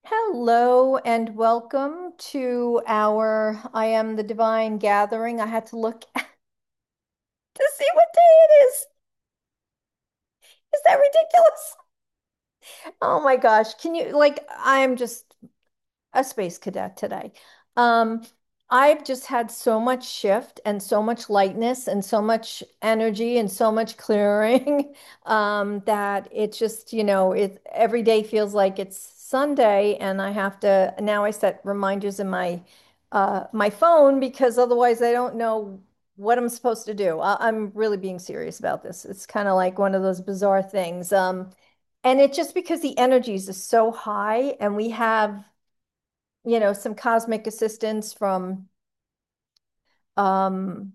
Hello and welcome to our I Am the Divine Gathering. I had to look to see what day it is. Is that ridiculous? Oh my gosh. I'm just a space cadet today. Um, I've just had so much shift and so much lightness and so much energy and so much clearing that it's just, it every day feels like it's Sunday and I have to now I set reminders in my phone because otherwise I don't know what I'm supposed to do. I'm really being serious about this. It's kind of like one of those bizarre things. And it's just because the energies are so high and we have some cosmic assistance from um,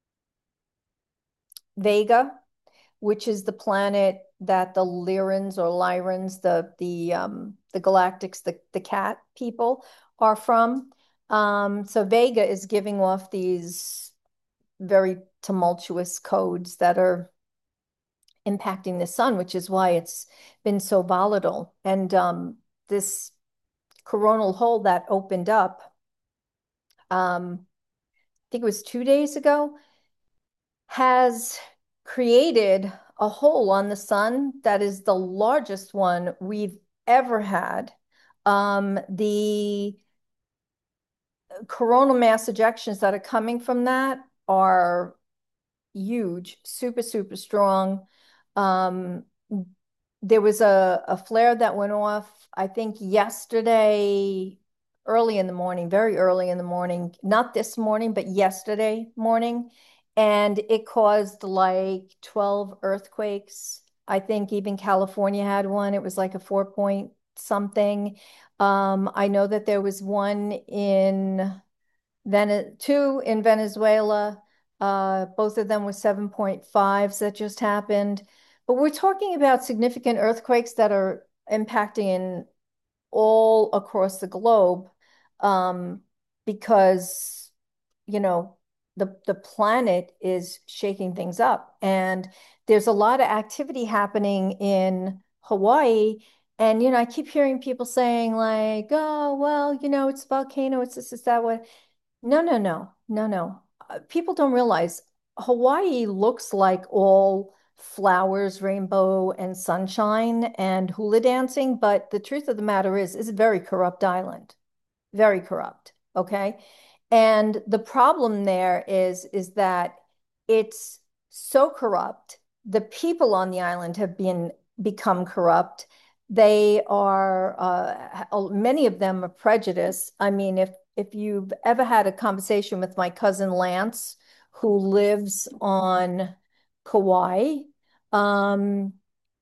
Vega, which is the planet that the Lyrans or Lyrans, the Galactics, the cat people are from. So Vega is giving off these very tumultuous codes that are impacting the sun, which is why it's been so volatile. And this coronal hole that opened up, I think it was 2 days ago, has created a hole on the sun that is the largest one we've ever had. The coronal mass ejections that are coming from that are huge, super, super strong. Um, there was a flare that went off, I think, yesterday, early in the morning, very early in the morning, not this morning, but yesterday morning. And it caused like 12 earthquakes. I think even California had one. It was like a 4 point something. I know that there was one in two in Venezuela. Both of them were 7.5s that just happened. But we're talking about significant earthquakes that are impacting in all across the globe, um, because, you know, the planet is shaking things up. And there's a lot of activity happening in Hawaii. And, I keep hearing people saying like, oh, well, it's a volcano, it's this, it's that, what. No, no, no, no, no. People don't realize Hawaii looks like all flowers, rainbow, and sunshine and hula dancing, but the truth of the matter is, it's a very corrupt island, very corrupt. Okay. And the problem there is that it's so corrupt. The people on the island have become corrupt. They are many of them are prejudiced. I mean, if you've ever had a conversation with my cousin Lance, who lives on Kauai, um,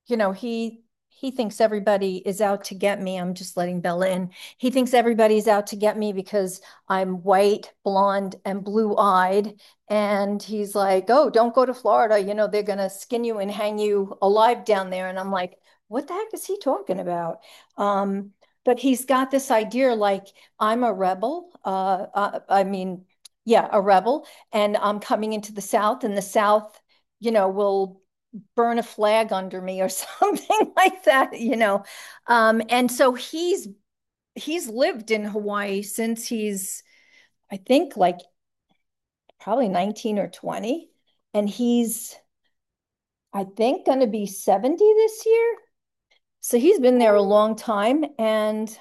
he thinks everybody is out to get me. I'm just letting Bella in. He thinks everybody's out to get me because I'm white, blonde, and blue-eyed. And he's like, oh, don't go to Florida. They're going to skin you and hang you alive down there. And I'm like, what the heck is he talking about? But he's got this idea like I'm a rebel. I mean, yeah, a rebel. And I'm coming into the South, and the South, will burn a flag under me or something like that. And so he's lived in Hawaii since he's, I think, like probably 19 or 20. And he's, I think, going to be 70 this year. So he's been there a long time. And,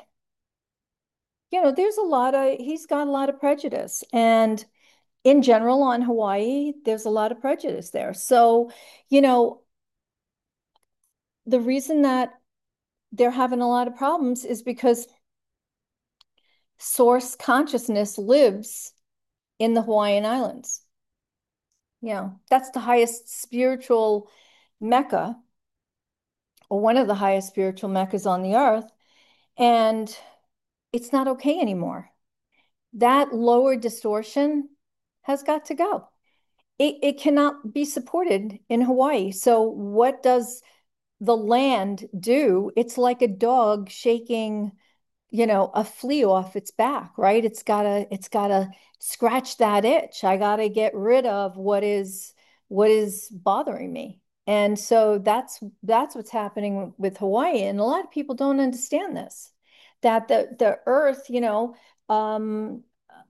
he's got a lot of prejudice. And in general, on Hawaii, there's a lot of prejudice there. So, you know, the reason that they're having a lot of problems is because source consciousness lives in the Hawaiian Islands. That's the highest spiritual mecca, or one of the highest spiritual meccas on the earth. And it's not okay anymore. That lower distortion has got to go. It cannot be supported in Hawaii. So, what does the land do? It's like a dog shaking a flea off its back, right? It's gotta scratch that itch. I gotta get rid of what is bothering me. And so that's what's happening with Hawaii. And a lot of people don't understand this. that the earth, um,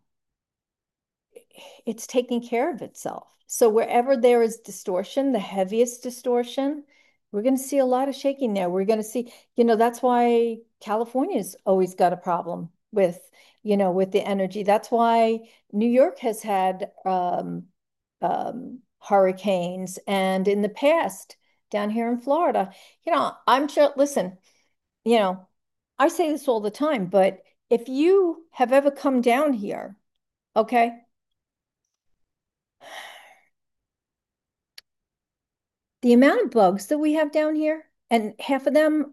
it's taking care of itself. So wherever there is distortion, the heaviest distortion, we're going to see a lot of shaking there. We're going to see, that's why California's always got a problem with the energy. That's why New York has had hurricanes, and in the past, down here in Florida, I'm sure, listen, you know, I say this all the time, but if you have ever come down here, okay, the amount of bugs that we have down here, and half of them,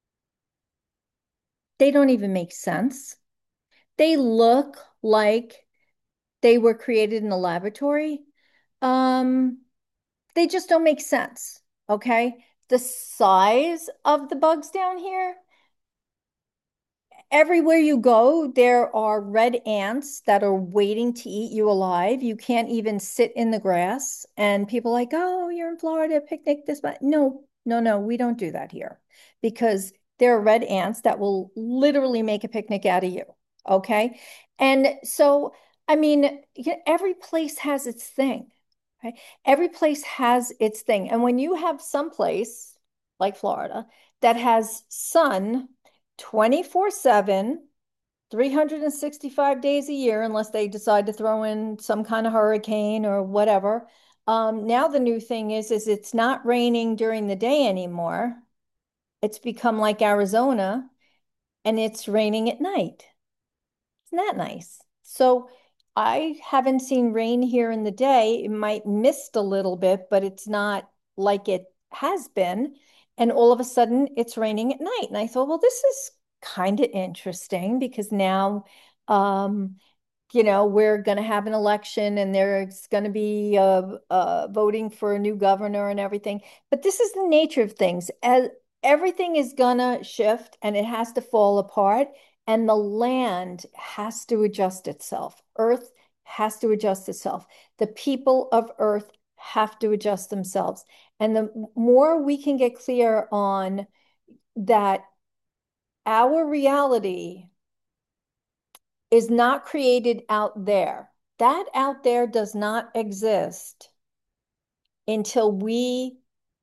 they don't even make sense. They look like they were created in a laboratory. Um, they just don't make sense. Okay. The size of the bugs down here, everywhere you go, there are red ants that are waiting to eat you alive. You can't even sit in the grass. And people are like, oh, you're in Florida, picnic this, but no, no, no, we don't do that here because there are red ants that will literally make a picnic out of you. Okay. And so, I mean, every place has its thing. Okay. Every place has its thing. And when you have some place like Florida that has sun 24/7, 365 days a year, unless they decide to throw in some kind of hurricane or whatever. Now the new thing is it's not raining during the day anymore. It's become like Arizona and it's raining at night. Isn't that nice? So I haven't seen rain here in the day. It might mist a little bit, but it's not like it has been. And all of a sudden it's raining at night. And I thought, well, this is kind of interesting because now um, we're going to have an election and there's going to be voting for a new governor and everything. But this is the nature of things. As everything is going to shift and it has to fall apart, and the land has to adjust itself. Earth has to adjust itself. The people of Earth have to adjust themselves. And the more we can get clear on that, our reality is not created out there. That out there does not exist until we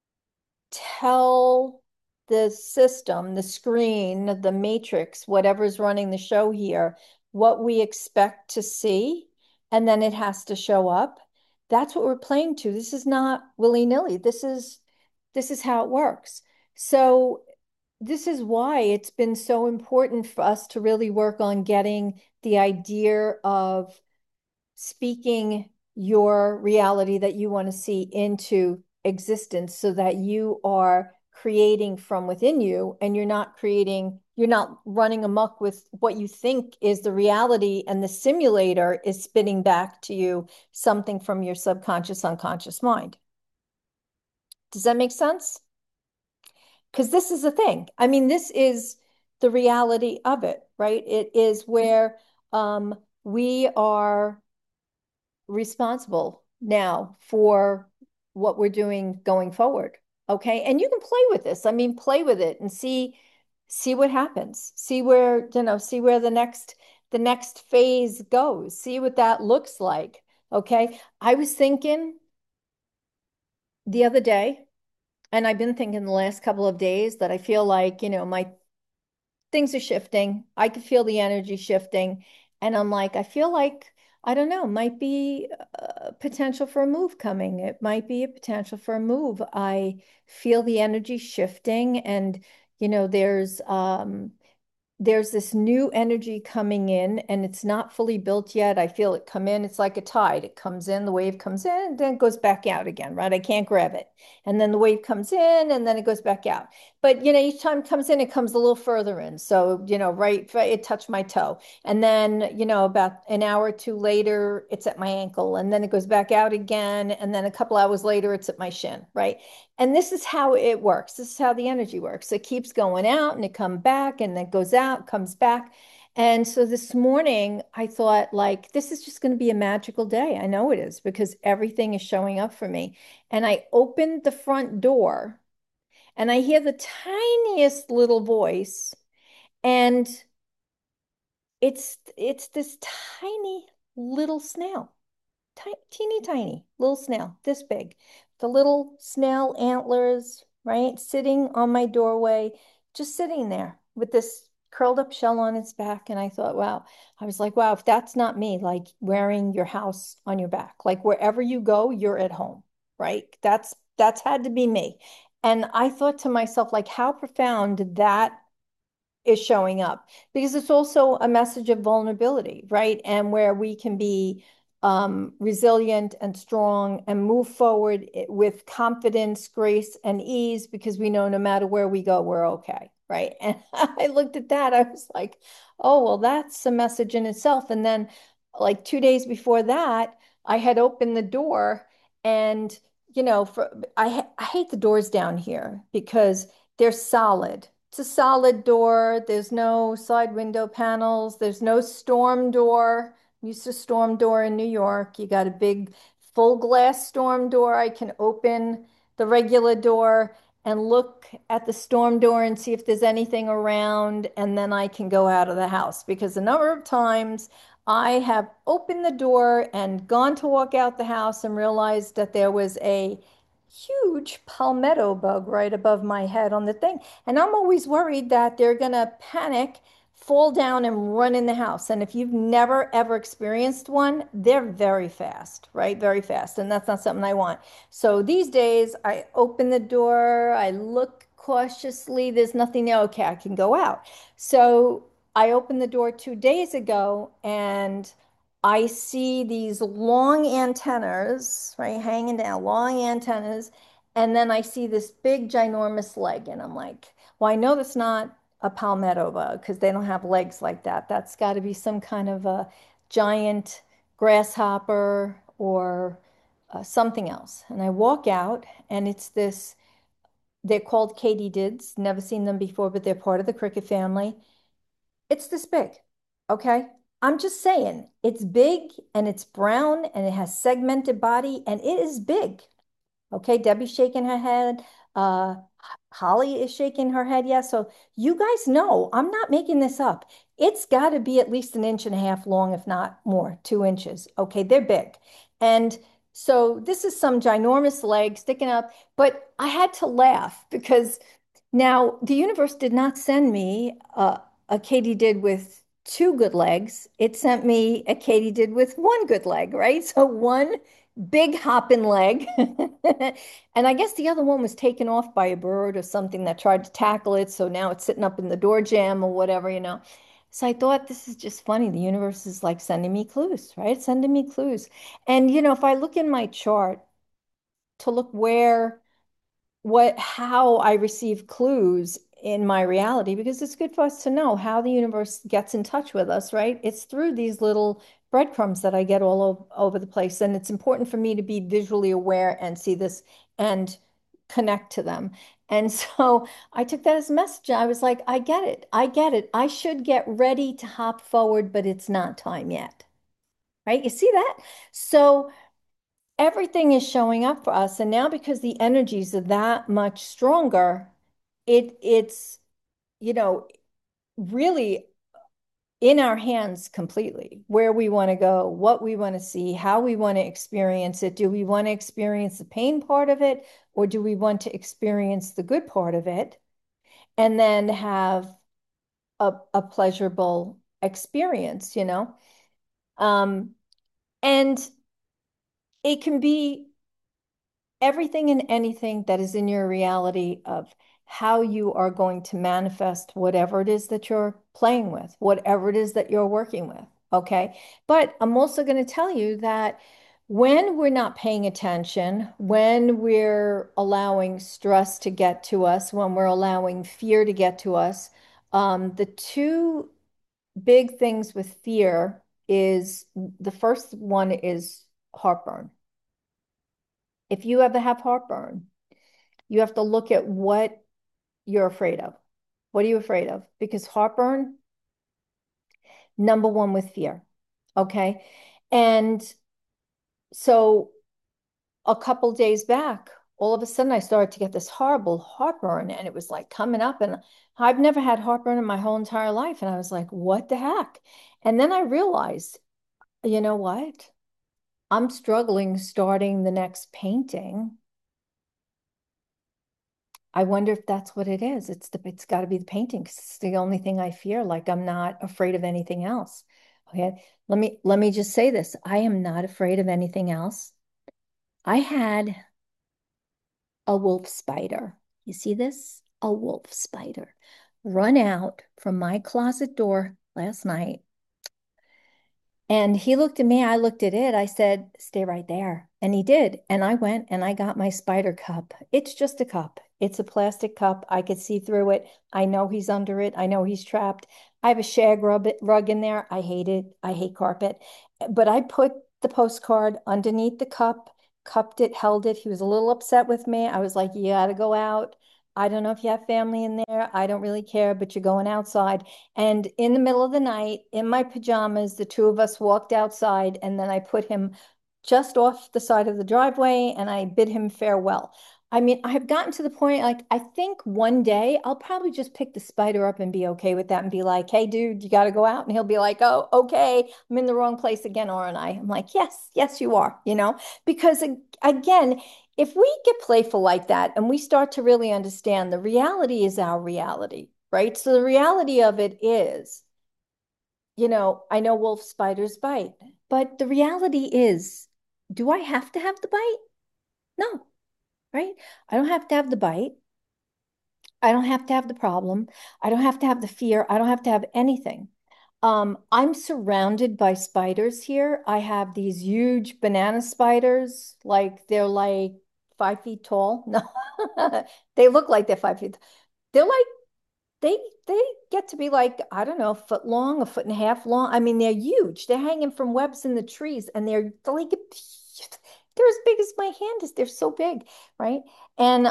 tell the system, the screen, the matrix, whatever's running the show here, what we expect to see, and then it has to show up. That's what we're playing to. This is not willy-nilly. This is how it works. So this is why it's been so important for us to really work on getting the idea of speaking your reality that you want to see into existence so that you are creating from within you and you're not running amok with what you think is the reality and the simulator is spitting back to you something from your subconscious, unconscious mind. Does that make sense? Because this is the thing. I mean, this is the reality of it, right? It is where we are responsible now for what we're doing going forward. Okay. And you can play with this. I mean, play with it and see what happens. See where the next phase goes. See what that looks like. Okay. I was thinking the other day, and I've been thinking the last couple of days that I feel like, my things are shifting. I could feel the energy shifting. And I'm like, I feel like, I don't know, might be a potential for a move coming. It might be a potential for a move. I feel the energy shifting and, there's this new energy coming in and it's not fully built yet. I feel it come in. It's like a tide. It comes in, the wave comes in, and then it goes back out again, right? I can't grab it. And then the wave comes in and then it goes back out. But, each time it comes in, it comes a little further in. So, right, it touched my toe. And then, about an hour or two later, it's at my ankle. And then it goes back out again. And then a couple hours later, it's at my shin, right? And this is how it works. This is how the energy works. It keeps going out and it comes back and then goes out, comes back. And so this morning I thought like this is just going to be a magical day. I know it is because everything is showing up for me. And I opened the front door and I hear the tiniest little voice and it's this tiny little snail, teeny tiny little snail, this big. The little snail antlers, right? Sitting on my doorway, just sitting there with this curled up shell on its back. And I thought, wow, I was like, wow, if that's not me, like wearing your house on your back, like wherever you go, you're at home, right? That's had to be me. And I thought to myself, like, how profound that is showing up because it's also a message of vulnerability, right? And where we can be resilient and strong and move forward with confidence, grace, and ease because we know no matter where we go, we're okay, right? And I looked at that, I was like, oh, well, that's a message in itself. And then, like 2 days before that, I had opened the door and I hate the doors down here because they're solid. It's a solid door. There's no side window panels. There's no storm door. I'm used to storm door in New York. You got a big full glass storm door. I can open the regular door and look at the storm door and see if there's anything around, and then I can go out of the house because a number of times I have opened the door and gone to walk out the house and realized that there was a huge palmetto bug right above my head on the thing. And I'm always worried that they're going to panic, fall down, and run in the house. And if you've never ever experienced one, they're very fast, right? Very fast. And that's not something I want. So these days, I open the door, I look cautiously, there's nothing there. Okay, I can go out. So I opened the door 2 days ago and I see these long antennas, right, hanging down, long antennas. And then I see this big, ginormous leg. And I'm like, well, I know that's not a palmetto bug because they don't have legs like that. That's got to be some kind of a giant grasshopper or something else. And I walk out, and it's this, they're called katydids. Never seen them before, but they're part of the cricket family. It's this big. Okay. I'm just saying it's big and it's brown and it has segmented body and it is big. Okay. Debbie's shaking her head. Uh, Holly is shaking her head. Yeah. So you guys know I'm not making this up. It's got to be at least an inch and a half long, if not more, 2 inches. Okay. They're big. And so this is some ginormous leg sticking up, but I had to laugh because now, the universe did not send me a katydid with two good legs. It sent me a katydid with one good leg, right? So one big hopping leg. And I guess the other one was taken off by a bird or something that tried to tackle it. So now it's sitting up in the door jamb or whatever. So I thought this is just funny. The universe is like sending me clues, right? Sending me clues. And, if I look in my chart to look how I receive clues in my reality because it's good for us to know how the universe gets in touch with us, right? It's through these little breadcrumbs that I get all over the place. And it's important for me to be visually aware and see this and connect to them. And so I took that as a message. I was like, I get it. I get it. I should get ready to hop forward, but it's not time yet. Right? You see that? So everything is showing up for us. And now because the energies are that much stronger, it's, you know, really in our hands completely where we want to go, what we want to see, how we want to experience it. Do we want to experience the pain part of it, or do we want to experience the good part of it and then have a pleasurable experience? Um, and it can be everything and anything that is in your reality of how you are going to manifest whatever it is that you're playing with, whatever it is that you're working with. Okay. But I'm also going to tell you that when we're not paying attention, when we're allowing stress to get to us, when we're allowing fear to get to us, the two big things with fear is the first one is heartburn. If you ever have heartburn, you have to look at what you're afraid of. What are you afraid of? Because heartburn, number one with fear. Okay. And so a couple days back, all of a sudden I started to get this horrible heartburn and it was like coming up and I've never had heartburn in my whole entire life. And I was like, what the heck? And then I realized, you know what? I'm struggling starting the next painting. I wonder if that's what it is. It's got to be the painting 'cause it's the only thing I fear. Like I'm not afraid of anything else. Okay. Let me just say this. I am not afraid of anything else. I had a wolf spider. You see this? A wolf spider run out from my closet door last night. And he looked at me, I looked at it. I said, stay right there. And he did. And I went and I got my spider cup. It's just a cup. It's a plastic cup. I could see through it. I know he's under it. I know he's trapped. I have a rug in there. I hate it. I hate carpet. But I put the postcard underneath the cup, cupped it, held it. He was a little upset with me. I was like, you got to go out. I don't know if you have family in there. I don't really care, but you're going outside. And in the middle of the night, in my pajamas, the two of us walked outside, and then I put him just off the side of the driveway and I bid him farewell. I mean, I have gotten to the point, like, I think one day I'll probably just pick the spider up and be okay with that and be like, hey, dude, you got to go out. And he'll be like, oh, okay, I'm in the wrong place again, aren't I? I'm like, yes, yes, you are, because again, if we get playful like that and we start to really understand the reality is our reality, right? So the reality of it is, I know wolf spiders bite, but the reality is, do I have to have the bite? No, right? I don't have to have the bite. I don't have to have the problem. I don't have to have the fear. I don't have to have anything. I'm surrounded by spiders here. I have these huge banana spiders, like they're like 5 feet tall. No, they look like they're 5 feet. They're like they they get to be like, I don't know, a foot long, a foot and a half long. I mean, they're huge. They're hanging from webs in the trees, and they're like they're as big as my hand is. They're so big, right? And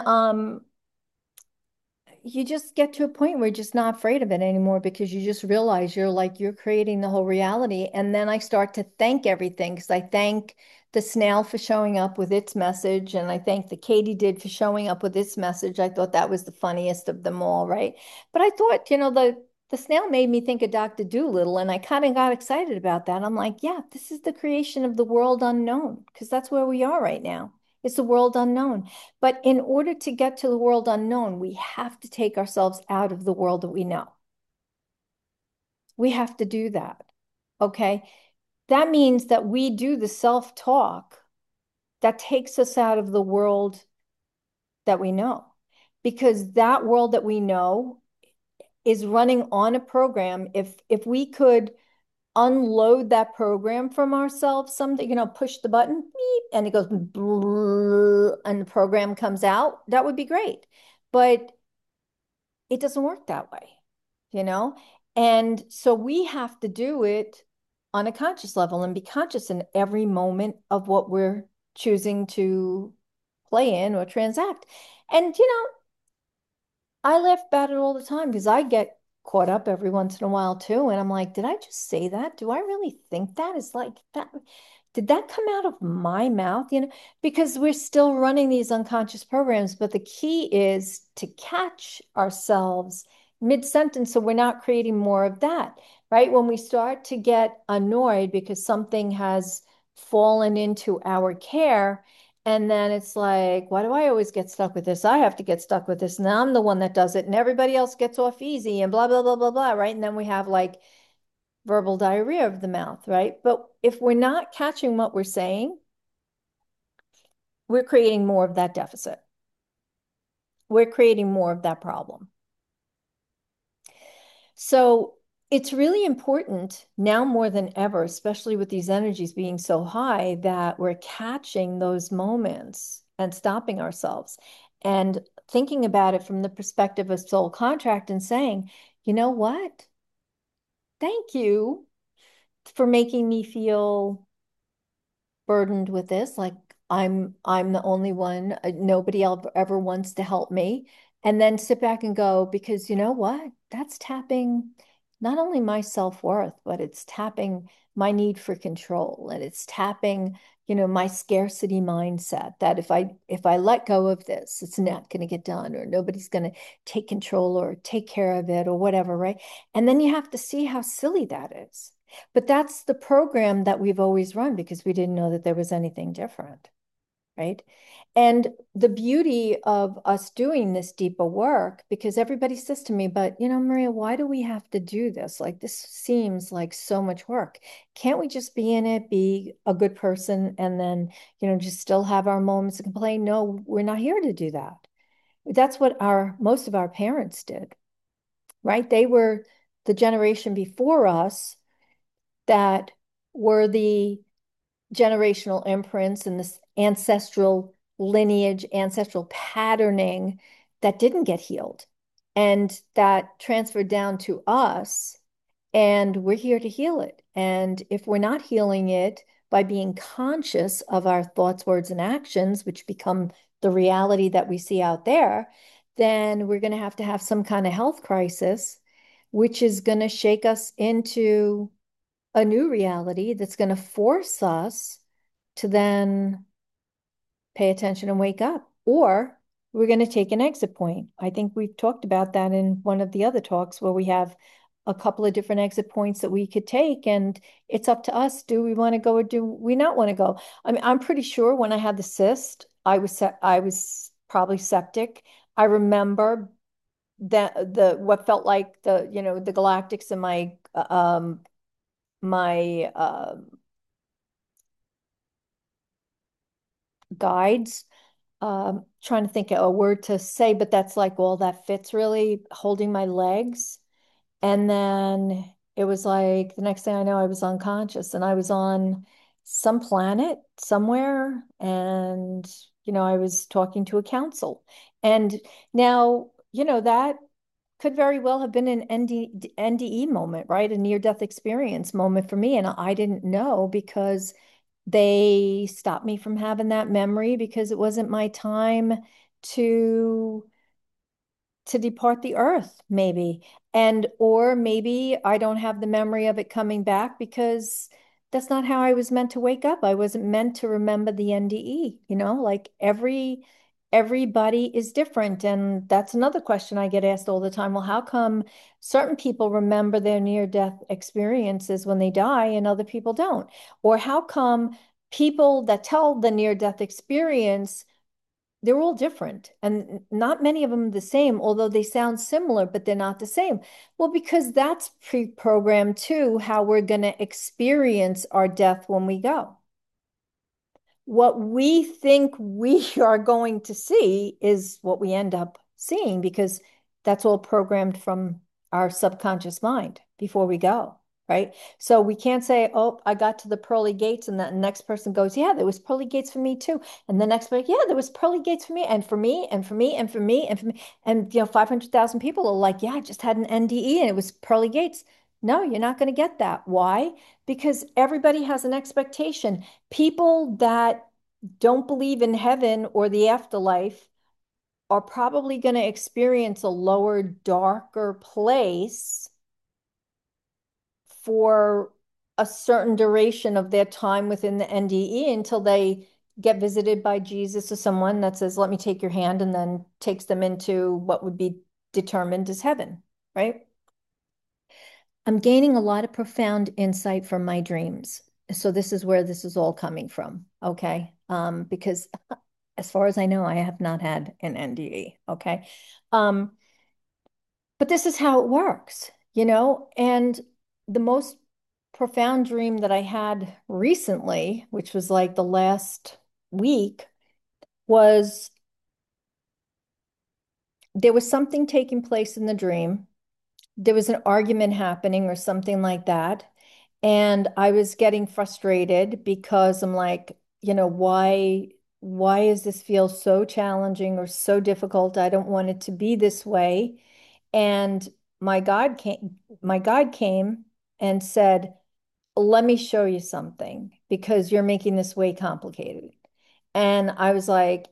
you just get to a point where you're just not afraid of it anymore because you just realize you're creating the whole reality. And then I start to thank everything because I thank the snail for showing up with its message, and I thank the katydid for showing up with its message. I thought that was the funniest of them all, right? But I thought, the snail made me think of Dr. Dolittle, and I kind of got excited about that. I'm like, yeah, this is the creation of the world unknown because that's where we are right now. It's the world unknown. But in order to get to the world unknown, we have to take ourselves out of the world that we know. We have to do that. Okay. That means that we do the self-talk that takes us out of the world that we know. Because that world that we know is running on a program. If we could unload that program from ourselves someday, push the button, beep, and it goes and the program comes out, that would be great. But it doesn't work that way, you know? And so we have to do it on a conscious level and be conscious in every moment of what we're choosing to play in or transact. And, I laugh about it all the time because I get caught up every once in a while too. And I'm like, did I just say that? Do I really think that? Is like that? Did that come out of my mouth? Because we're still running these unconscious programs, but the key is to catch ourselves mid-sentence so we're not creating more of that, right? When we start to get annoyed because something has fallen into our care, and then it's like, why do I always get stuck with this? I have to get stuck with this. And I'm the one that does it, and everybody else gets off easy, and blah, blah, blah, blah, blah, right? And then we have like verbal diarrhea of the mouth, right? But if we're not catching what we're saying, we're creating more of that deficit. We're creating more of that problem. So it's really important now more than ever, especially with these energies being so high, that we're catching those moments and stopping ourselves and thinking about it from the perspective of soul contract and saying, you know what? Thank you for making me feel burdened with this. Like I'm the only one. Nobody ever wants to help me. And then sit back and go, because you know what? That's tapping not only my self-worth, but it's tapping my need for control, and it's tapping, my scarcity mindset that if I let go of this, it's not going to get done, or nobody's going to take control or take care of it or whatever, right? And then you have to see how silly that is. But that's the program that we've always run because we didn't know that there was anything different, right? And the beauty of us doing this deeper work, because everybody says to me, but Maria, why do we have to do this? Like, this seems like so much work. Can't we just be in it, be a good person, and then, just still have our moments to complain? No, we're not here to do that. That's what most of our parents did, right? They were the generation before us that were the generational imprints and this ancestral lineage, ancestral patterning that didn't get healed and that transferred down to us. And we're here to heal it. And if we're not healing it by being conscious of our thoughts, words, and actions, which become the reality that we see out there, then we're going to have some kind of health crisis, which is going to shake us into a new reality that's going to force us to then pay attention and wake up. Or we're going to take an exit point. I think we've talked about that in one of the other talks where we have a couple of different exit points that we could take, and it's up to us. Do we want to go or do we not want to go? I mean, I'm pretty sure when I had the cyst, I was probably septic. I remember that the what felt like the galactics in my guides, trying to think of a word to say, but that's like all that fits really holding my legs. And then it was like the next thing I know, I was unconscious and I was on some planet somewhere. And, I was talking to a council. And now, that could very well have been an NDE moment, right? A near-death experience moment for me. And I didn't know because they stopped me from having that memory because it wasn't my time to to depart the earth, maybe. And or maybe I don't have the memory of it coming back because that's not how I was meant to wake up. I wasn't meant to remember the NDE, like everybody is different. And that's another question I get asked all the time. Well, how come certain people remember their near-death experiences when they die and other people don't? Or how come people that tell the near-death experience, they're all different and not many of them the same, although they sound similar, but they're not the same. Well, because that's pre-programmed too, how we're going to experience our death when we go. What we think we are going to see is what we end up seeing because that's all programmed from our subconscious mind before we go, right? So we can't say, oh, I got to the pearly gates, and the next person goes, yeah, there was pearly gates for me too. And the next person, yeah, there was pearly gates for me, and for me, and for me, and for me, and for me. And 500,000 people are like, yeah, I just had an NDE and it was pearly gates. No, you're not going to get that. Why? Because everybody has an expectation. People that don't believe in heaven or the afterlife are probably going to experience a lower, darker place for a certain duration of their time within the NDE until they get visited by Jesus or someone that says, let me take your hand, and then takes them into what would be determined as heaven, right? I'm gaining a lot of profound insight from my dreams. So this is where this is all coming from, okay? Because as far as I know, I have not had an NDE, okay? Um, but this is how it works, And the most profound dream that I had recently, which was like the last week, was there was something taking place in the dream. There was an argument happening or something like that. And I was getting frustrated because I'm like, why does this feel so challenging or so difficult? I don't want it to be this way. And my guide came and said, let me show you something because you're making this way complicated. And I was like,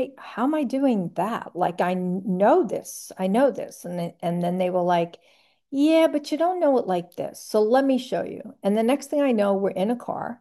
how am I doing that? Like I know this. I know this. And then they were like, Yeah, but you don't know it like this. So let me show you. And the next thing I know, we're in a car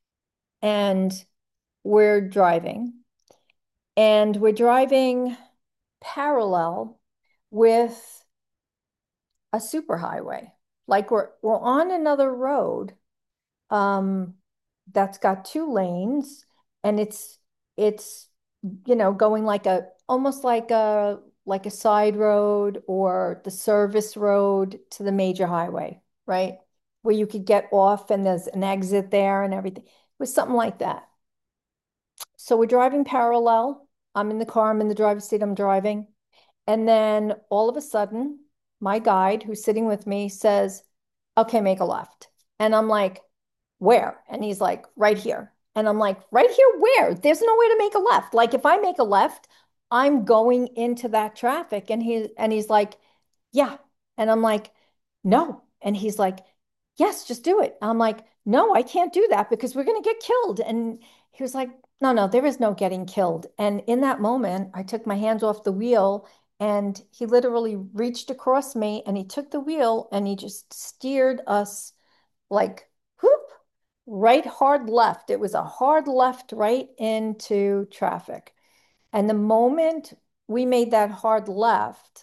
and we're driving, and we're driving parallel with a superhighway. Like we're on another road um that's got two lanes, and it's going like a almost like a side road or the service road to the major highway, right? Where you could get off and there's an exit there and everything. It was something like that. So we're driving parallel. I'm in the car, I'm in the driver's seat, I'm driving. And then all of a sudden, my guide who's sitting with me says, okay, make a left. And I'm like, where? And he's like, right here. And I'm like, right here, where? There's no way to make a left. Like if I make a left, I'm going into that traffic. And he's like, yeah. And I'm like, no. And he's like, yes, just do it. I'm like, no, I can't do that because we're going to get killed. And he was like, no, no, there is no getting killed. And in that moment, I took my hands off the wheel, and he literally reached across me and he took the wheel and he just steered us like whoop, right hard left. It was a hard left right into traffic. And the moment we made that hard left,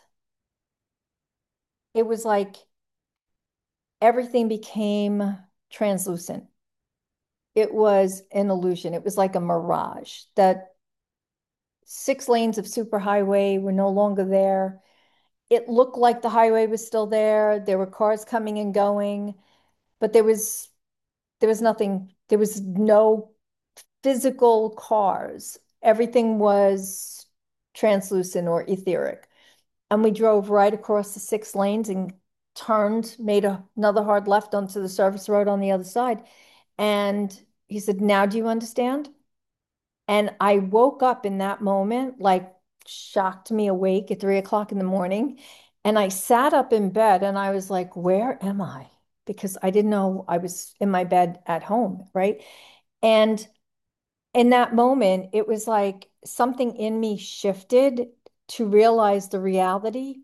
it was like everything became translucent. It was an illusion. It was like a mirage. That 6 lanes of superhighway were no longer there. It looked like the highway was still there. There were cars coming and going, but there was nothing. There was no physical cars. Everything was translucent or etheric. And we drove right across the 6 lanes and turned, made another hard left onto the service road on the other side. And he said, now do you understand? And I woke up in that moment, like shocked me awake at 3 o'clock in the morning. And I sat up in bed and I was like, where am I? Because I didn't know I was in my bed at home, right? And in that moment, it was like something in me shifted to realize the reality.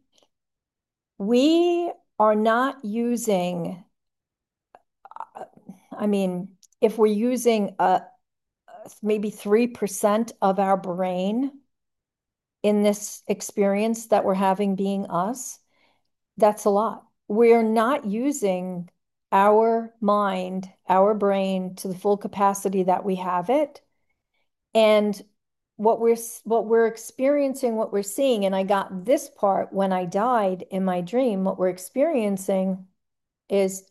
We are not using, uh, I mean, if we're using maybe 3% of our brain in this experience that we're having being us, that's a lot. We're not using our mind, our brain to the full capacity that we have it. And what we're experiencing, what we're seeing, and I got this part when I died in my dream, what we're experiencing is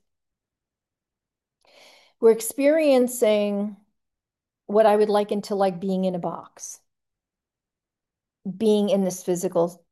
we're experiencing what I would liken to like being in a box, being in this physical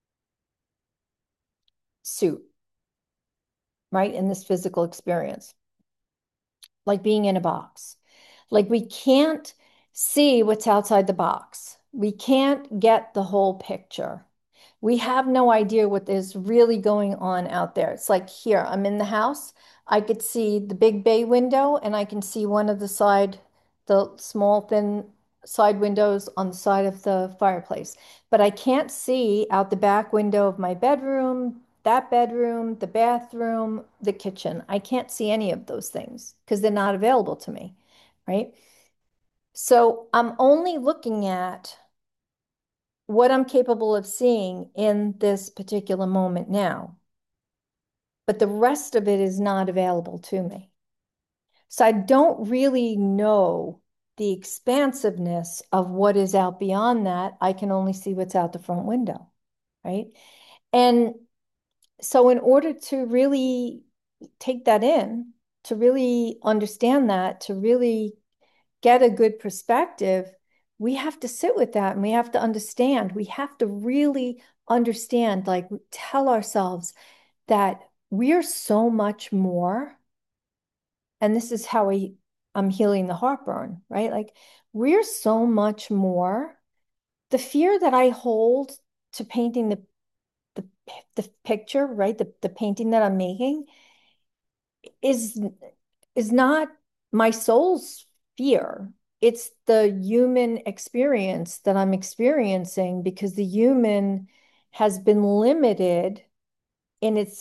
suit, right? In this physical experience, like being in a box. Like we can't see what's outside the box. We can't get the whole picture. We have no idea what is really going on out there. It's like here, I'm in the house. I could see the big bay window and I can see one of the small, thin side windows on the side of the fireplace. But I can't see out the back window of my bedroom, that bedroom, the bathroom, the kitchen. I can't see any of those things because they're not available to me, right? So I'm only looking at what I'm capable of seeing in this particular moment now, but the rest of it is not available to me. So I don't really know the expansiveness of what is out beyond that. I can only see what's out the front window, right? And so, in order to really take that in, to really understand that, to really get a good perspective, we have to sit with that and we have to understand. We have to really understand, like, tell ourselves that we're so much more. And this is how I'm healing the heartburn, right? Like, we're so much more. The fear that I hold to painting the, the picture, right? The painting that I'm making is is not my soul's fear. It's the human experience that I'm experiencing because the human has been limited in its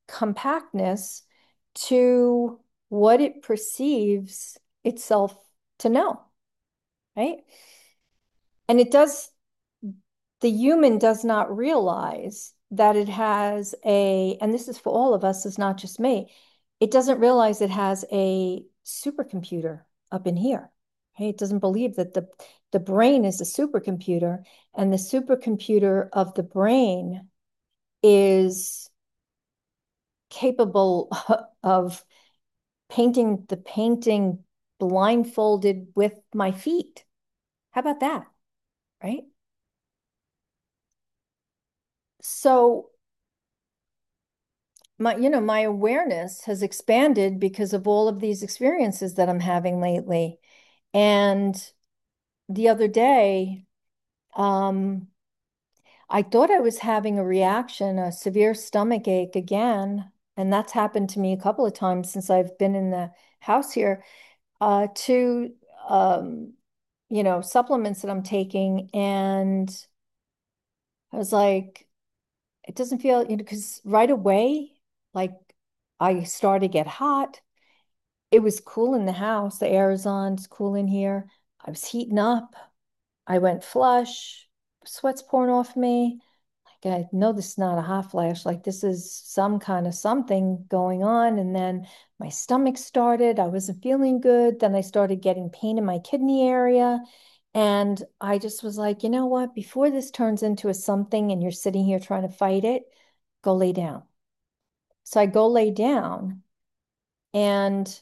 compactness to what it perceives itself to know, right? And the human does not realize that it has and this is for all of us, it's not just me, it doesn't realize it has a supercomputer up in here. Okay? It doesn't believe that the brain is a supercomputer, and the supercomputer of the brain is capable of painting the painting blindfolded with my feet. How about that? Right? So my awareness has expanded because of all of these experiences that I'm having lately. And the other day, um, I thought I was having a reaction, a severe stomach ache again. And that's happened to me a couple of times since I've been in the house here, to um, supplements that I'm taking. And I was like, it doesn't feel, because right away, like I started to get hot. It was cool in the house. The air is on, it's cool in here. I was heating up. I went flush, sweat's pouring off me. Like, I know this is not a hot flash. Like, this is some kind of something going on. And then my stomach started. I wasn't feeling good. Then I started getting pain in my kidney area. And I just was like, you know what? Before this turns into a something and you're sitting here trying to fight it, go lay down. So I go lay down and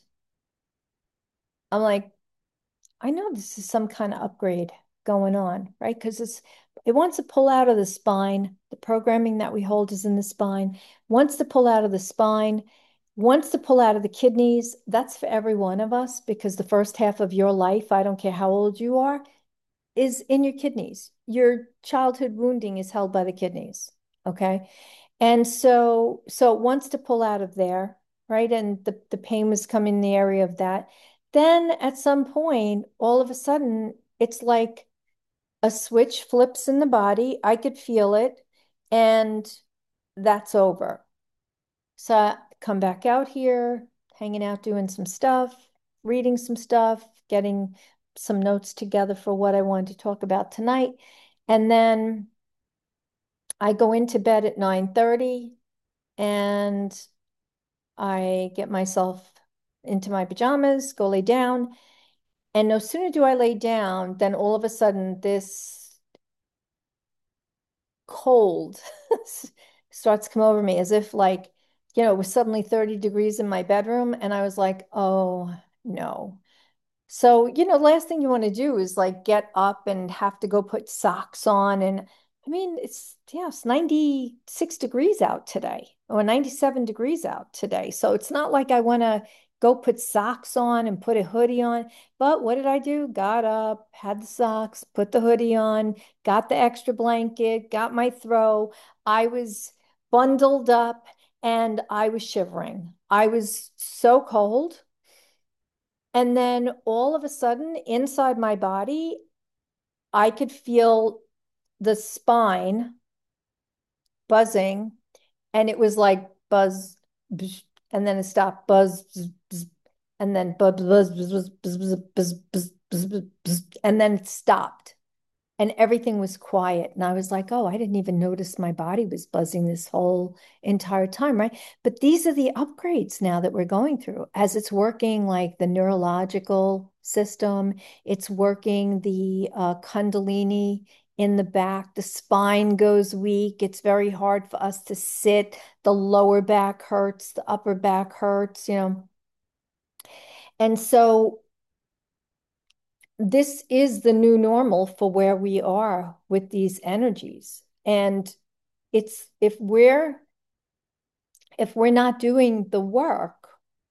I'm like, I know this is some kind of upgrade going on, right? Because it wants to pull out of the spine. The programming that we hold is in the spine. Wants to pull out of the spine, wants to pull out of the kidneys. That's for every one of us because the first half of your life, I don't care how old you are, is in your kidneys. Your childhood wounding is held by the kidneys. Okay. And so it wants to pull out of there, right? And the pain was coming in the area of that. Then at some point, all of a sudden, it's like a switch flips in the body. I could feel it, and that's over. So I come back out here, hanging out, doing some stuff, reading some stuff, getting some notes together for what I wanted to talk about tonight. And then I go into bed at 9:30 and I get myself into my pajamas, go lay down. And no sooner do I lay down, than all of a sudden this cold starts to come over me as if like, it was suddenly 30 degrees in my bedroom. And I was like, oh no. So, last thing you want to do is like get up and have to go put socks on. And I mean, it's 96 degrees out today or 97 degrees out today. So it's not like I want to go put socks on and put a hoodie on. But what did I do? Got up, had the socks, put the hoodie on, got the extra blanket, got my throw. I was bundled up and I was shivering. I was so cold. And then all of a sudden, inside my body, I could feel the spine buzzing, and it was like buzz, bzz, and then it stopped, buzz, bzz, bzz, and then buzz, buzz, buzz, buzz, buzz, buzz, buzz, buzz, buzz, buzz, buzz, and then it stopped. And everything was quiet. And I was like, oh, I didn't even notice my body was buzzing this whole entire time, right? But these are the upgrades now that we're going through as it's working like the neurological system, it's working the Kundalini in the back, the spine goes weak. It's very hard for us to sit. The lower back hurts, the upper back hurts. And so this is the new normal for where we are with these energies. And it's if we're not doing the work,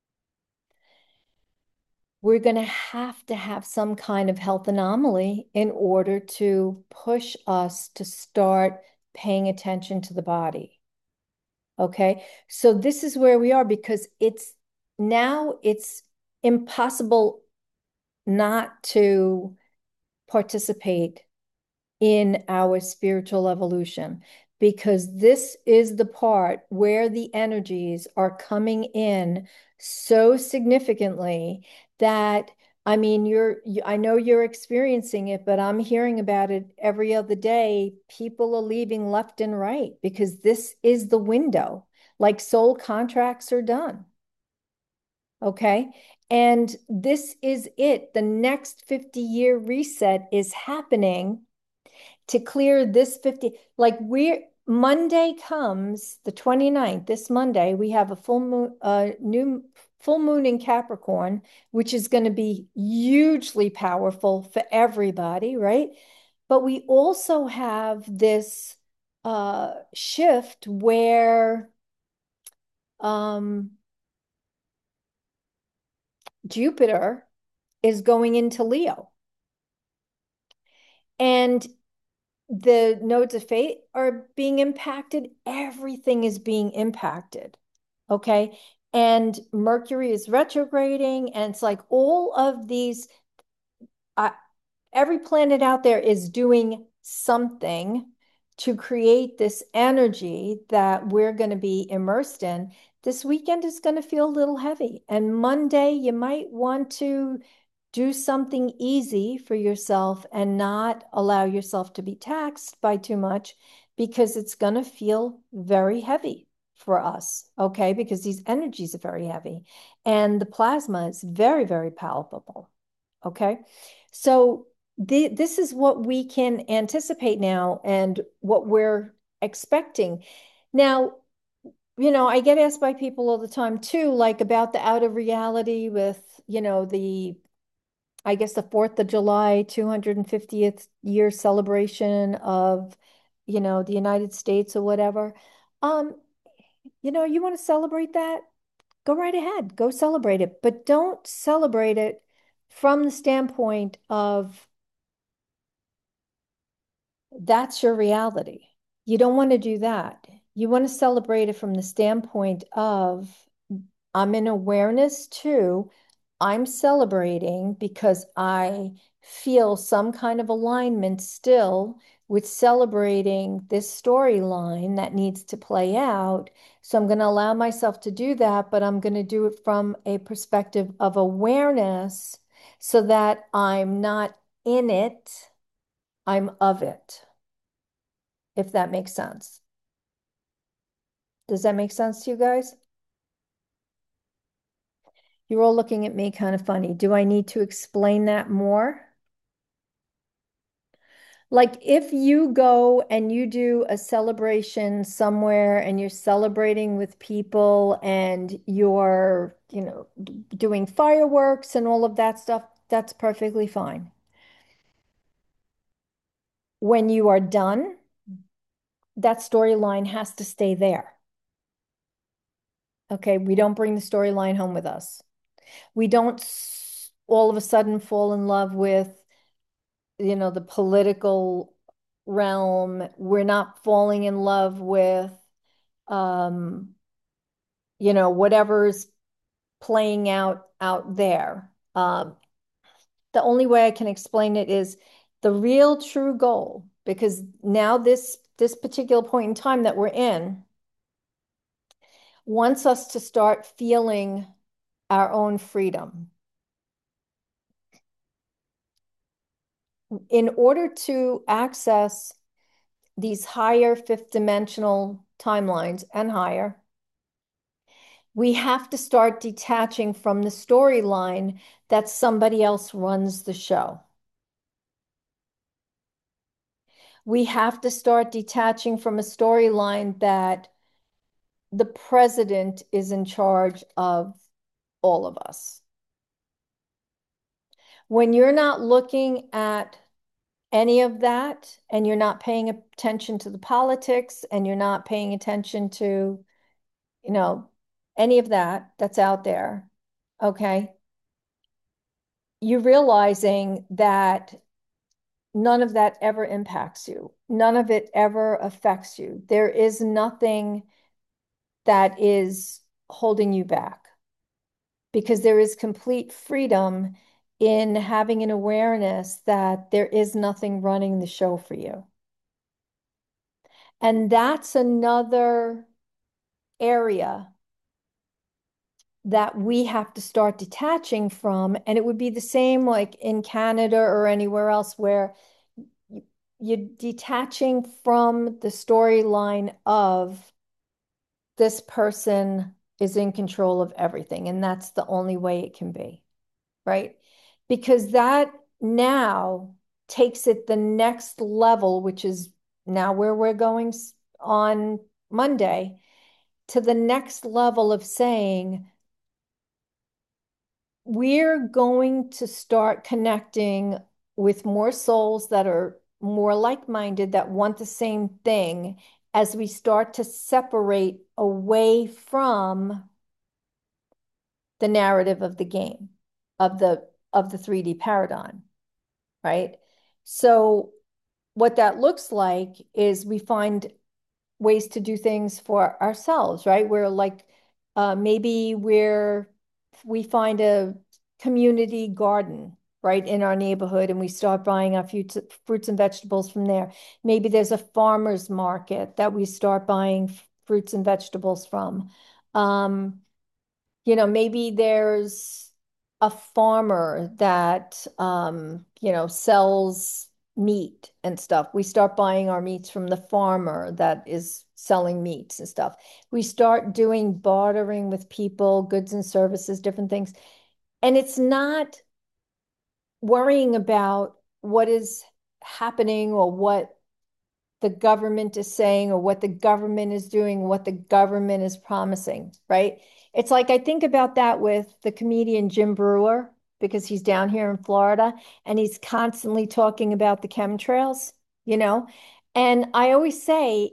we're going to have some kind of health anomaly in order to push us to start paying attention to the body. Okay. So this is where we are because it's impossible not to participate in our spiritual evolution because this is the part where the energies are coming in so significantly that I mean, I know you're experiencing it, but I'm hearing about it every other day. People are leaving left and right because this is the window. Like soul contracts are done. Okay. And this is it. The next 50-year reset is happening to clear this 50. Like Monday comes, the 29th, this Monday, we have a full moon, new full moon in Capricorn, which is going to be hugely powerful for everybody, right? But we also have this shift where um, Jupiter is going into Leo. And the nodes of fate are being impacted. Everything is being impacted. Okay. And Mercury is retrograding. And it's like all of these, uh, every planet out there is doing something to create this energy that we're going to be immersed in. This weekend is going to feel a little heavy. And Monday, you might want to do something easy for yourself and not allow yourself to be taxed by too much because it's going to feel very heavy for us, okay? Because these energies are very heavy and the plasma is very, very palpable, okay? So this is what we can anticipate now and what we're expecting. Now, I get asked by people all the time too, like about the out of reality with, I guess the 4th of July, 250th year celebration of, the United States or whatever. Um, you want to celebrate that? Go right ahead, go celebrate it, but don't celebrate it from the standpoint of that's your reality. You don't want to do that. You want to celebrate it from the standpoint of I'm in awareness too. I'm celebrating because I feel some kind of alignment still with celebrating this storyline that needs to play out. So I'm going to allow myself to do that, but I'm going to do it from a perspective of awareness so that I'm not in it, I'm of it, if that makes sense. Does that make sense to you guys? You're all looking at me kind of funny. Do I need to explain that more? Like if you go and you do a celebration somewhere and you're celebrating with people and you're, doing fireworks and all of that stuff, that's perfectly fine. When you are done, that storyline has to stay there. Okay, we don't bring the storyline home with us. We don't all of a sudden fall in love with, the political realm. We're not falling in love with um, whatever's playing out there. The only way I can explain it is the real true goal, because now this particular point in time that we're in wants us to start feeling our own freedom. In order to access these higher fifth dimensional timelines and higher, we have to start detaching from the storyline that somebody else runs the show. We have to start detaching from a storyline that the president is in charge of all of us. When you're not looking at any of that and you're not paying attention to the politics and you're not paying attention to, you know, any of that that's out there, okay? You're realizing that none of that ever impacts you. None of it ever affects you. There is nothing that is holding you back because there is complete freedom in having an awareness that there is nothing running the show for you. And that's another area that we have to start detaching from. And it would be the same like in Canada or anywhere else where you're detaching from the storyline of this person is in control of everything. And that's the only way it can be, right? Because that now takes it the next level, which is now where we're going on Monday, to the next level of saying, we're going to start connecting with more souls that are more like-minded, that want the same thing, as we start to separate away from the narrative of the game, of the 3D paradigm, right? So what that looks like is we find ways to do things for ourselves, right? We're like, maybe we find a community garden, right, in our neighborhood, and we start buying our fruits and vegetables from there. Maybe there's a farmer's market that we start buying fruits and vegetables from. Maybe there's a farmer that, sells meat and stuff. We start buying our meats from the farmer that is selling meats and stuff. We start doing bartering with people, goods and services, different things. And it's not worrying about what is happening or what the government is saying or what the government is doing, what the government is promising, right? It's like I think about that with the comedian Jim Brewer, because he's down here in Florida and he's constantly talking about the chemtrails, you know? And I always say,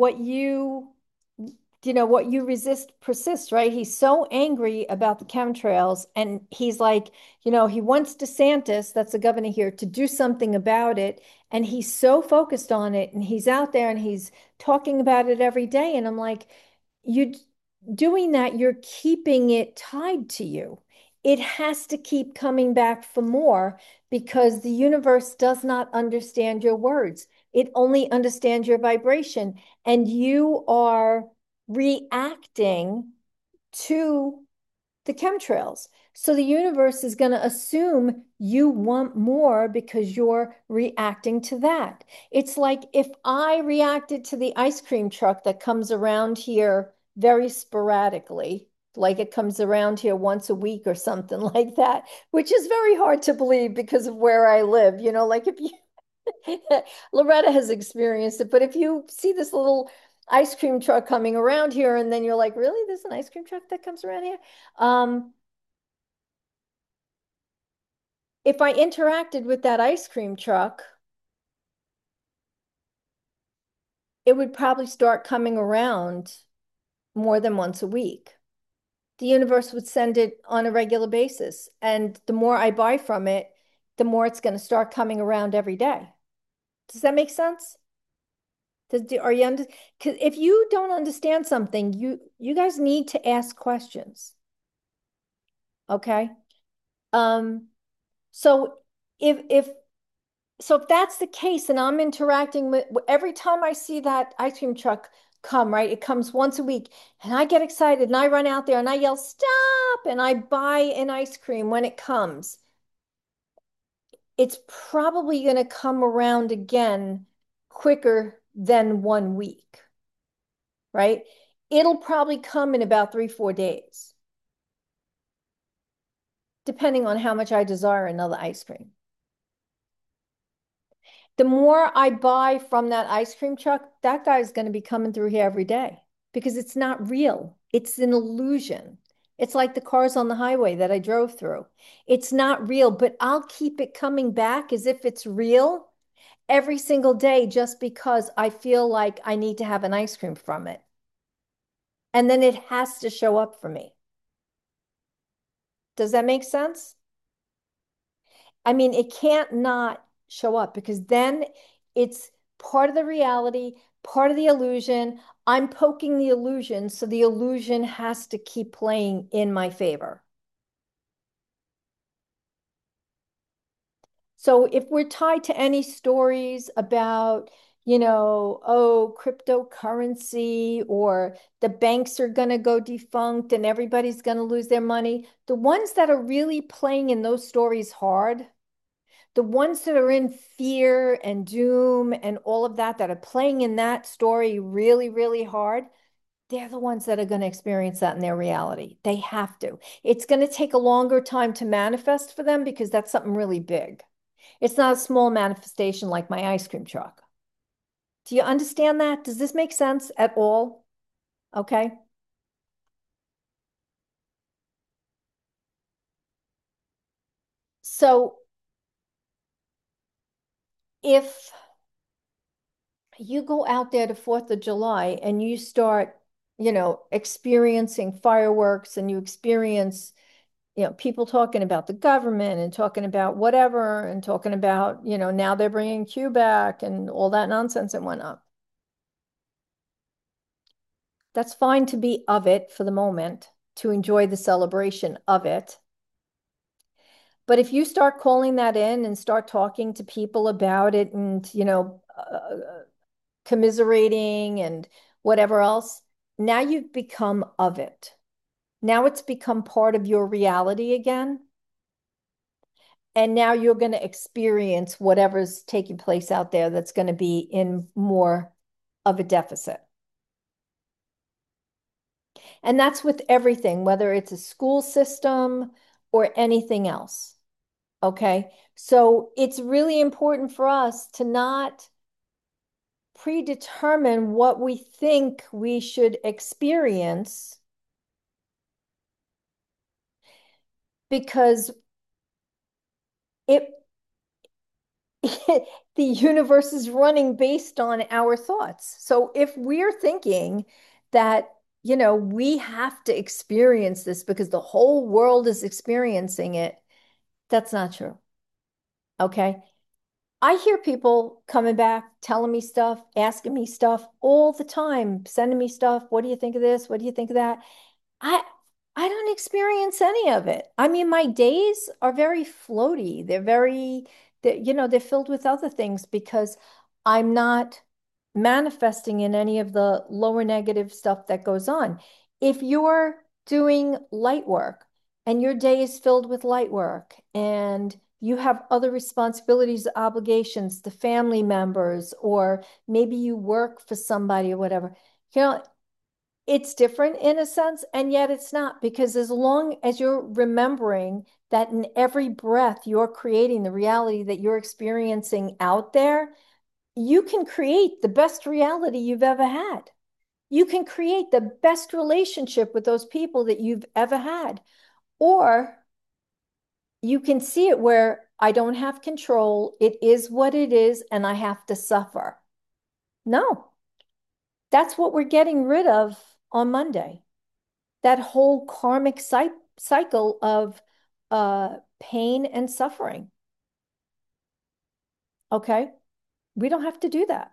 what you resist persists, right? He's so angry about the chemtrails. And he's like, he wants DeSantis, that's the governor here, to do something about it. And he's so focused on it. And he's out there and he's talking about it every day. And I'm like, you doing that, you're keeping it tied to you. It has to keep coming back for more because the universe does not understand your words. It only understands your vibration. And you are reacting to the chemtrails. So the universe is going to assume you want more because you're reacting to that. It's like if I reacted to the ice cream truck that comes around here very sporadically, like it comes around here once a week or something like that, which is very hard to believe because of where I live. Like if you Loretta has experienced it, but if you see this little ice cream truck coming around here and then you're like, really, there's an ice cream truck that comes around here? Um, if I interacted with that ice cream truck, it would probably start coming around more than once a week. The universe would send it on a regular basis. And the more I buy from it, the more it's going to start coming around every day. Does that make sense? Are you under, because if you don't understand something, you guys need to ask questions. Okay. Um, so if if that's the case, and I'm interacting with every time I see that ice cream truck come, right? It comes once a week, and I get excited and I run out there and I yell, stop, and I buy an ice cream when it comes. It's probably going to come around again quicker than 1 week, right? It'll probably come in about 3, 4 days, depending on how much I desire another ice cream. The more I buy from that ice cream truck, that guy's going to be coming through here every day because it's not real. It's an illusion. It's like the cars on the highway that I drove through. It's not real, but I'll keep it coming back as if it's real every single day just because I feel like I need to have an ice cream from it. And then it has to show up for me. Does that make sense? I mean, it can't not show up because then it's part of the reality, part of the illusion. I'm poking the illusion, so the illusion has to keep playing in my favor. So if we're tied to any stories about, oh, cryptocurrency or the banks are going to go defunct and everybody's going to lose their money. The ones that are really playing in those stories hard, the ones that are in fear and doom and all of that, that are playing in that story really, really hard, they're the ones that are going to experience that in their reality. They have to. It's going to take a longer time to manifest for them because that's something really big. It's not a small manifestation like my ice cream truck. Do you understand that? Does this make sense at all? Okay. So if you go out there to 4th of July and you start, experiencing fireworks and you experience, people talking about the government and talking about whatever and talking about, now they're bringing Q back and all that nonsense and whatnot. That's fine to be of it for the moment, to enjoy the celebration of it. But if you start calling that in and start talking to people about it and, commiserating and whatever else, now you've become of it. Now it's become part of your reality again. And now you're going to experience whatever's taking place out there that's going to be in more of a deficit. And that's with everything, whether it's a school system or anything else. Okay. So it's really important for us to not predetermine what we think we should experience because it the universe is running based on our thoughts. So if we're thinking that, we have to experience this because the whole world is experiencing it, that's not true. Okay. I hear people coming back, telling me stuff, asking me stuff all the time, sending me stuff. What do you think of this? What do you think of that? I I don't experience any of it. I mean, my days are very floaty. They're filled with other things because I'm not manifesting in any of the lower negative stuff that goes on. If you're doing light work and your day is filled with light work and you have other responsibilities, obligations to family members, or maybe you work for somebody or whatever, it's different in a sense, and yet it's not because as long as you're remembering that in every breath you're creating the reality that you're experiencing out there, you can create the best reality you've ever had. You can create the best relationship with those people that you've ever had. Or you can see it where I don't have control, it is what it is, and I have to suffer. No, that's what we're getting rid of on Monday. That whole karmic cycle of pain and suffering. Okay. We don't have to do that.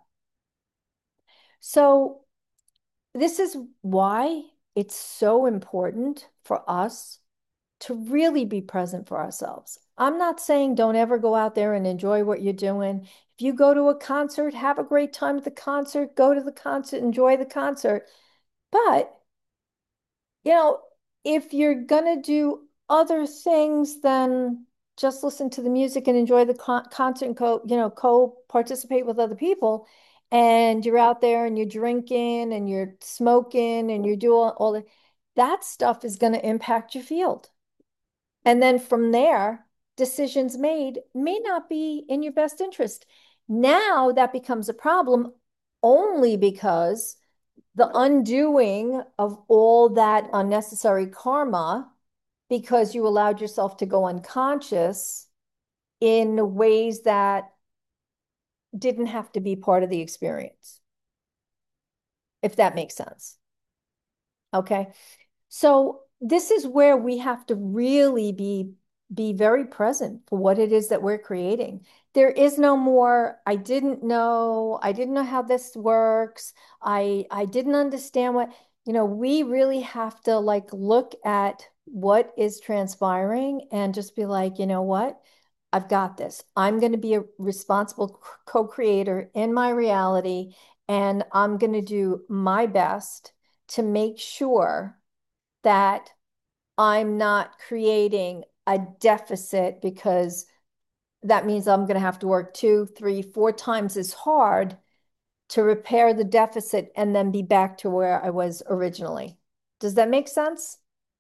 So, this is why it's so important for us to really be present for ourselves. I'm not saying don't ever go out there and enjoy what you're doing. If you go to a concert, have a great time at the concert, go to the concert, enjoy the concert. But you know, if you're gonna do other things than just listen to the music and enjoy the concert and co-participate with other people, and you're out there and you're drinking and you're smoking and you're doing all that stuff is gonna impact your field. And then from there, decisions made may not be in your best interest. Now that becomes a problem only because the undoing of all that unnecessary karma because you allowed yourself to go unconscious in ways that didn't have to be part of the experience, if that makes sense. Okay. So this is where we have to really be very present for what it is that we're creating. There is no more, I didn't know how this works. I didn't understand what, we really have to like look at what is transpiring and just be like, you know what? I've got this. I'm going to be a responsible co-creator in my reality, and I'm going to do my best to make sure that I'm not creating a deficit because that means I'm going to have to work two, three, four times as hard to repair the deficit and then be back to where I was originally. Does that make sense?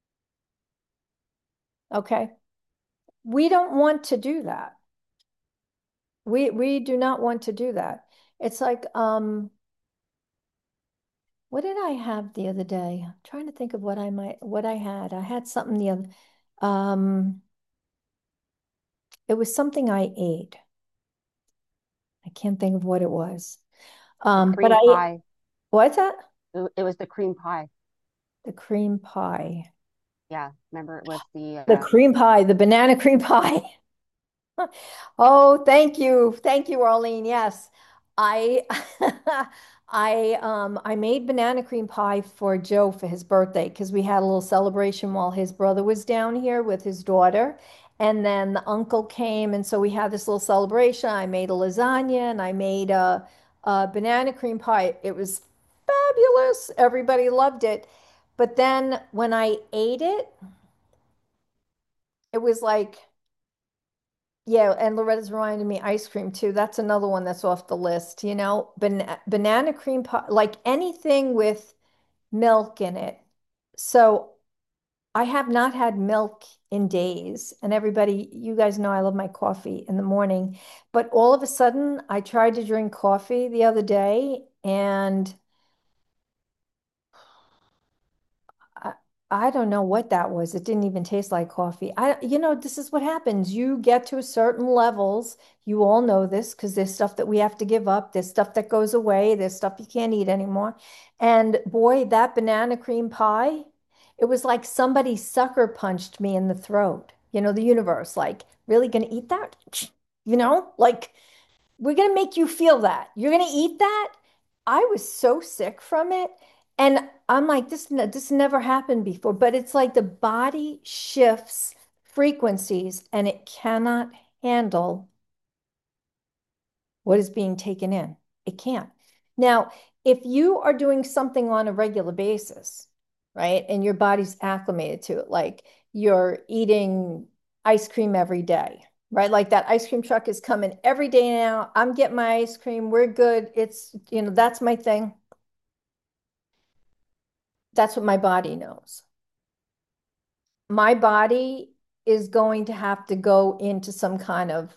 Okay. We don't want to do that. We do not want to do that. It's like, what did I have the other day? I'm trying to think of what I had. I had something the other, um, it was something I ate. I can't think of what it was. The But cream I, pie. what's that? It was the cream pie. The cream pie. Yeah, remember it was the The cream pie, the banana cream pie. Oh, thank you. Thank you, Arlene. Yes. I I made banana cream pie for Joe for his birthday because we had a little celebration while his brother was down here with his daughter. And then the uncle came, and so we had this little celebration. I made a lasagna and I made a banana cream pie. It was fabulous. Everybody loved it. But then when I ate it, it was like yeah, and Loretta's reminded me ice cream too. That's another one that's off the list, you know. Banana cream pie, like anything with milk in it. So I have not had milk in days. And everybody, you guys know I love my coffee in the morning. But all of a sudden, I tried to drink coffee the other day and I, I don't know what that was. It didn't even taste like coffee. This is what happens. You get to certain levels. You all know this because there's stuff that we have to give up. There's stuff that goes away. There's stuff you can't eat anymore. And boy, that banana cream pie, it was like somebody sucker punched me in the throat. The universe, like, really gonna eat that? Like we're going to make you feel that. You're going to eat that. I was so sick from it. And I'm like, this never happened before. But it's like the body shifts frequencies and it cannot handle what is being taken in. It can't. Now, if you are doing something on a regular basis, right, and your body's acclimated to it, like you're eating ice cream every day, right? Like that ice cream truck is coming every day now. I'm getting my ice cream. We're good. That's my thing. That's what my body knows. My body is going to have to go into some kind of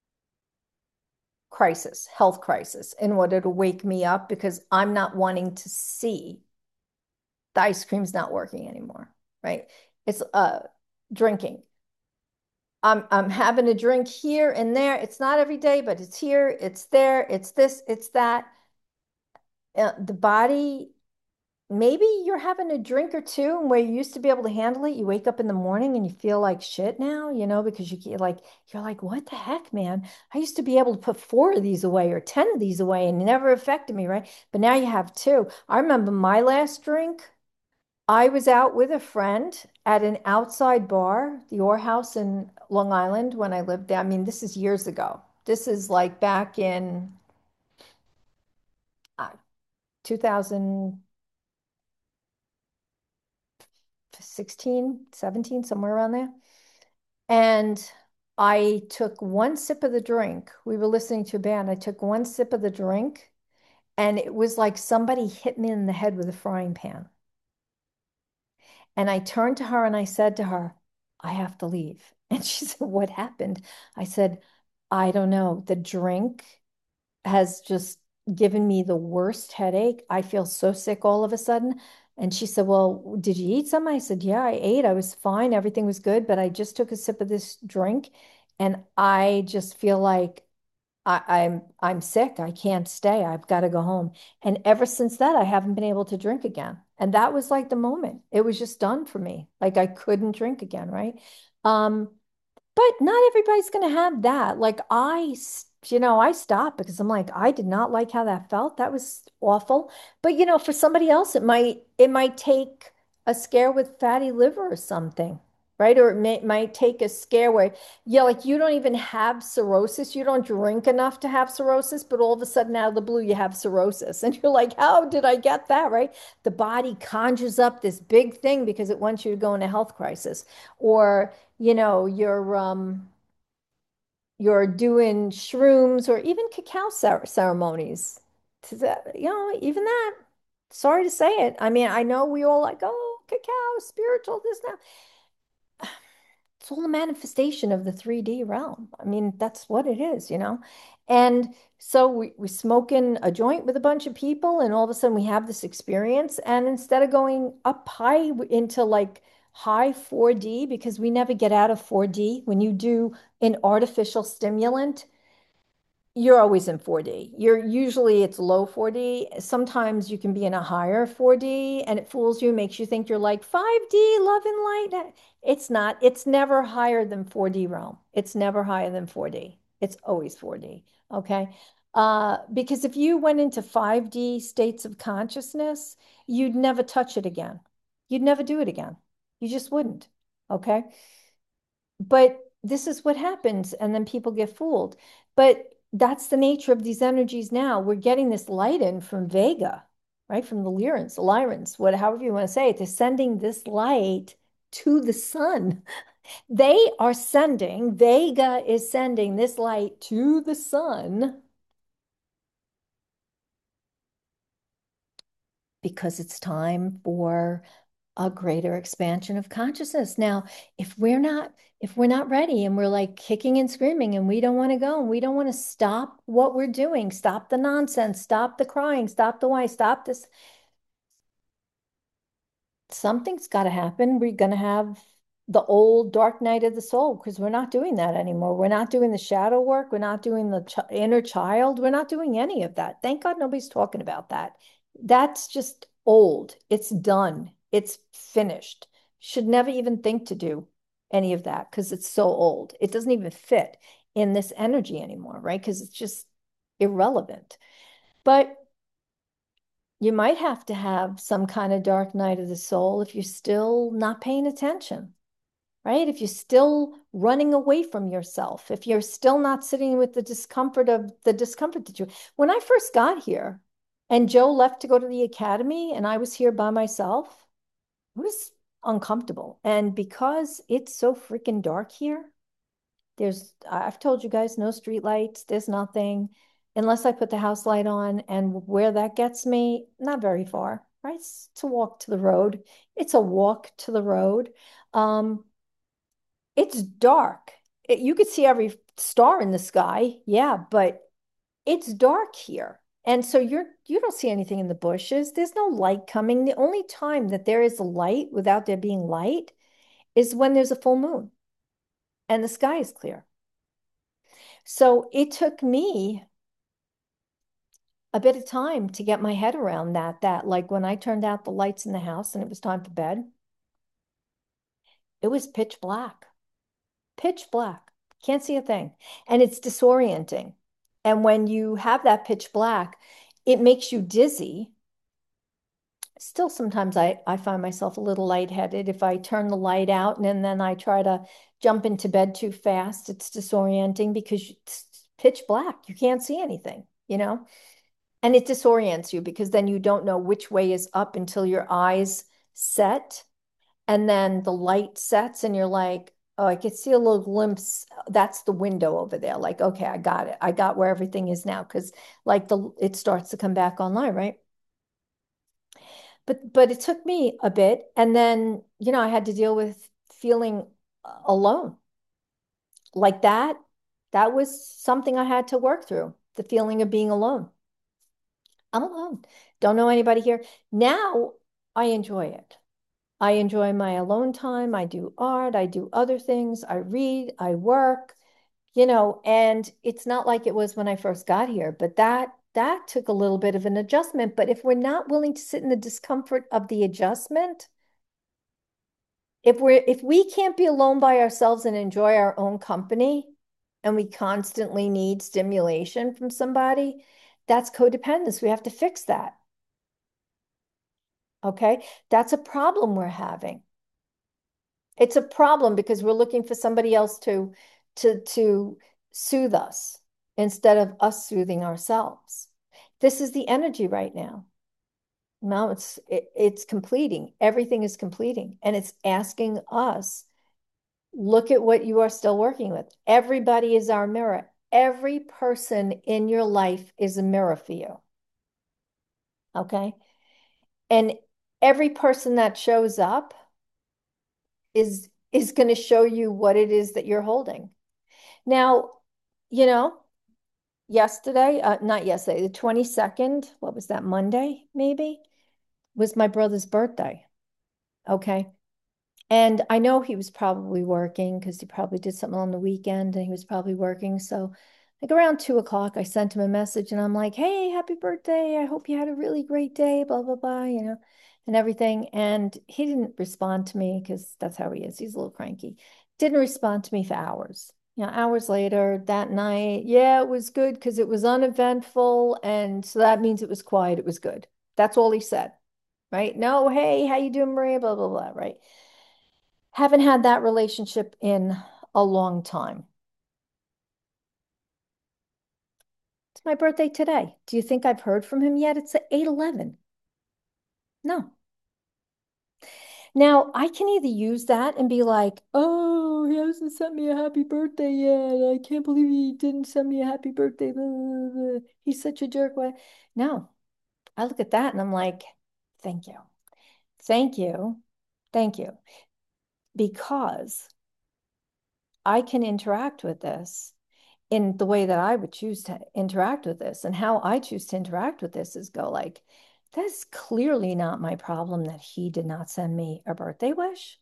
crisis, health crisis, in order to wake me up because I'm not wanting to see the ice cream's not working anymore, right? It's drinking. I'm having a drink here and there. It's not every day, but it's here, it's there, it's this, it's that. The body, maybe you're having a drink or two and where you used to be able to handle it, you wake up in the morning and you feel like shit now, because you're like, what the heck, man? I used to be able to put four of these away or 10 of these away and it never affected me, right? But now you have two. I remember my last drink. I was out with a friend at an outside bar, the Orr House in Long Island when I lived there. I mean, this is years ago. This is like back in uh, 2016, 17, somewhere around there. And I took one sip of the drink. We were listening to a band. I took one sip of the drink, and it was like somebody hit me in the head with a frying pan. And I turned to her and I said to her, I have to leave. And she said, what happened? I said, I don't know. The drink has just given me the worst headache. I feel so sick all of a sudden. And she said, well, did you eat some? I said, yeah, I ate. I was fine. Everything was good. But I just took a sip of this drink and I just feel like I'm sick. I can't stay. I've got to go home. And ever since that, I haven't been able to drink again. And that was like the moment. It was just done for me. Like I couldn't drink again, right? Um, but not everybody's going to have that. Like I stopped because I'm like, I did not like how that felt. That was awful. But for somebody else, it might take a scare with fatty liver or something. right? Or might take a scare where, yeah, like you don't even have cirrhosis. You don't drink enough to have cirrhosis, but all of a sudden out of the blue, you have cirrhosis. And you're like, how did I get that, right? The body conjures up this big thing because it wants you to go in a health crisis. Or, you're doing shrooms or even cacao ceremonies. Even that, sorry to say it. I mean, I know we all like, oh, cacao, spiritual, this now. It's all a manifestation of the 3D realm. I mean, that's what it is, you know? And so we smoking a joint with a bunch of people, and all of a sudden we have this experience. And instead of going up high into like high 4D, because we never get out of 4D, when you do an artificial stimulant, you're always in 4D. It's low 4D. Sometimes you can be in a higher 4D and it fools you, makes you think you're like 5D, love and light. It's not. It's never higher than 4D realm. It's never higher than 4D. It's always 4D. Okay. Because if you went into 5D states of consciousness, you'd never touch it again. You'd never do it again. You just wouldn't. Okay. But this is what happens, and then people get fooled. But that's the nature of these energies now. We're getting this light in from Vega, right? From the Lyrans, however you want to say it. They're sending this light to the sun. Vega is sending this light to the sun because it's time for a greater expansion of consciousness. Now, if we're not ready and we're like kicking and screaming and we don't want to go and we don't want to stop what we're doing, stop the nonsense, stop the crying, stop the why, stop this, something's got to happen. We're going to have the old dark night of the soul because we're not doing that anymore. We're not doing the shadow work. We're not doing the ch inner child. We're not doing any of that. Thank God nobody's talking about that. That's just old. It's done. It's finished. Should never even think to do any of that because it's so old. It doesn't even fit in this energy anymore, right? Because it's just irrelevant. But you might have to have some kind of dark night of the soul if you're still not paying attention, right? If you're still running away from yourself, if you're still not sitting with the discomfort that you. When I first got here and Joe left to go to the academy and I was here by myself, it was uncomfortable. And because it's so freaking dark here, I've told you guys, no street lights, there's nothing unless I put the house light on. And where that gets me, not very far, right? It's a walk to the road. It's a walk to the road. Um, it's dark. You could see every star in the sky. Yeah, but it's dark here. And so you don't see anything in the bushes. There's no light coming. The only time that there is a light without there being light is when there's a full moon and the sky is clear. So it took me a bit of time to get my head around that like when I turned out the lights in the house and it was time for bed, it was pitch black. Pitch black. Can't see a thing. And it's disorienting. And when you have that pitch black, it makes you dizzy. Still, sometimes I find myself a little lightheaded if I turn the light out and then I try to jump into bed too fast. It's disorienting because it's pitch black. You can't see anything, you know? And it disorients you because then you don't know which way is up until your eyes set. And then the light sets and you're like, oh, I could see a little glimpse. That's the window over there. Like, okay, I got it. I got where everything is now because like it starts to come back online, right? But it took me a bit. And then, I had to deal with feeling alone like that. That was something I had to work through, the feeling of being alone. I'm alone. Don't know anybody here. Now I enjoy it. I enjoy my alone time. I do art. I do other things. I read. I work, and it's not like it was when I first got here, but that took a little bit of an adjustment. But if we're not willing to sit in the discomfort of the adjustment, if we can't be alone by ourselves and enjoy our own company, and we constantly need stimulation from somebody, that's codependence. We have to fix that. Okay. That's a problem we're having. It's a problem because we're looking for somebody else to soothe us instead of us soothing ourselves. This is the energy right now. Now it's completing. Everything is completing, and it's asking us, look at what you are still working with. Everybody is our mirror. Every person in your life is a mirror for you. Okay? And every person that shows up is going to show you what it is that you're holding. Now, you know, yesterday, not yesterday, the 22nd, what was that, Monday, maybe, was my brother's birthday. Okay. And I know he was probably working because he probably did something on the weekend and he was probably working. So, like around 2 o'clock, I sent him a message and I'm like, hey, happy birthday. I hope you had a really great day, blah, blah, blah, and everything. And he didn't respond to me because that's how he is. He's a little cranky. Didn't respond to me for hours. Hours later that night, yeah, it was good because it was uneventful. And so that means it was quiet. It was good. That's all he said, right? No, hey, how you doing, Maria? Blah, blah, blah, right? Haven't had that relationship in a long time. It's my birthday today. Do you think I've heard from him yet? It's at 8:11. No. Now, I can either use that and be like, oh, he hasn't sent me a happy birthday yet. I can't believe he didn't send me a happy birthday. Blah, blah, blah. He's such a jerk. No, I look at that and I'm like, thank you. Thank you. Thank you. Because I can interact with this in the way that I would choose to interact with this. And how I choose to interact with this is go like, that's clearly not my problem that he did not send me a birthday wish.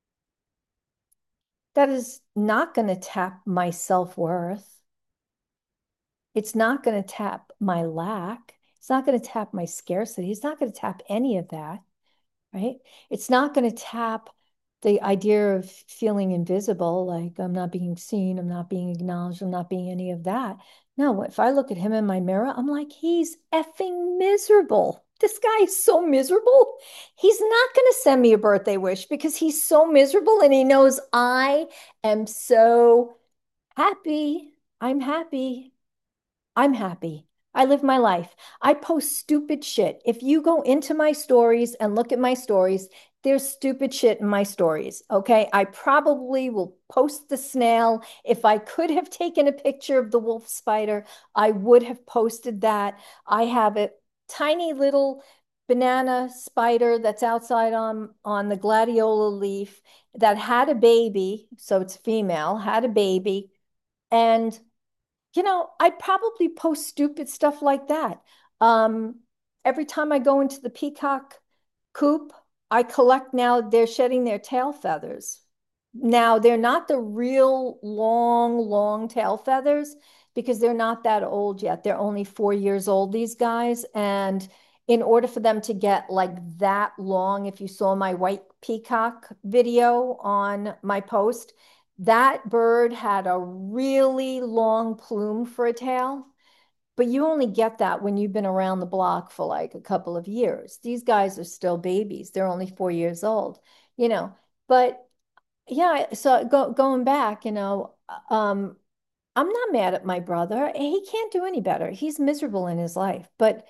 That is not going to tap my self-worth. It's not going to tap my lack. It's not going to tap my scarcity. It's not going to tap any of that, right? It's not going to tap the idea of feeling invisible, like I'm not being seen, I'm not being acknowledged, I'm not being any of that. No, if I look at him in my mirror, I'm like, he's effing miserable. This guy is so miserable. He's not going to send me a birthday wish because he's so miserable and he knows I am so happy. I'm happy. I'm happy. I live my life. I post stupid shit. If you go into my stories and look at my stories, there's stupid shit in my stories. Okay. I probably will post the snail. If I could have taken a picture of the wolf spider, I would have posted that. I have a tiny little banana spider that's outside on the gladiola leaf that had a baby. So it's female, had a baby. And I probably post stupid stuff like that. Um, every time I go into the peacock coop, I collect now, they're shedding their tail feathers. Now, they're not the real long tail feathers because they're not that old yet. They're only 4 years old, these guys. And in order for them to get like that long, if you saw my white peacock video on my post, that bird had a really long plume for a tail, but you only get that when you've been around the block for like a couple of years. These guys are still babies. They're only 4 years old, you know. But yeah, so going back, I'm not mad at my brother. He can't do any better. He's miserable in his life, but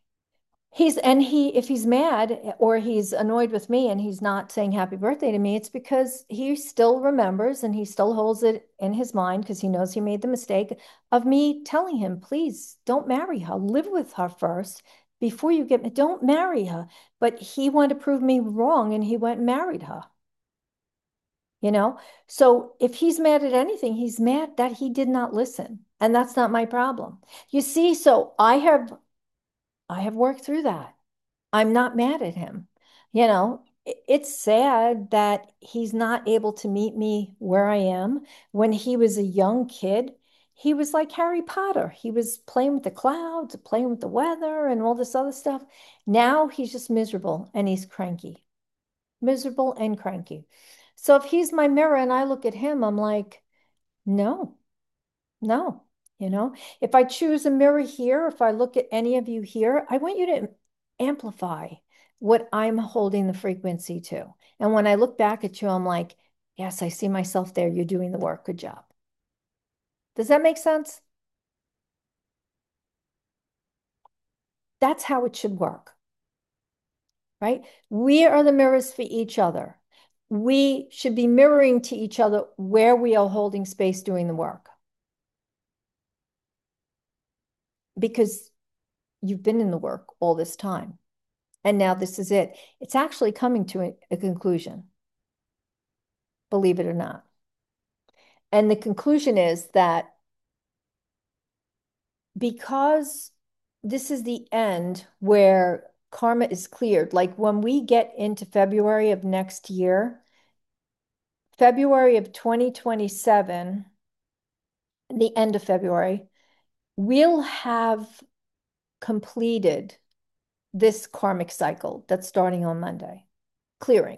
if he's mad or he's annoyed with me and he's not saying happy birthday to me, it's because he still remembers and he still holds it in his mind because he knows he made the mistake of me telling him, please don't marry her, live with her first before you don't marry her. But he wanted to prove me wrong and he went and married her, you know? So if he's mad at anything, he's mad that he did not listen. And that's not my problem. You see, so I have worked through that. I'm not mad at him. It's sad that he's not able to meet me where I am. When he was a young kid, he was like Harry Potter. He was playing with the clouds, playing with the weather, and all this other stuff. Now he's just miserable and he's cranky, miserable and cranky. So if he's my mirror and I look at him, I'm like, no. No, if I choose a mirror here, if I look at any of you here, I want you to amplify what I'm holding the frequency to. And when I look back at you, I'm like, Yes, I see myself there. You're doing the work. Good job. Does that make sense? That's how it should work, right? We are the mirrors for each other. We should be mirroring to each other where we are holding space doing the work because you've been in the work all this time. And now this is it. It's actually coming to a conclusion, believe it or not. And the conclusion is that because this is the end where karma is cleared, like when we get into February of next year, February of 2027, the end of February, we'll have completed this karmic cycle that's starting on Monday, clearing.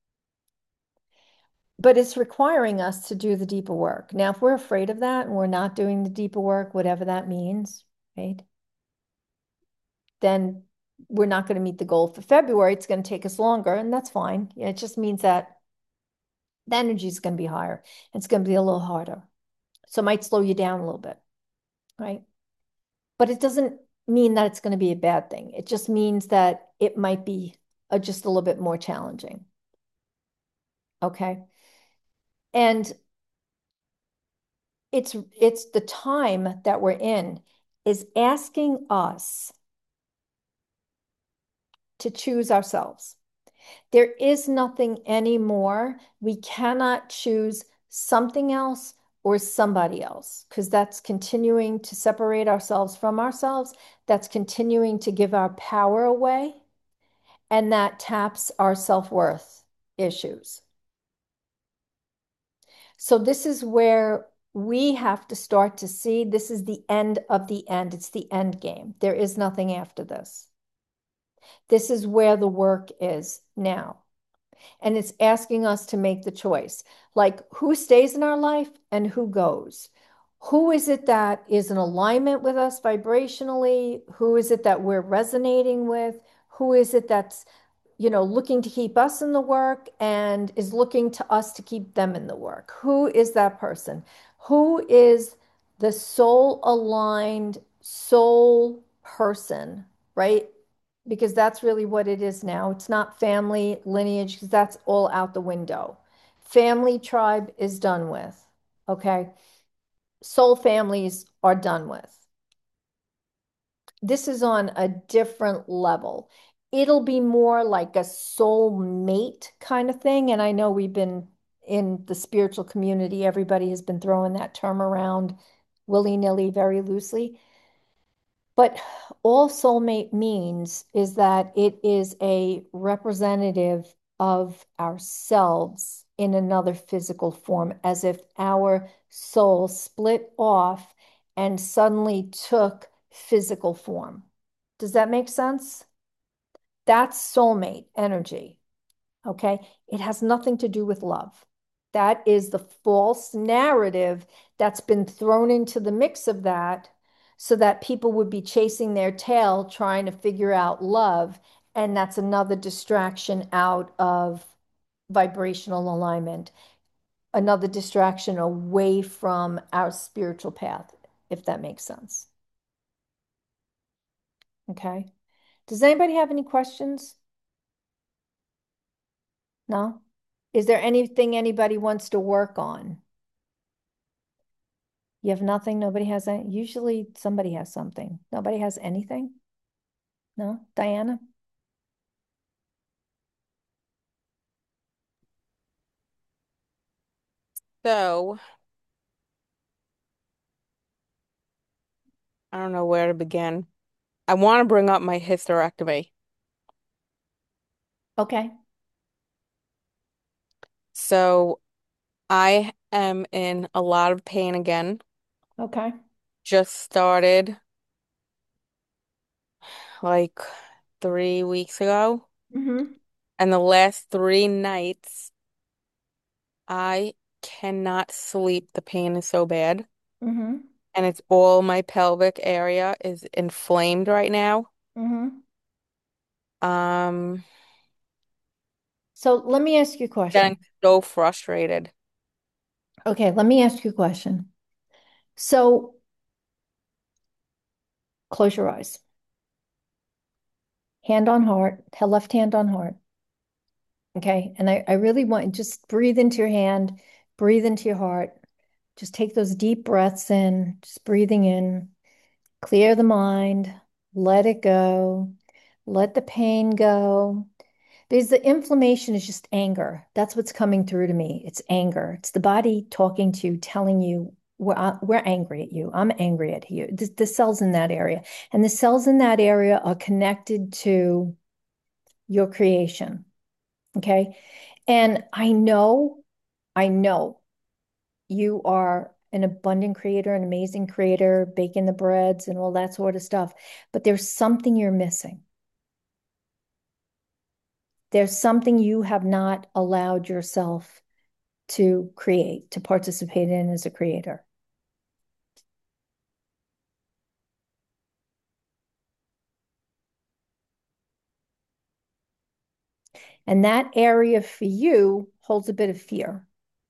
But it's requiring us to do the deeper work. Now, if we're afraid of that and we're not doing the deeper work, whatever that means, right? Then we're not going to meet the goal for February. It's going to take us longer, and that's fine. Yeah, it just means that the energy is going to be higher. It's going to be a little harder. So it might slow you down a little bit, right? But it doesn't mean that it's going to be a bad thing. It just means that it might be just a little bit more challenging. Okay. And it's the time that we're in is asking us to choose ourselves. There is nothing anymore. We cannot choose something else or somebody else because that's continuing to separate ourselves from ourselves. That's continuing to give our power away, and that taps our self-worth issues. So this is where we have to start to see this is the end of the end. It's the end game. There is nothing after this. This is where the work is now. And it's asking us to make the choice. Like who stays in our life and who goes? Who is it that is in alignment with us vibrationally? Who is it that we're resonating with? Who is it that's looking to keep us in the work and is looking to us to keep them in the work? Who is that person? Who is the soul aligned soul person, right? Because that's really what it is now. It's not family lineage, because that's all out the window. Family tribe is done with. Okay. Soul families are done with. This is on a different level. It'll be more like a soul mate kind of thing. And I know we've been in the spiritual community, everybody has been throwing that term around willy-nilly, very loosely. But all soulmate means is that it is a representative of ourselves in another physical form, as if our soul split off and suddenly took physical form. Does that make sense? That's soulmate energy. Okay. It has nothing to do with love. That is the false narrative that's been thrown into the mix of that so that people would be chasing their tail trying to figure out love. And that's another distraction out of vibrational alignment, another distraction away from our spiritual path, if that makes sense. Okay. Does anybody have any questions? No? Is there anything anybody wants to work on? You have nothing? Nobody has any? Usually somebody has something. Nobody has anything? No? Diana? So, I don't know where to begin. I want to bring up my hysterectomy. Okay. So, I am in a lot of pain again. Okay. Just started like 3 weeks ago. Mm-hmm. And the last 3 nights, I cannot sleep. The pain is so bad. Mm-hmm. And it's all my pelvic area is inflamed right now. Mm-hmm. Um, So So let me ask you a question. Getting so frustrated. Okay, let me ask you a question. So close your eyes. Hand on heart, left hand on heart. Okay. And I really want just breathe into your hand, breathe into your heart. Just take those deep breaths in, just breathing in, clear the mind, let it go, let the pain go. Because the inflammation is just anger. That's what's coming through to me. It's anger. It's the body talking to you, telling you, we're angry at you. I'm angry at you. The cells in that area. And the cells in that area are connected to your creation. Okay. And I know you are an abundant creator, an amazing creator, baking the breads and all that sort of stuff. But there's something you're missing. There's something you have not allowed yourself to create, to participate in as a creator. And that area for you holds a bit of fear.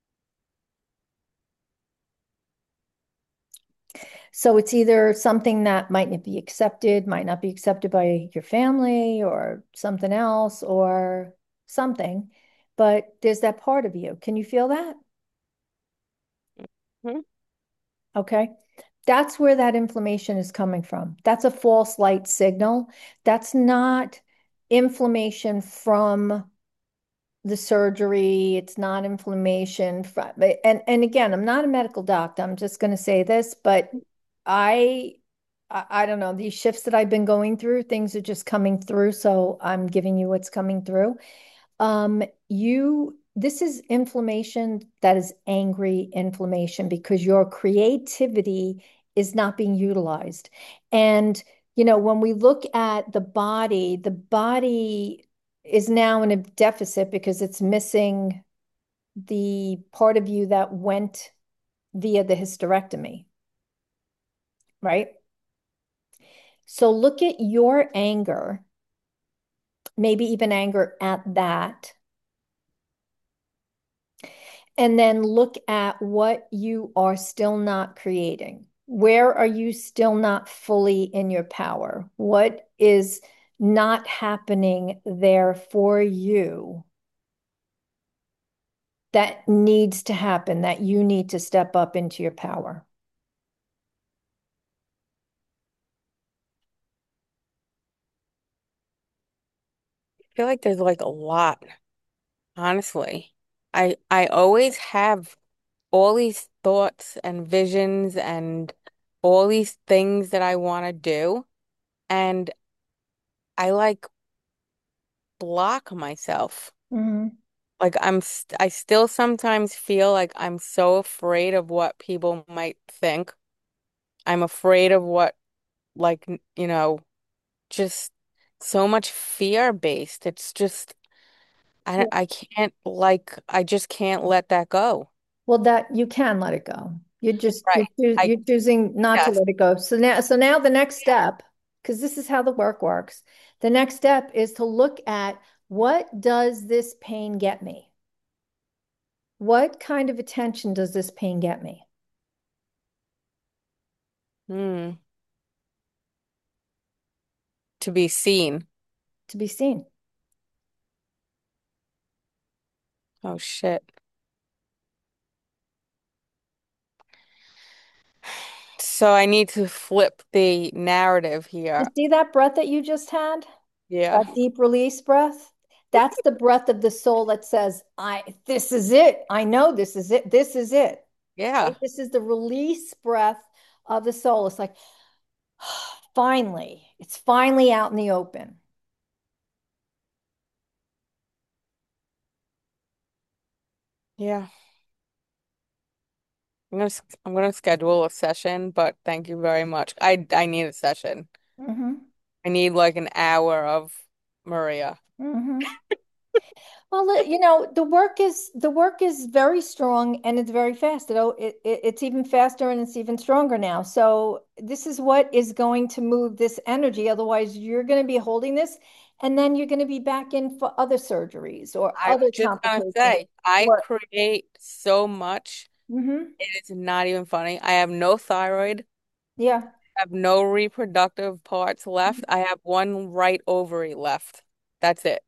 So it's either something that might not be accepted, might not be accepted by your family or something else or something, but there's that part of you. Can you feel that? Hmm. Okay. That's where that inflammation is coming from. That's a false light signal. That's not inflammation from the surgery. It's not inflammation from, and again, I'm not a medical doctor. I'm just going to say this, but I, I don't know, these shifts that I've been going through, things are just coming through. So I'm giving you what's coming through. This is inflammation that is angry inflammation because your creativity is not being utilized. And, when we look at the body is now in a deficit because it's missing the part of you that went via the hysterectomy, right? So look at your anger, maybe even anger at that, and then look at what you are still not creating. Where are you still not fully in your power? What is not happening there for you that needs to happen, that you need to step up into your power? I feel like there's like a lot, honestly. I always have all these thoughts and visions and all these things that I want to do, and I like block myself. Mhm. Like I still sometimes feel like I'm so afraid of what people might think. I'm afraid of what like, just so much fear based. It's just I can't I just can't let that go. Well, that you can let it go. Right. I You're choosing not to Yes. let it go. So now the next step, because this is how the work works, the next step is to look at what does this pain get me? What kind of attention does this pain get me? Hmm. To be seen. To be seen. Oh shit. So I need to flip the narrative You here. see that breath that you just had? Yeah. That deep release breath? That's the breath of the soul that says, this is it. I know this is it. This is it. Yeah. Right? This is the release breath of the soul. It's like, finally, it's finally out in the open. Yeah. I'm gonna schedule a session, but thank you very much. I need a session. Hmm. I need like an hour of Maria. Hmm. Well, the work is very strong and it's very fast. It's even faster and it's even stronger now. So this is what is going to move this energy. Otherwise, you're going to be holding this and then you're going to be back in for other surgeries or I was other just gonna complications. say, I What? create so much. Hmm. It is not even funny. I have no thyroid. Yeah. I have no reproductive parts left. I have one right ovary left. That's it.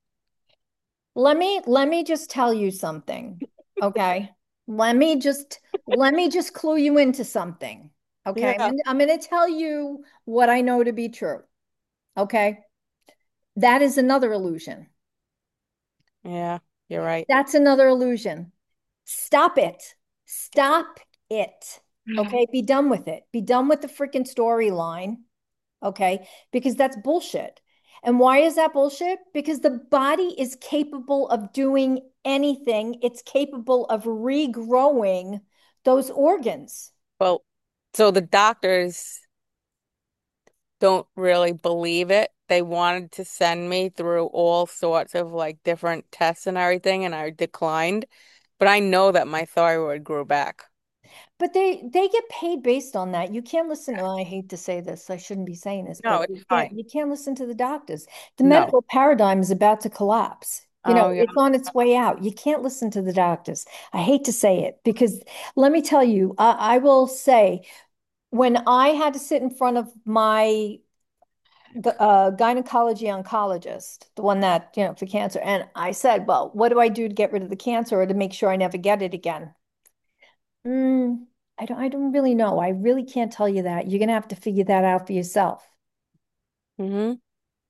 Let me just tell you something. Okay. Let me just clue you into something. Okay. Yeah. I'm gonna tell you what I know to be true. Okay. That is another illusion. Yeah, you're right. That's another illusion. Stop it. Stop it. Okay. Be done with it. Be done with the freaking storyline. Okay. Because that's bullshit. And why is that bullshit? Because the body is capable of doing anything, it's capable of regrowing those organs. Well, so the doctors don't really believe it. They wanted to send me through all sorts of like different tests and everything, and I declined. But I know that my thyroid grew back. But they get paid based on that. You can't listen. Oh, I hate to say this. I shouldn't be saying this, No, but it's fine. you can't listen to the doctors. The No. medical paradigm is about to collapse. Oh yeah. It's on its way out. You can't listen to the doctors. I hate to say it because let me tell you, I will say when I had to sit in front of my gynecology oncologist, the one that, for cancer, and I said, well, what do I do to get rid of the cancer or to make sure I never get it again? Mm, I don't really know. I really can't tell you that. You're gonna have to figure that out for yourself. Hmm.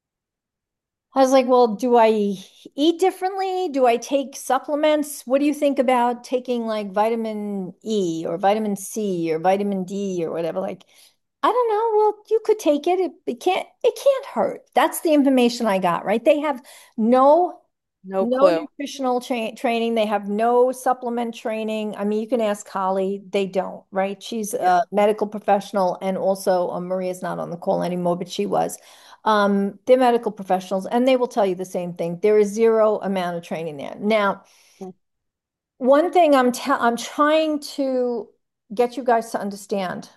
I was like, well, do I eat differently? Do I take supplements? What do you think about taking like vitamin E or vitamin C or vitamin D or whatever? Like, I don't know. Well, you could take it. It can't hurt. That's the information I got, right? They have no No no clue. nutritional training. They have no supplement training. I mean, you can ask Holly. They don't, right? She's Yeah. a medical professional, and also Maria's not on the call anymore, but she was. They're medical professionals, and they will tell you the same thing. There is zero amount of training there. Now, one thing I'm trying to get you guys to understand.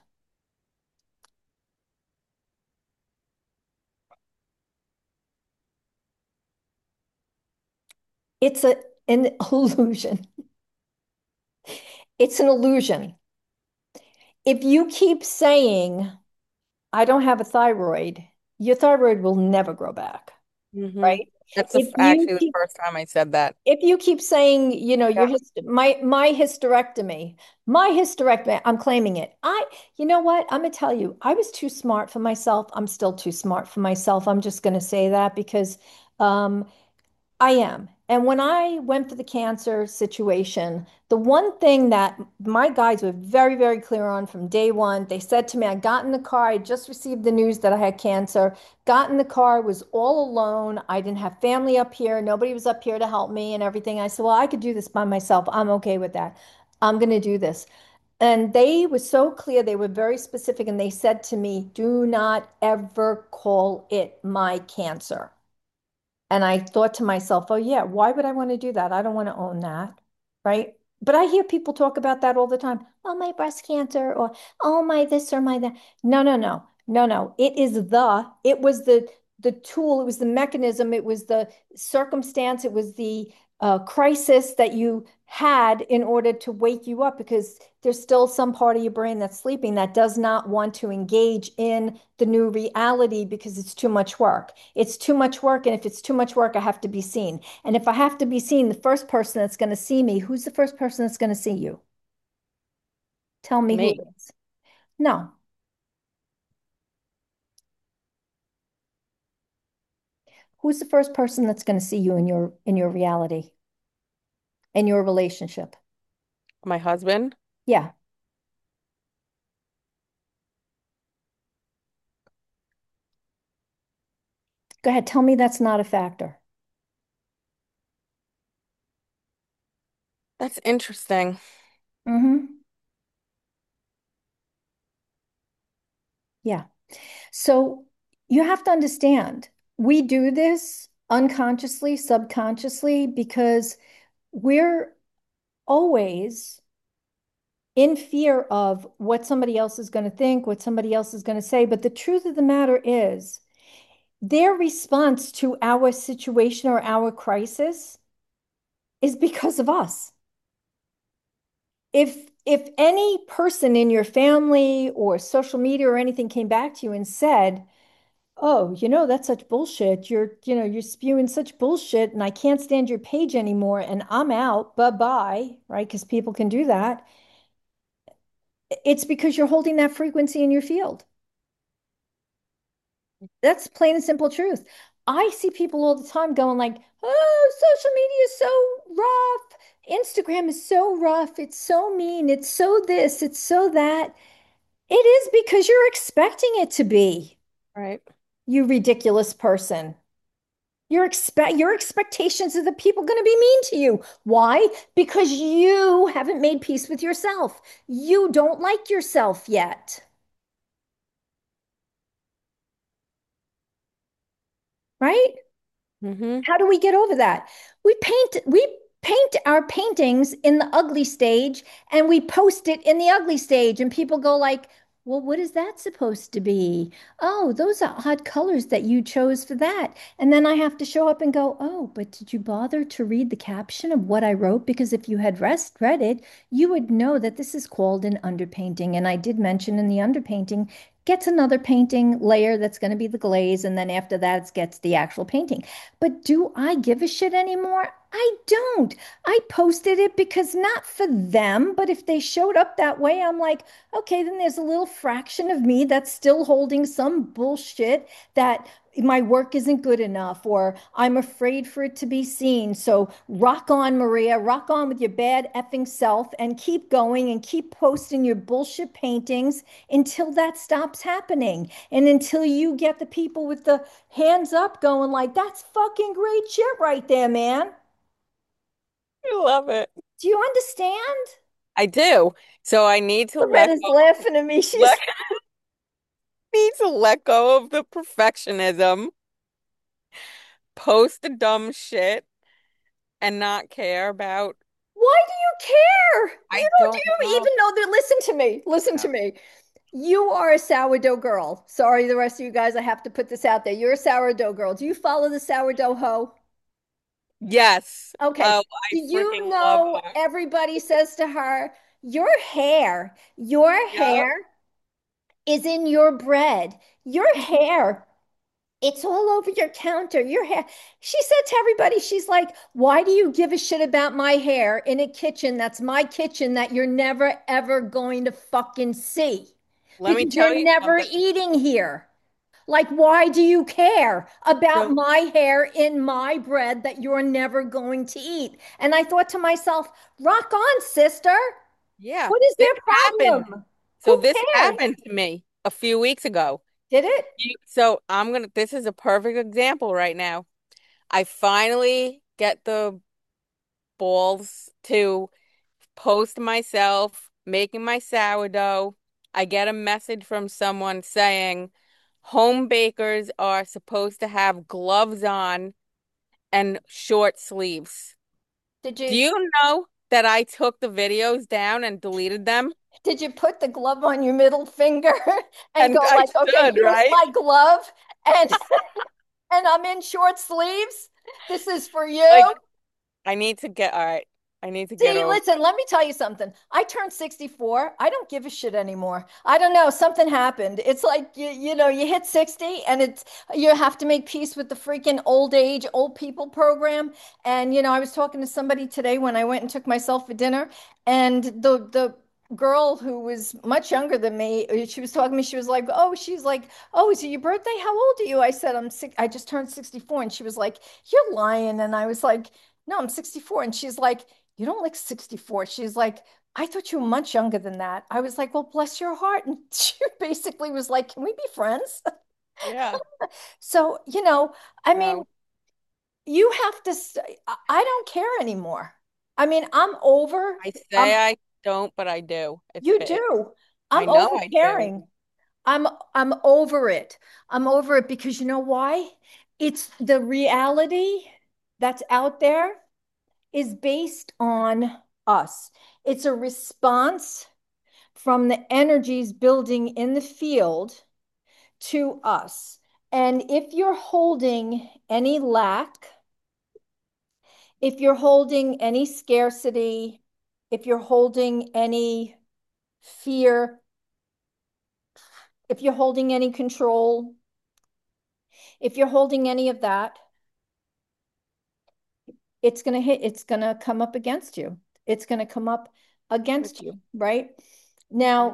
It's an illusion. It's an illusion. If you keep saying, I don't have a thyroid, your thyroid will never grow back, Hmm. right? That's If you actually the keep first time I said that. if you keep saying, Yeah. my hysterectomy, I'm claiming it. You know what? I'm gonna tell you, I was too smart for myself. I'm still too smart for myself. I'm just gonna say that because um, I am. And when I went for the cancer situation, the one thing that my guys were very, very clear on from day one, they said to me, I got in the car, I just received the news that I had cancer, got in the car, was all alone. I didn't have family up here. Nobody was up here to help me and everything. I said, well, I could do this by myself. I'm okay with that. I'm going to do this. And they were so clear, they were very specific, and they said to me, do not ever call it my cancer. And I thought to myself, oh, yeah, why would I want to do that? I don't want to own that. Right. But I hear people talk about that all the time. Oh, my breast cancer, or oh, my this or my that. No, no, no, no, no. It was the tool, it was the mechanism, it was the circumstance, it was the crisis that you had in order to wake you up because there's still some part of your brain that's sleeping that does not want to engage in the new reality because it's too much work. It's too much work. And if it's too much work, I have to be seen. And if I have to be seen, the first person that's going to see me, who's the first person that's going to see you? Tell me who Me. it is. No. Who's the first person that's going to see you in your reality, in your relationship? My husband. Yeah. Go ahead. Tell me that's not a factor. That's interesting. Mm-hmm. Yeah. So you have to understand, we do this unconsciously, subconsciously, because we're always in fear of what somebody else is going to think, what somebody else is going to say. But the truth of the matter is, their response to our situation or our crisis is because of us. If any person in your family or social media or anything came back to you and said, "Oh, that's such bullshit. You're spewing such bullshit and I can't stand your page anymore and I'm out. Bye-bye," right? Because people can do that. It's because you're holding that frequency in your field. That's plain and simple truth. I see people all the time going like, "Oh, social media is so rough. Instagram is so rough. It's so mean. It's so this, it's so that." It is because you're expecting it to be, Right. you ridiculous person. Your expectations of the people going to be mean to you. Why? Because you haven't made peace with yourself. You don't like yourself yet, right? Mm-hmm. How do we get over that? We paint our paintings in the ugly stage and we post it in the ugly stage and people go like, "Well, what is that supposed to be? Oh, those are odd colors that you chose for that." And then I have to show up and go, "Oh, but did you bother to read the caption of what I wrote? Because if you had read it, you would know that this is called an underpainting. And I did mention in the underpainting gets another painting layer that's going to be the glaze, and then after that, it gets the actual painting." But do I give a shit anymore? I don't. I posted it because not for them, but if they showed up that way, I'm like, okay, then there's a little fraction of me that's still holding some bullshit that my work isn't good enough or I'm afraid for it to be seen. So rock on, Maria, rock on with your bad effing self and keep going and keep posting your bullshit paintings until that stops happening and until you get the people with the hands up going like, "That's fucking great shit right there, man." I love it. Do you understand? I do. So I need to Loretta's laughing at me. let She's need to let go of the perfectionism, post the dumb shit, and not care about. Why do you care? I don't Do you know. even know that? Listen to me. Listen to No. me. You are a sourdough girl. Sorry, the rest of you guys, I have to put this out there. You're a sourdough girl. Do you follow the sourdough hoe? Yes. Okay. Oh, Do I you freaking love know her. everybody says to her, your hair Yep. is in your bread. Your hair, it's all over your counter. Your hair. She said to everybody, she's like, "Why do you give a shit about my hair in a kitchen that's my kitchen that you're never ever going to fucking see? Let me Because tell you're you never something. eating here. Like, why do you care about So, my hair in my bread that you're never going to eat?" And I thought to myself, rock on, sister. yeah, What is this their happened. problem? So Who this cares? happened to me a few weeks ago. Did it? So this is a perfect example right now. I finally get the balls to post myself making my sourdough. I get a message from someone saying home bakers are supposed to have gloves on and short sleeves. Did Do you you know that I took the videos down and deleted them? did you put the glove on your middle finger and And go I like, "Okay, should, here's right? my glove and and I'm in short sleeves. This is for you." Like, I need to get, all right. I need to get See, over. listen, let me tell you something. I turned 64. I don't give a shit anymore. I don't know, something happened. It's like you hit 60 and it's you have to make peace with the freaking old age, old people program. And I was talking to somebody today when I went and took myself for dinner, and the girl who was much younger than me, she was talking to me, she was like, "Oh, is it your birthday? How old are you?" I said, "I'm six, I just turned 64." And she was like, "You're lying." And I was like, "No, I'm 64." And she's like, "You don't look 64." She's like, "I thought you were much younger than that." I was like, "Well, bless your heart." And she basically was like, "Can we be friends?" Yeah. So, I mean, No, you have to, I don't care anymore. I mean, I'm over, I um, say I don't, but I do. you do. I I'm know over I do. caring. I'm over it. I'm over it because you know why? It's the reality that's out there is based on us. It's a response from the energies building in the field to us. And if you're holding any lack, if you're holding any scarcity, if you're holding any fear, if you're holding any control, if you're holding any of that, it's going to come up against you. It's going to come up Which, against you, right? yeah, Now,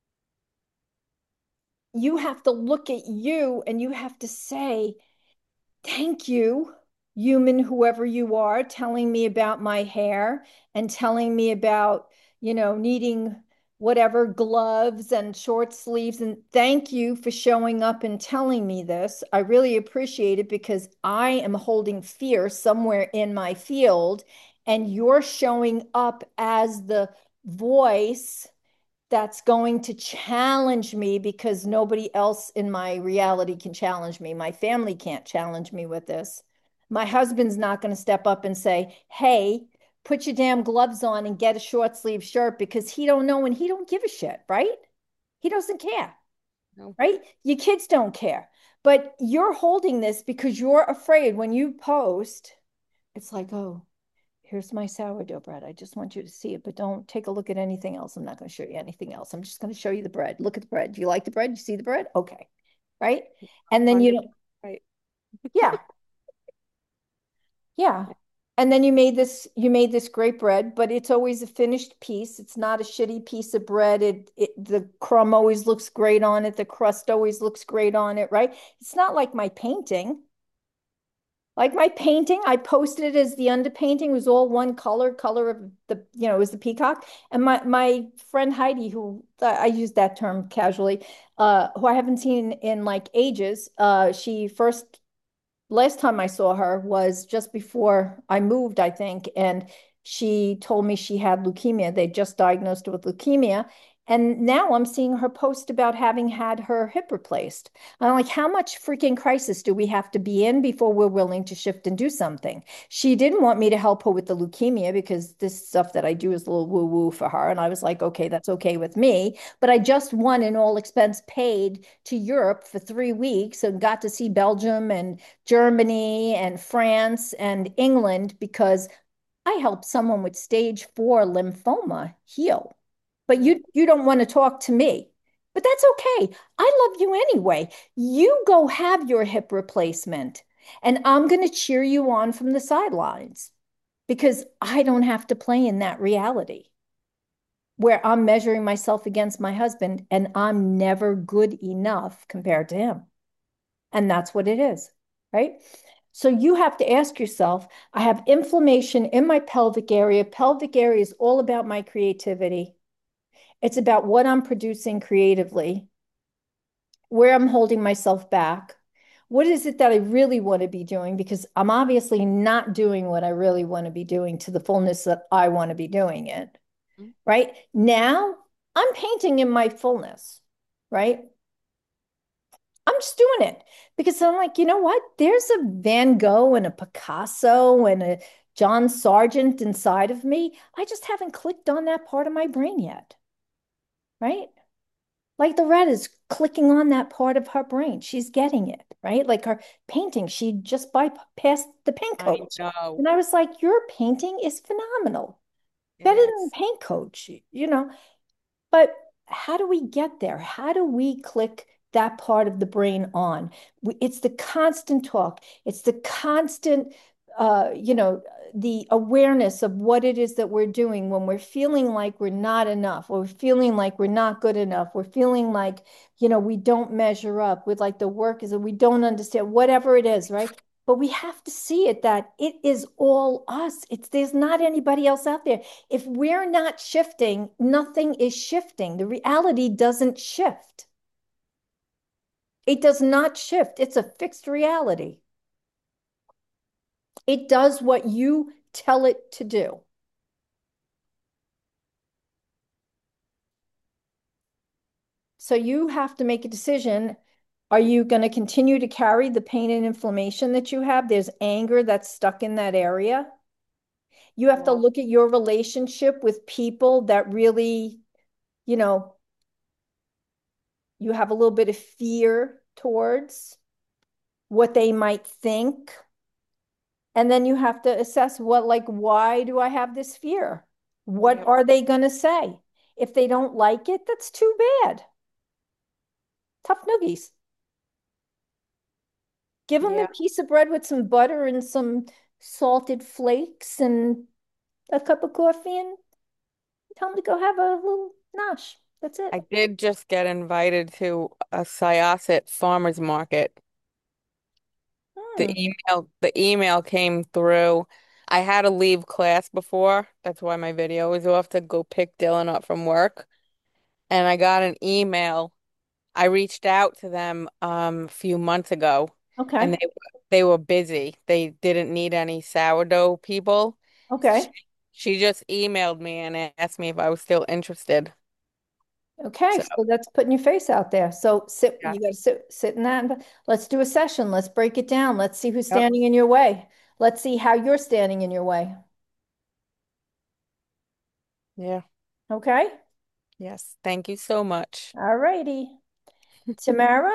you have to look at you and you have to say, thank you, human, whoever you are, telling me about my hair and telling me about, needing whatever gloves and short sleeves. And thank you for showing up and telling me this. I really appreciate it because I am holding fear somewhere in my field, and you're showing up as the voice that's going to challenge me because nobody else in my reality can challenge me. My family can't challenge me with this. My husband's not going to step up and say, "Hey, put your damn gloves on and get a short sleeve shirt," because he don't know and he don't give a shit, right? He doesn't care, no, right? Your kids don't care. But you're holding this because you're afraid when you post, it's like, "Oh, here's my sourdough bread. I just want you to see it, but don't take a look at anything else. I'm not going to show you anything else. I'm just going to show you the bread. Look at the bread. Do you like the bread? You see the bread? Okay." Right. And then, 100 right. yeah, yeah. And then you made this great bread, but it's always a finished piece. It's not a shitty piece of bread. The crumb always looks great on it. The crust always looks great on it, right? It's not like my painting. Like my painting, I posted it as the underpainting was all one color of it was the peacock. And my friend Heidi, who I use that term casually, who I haven't seen in like ages, she first last time I saw her was just before I moved, I think, and she told me she had leukemia. They just diagnosed her with leukemia. And now I'm seeing her post about having had her hip replaced. I'm like, how much freaking crisis do we have to be in before we're willing to shift and do something? She didn't want me to help her with the leukemia because this stuff that I do is a little woo woo for her. And I was like, okay, that's okay with me. But I just won an all expense paid to Europe for 3 weeks and got to see Belgium and Germany and France and England because I helped someone with stage 4 lymphoma heal. But right. you don't want to talk to me. But that's okay. I love you anyway. You go have your hip replacement, and I'm going to cheer you on from the sidelines because I don't have to play in that reality where I'm measuring myself against my husband and I'm never good enough compared to him. And that's what it is, right? So you have to ask yourself, I have inflammation in my pelvic area. Pelvic area is all about my creativity. It's about what I'm producing creatively, where I'm holding myself back. What is it that I really want to be doing? Because I'm obviously not doing what I really want to be doing to the fullness that I want to be doing it. Mm, Right now, I'm painting in my fullness, right? I'm just doing it because I'm like, you know what? There's a Van Gogh and a Picasso and a John Sargent inside of me. I just haven't clicked on that part of my brain yet, right? Like the red is clicking on that part of her brain. She's getting it, right? Like her painting, she just bypassed the paint I coach. know. And I was like, your painting is phenomenal. It Better than the is. paint coach. But how do we get there? How do we click that part of the brain on? It's the constant talk. It's the constant, the awareness of what it is that we're doing when we're feeling like we're not enough, or we're feeling like we're not good enough. We're feeling like, we don't measure up with like the work is that we don't understand, whatever it is, right? But we have to see it that it is all us. There's not anybody else out there. If we're not shifting, nothing is shifting. The reality doesn't shift. It does not shift. It's a fixed reality. It does what you tell it to do. So you have to make a decision. Are you going to continue to carry the pain and inflammation that you have? There's anger that's stuck in that area. You have to Yeah. look at your relationship with people that really, you know, you have a little bit of fear towards. what they might think. And then you have to assess why do I have this fear? What Yep. are they going to say? If they don't like it, that's too bad. Tough noogies. Give them a Yeah. piece of bread with some butter and some salted flakes and a cup of coffee and tell them to go have a little nosh. That's it. I did just get invited to a Syosset farmers market. Hmm. The email came through. I had to leave class before. That's why my video was off to go pick Dylan up from work. And I got an email. I reached out to them a few months ago and Okay. they were busy. They didn't need any sourdough people. She, Okay. she just emailed me and asked me if I was still interested. Okay. So, So that's putting your face out there. So yeah. you got to sit in that. And let's do a session. Let's break it down. Let's see who's Yep. standing in your way. Let's see how you're standing in your way. Yeah. Okay. Yes. Thank you so much. All righty. Tamara?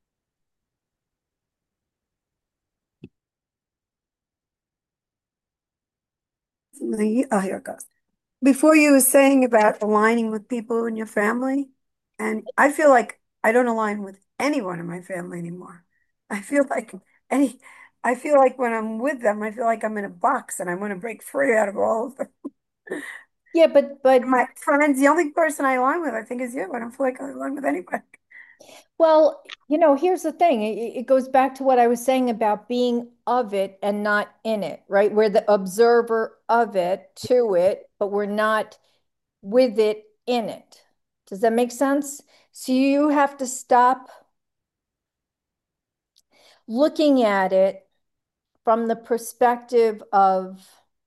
Oh, here it goes. Before you were saying about aligning with people in your family, and I feel like I don't align with anyone in my family anymore. I feel like any, I feel like when I'm with them, I feel like I'm in a box and I want to break free out of all of them. Yeah, but My friends, the only person I align with, I think, is you. I don't feel like I align with anyone. well, here's the thing. It goes back to what I was saying about being of it and not in it, right? We're the observer of it to it, but we're not with it in it. Does that make sense? So you have to stop looking at it from the perspective of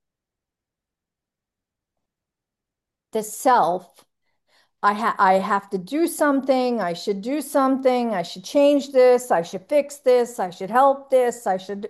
the self. I have to do something, I should do something, I should change this, I should fix this, I should help this, I should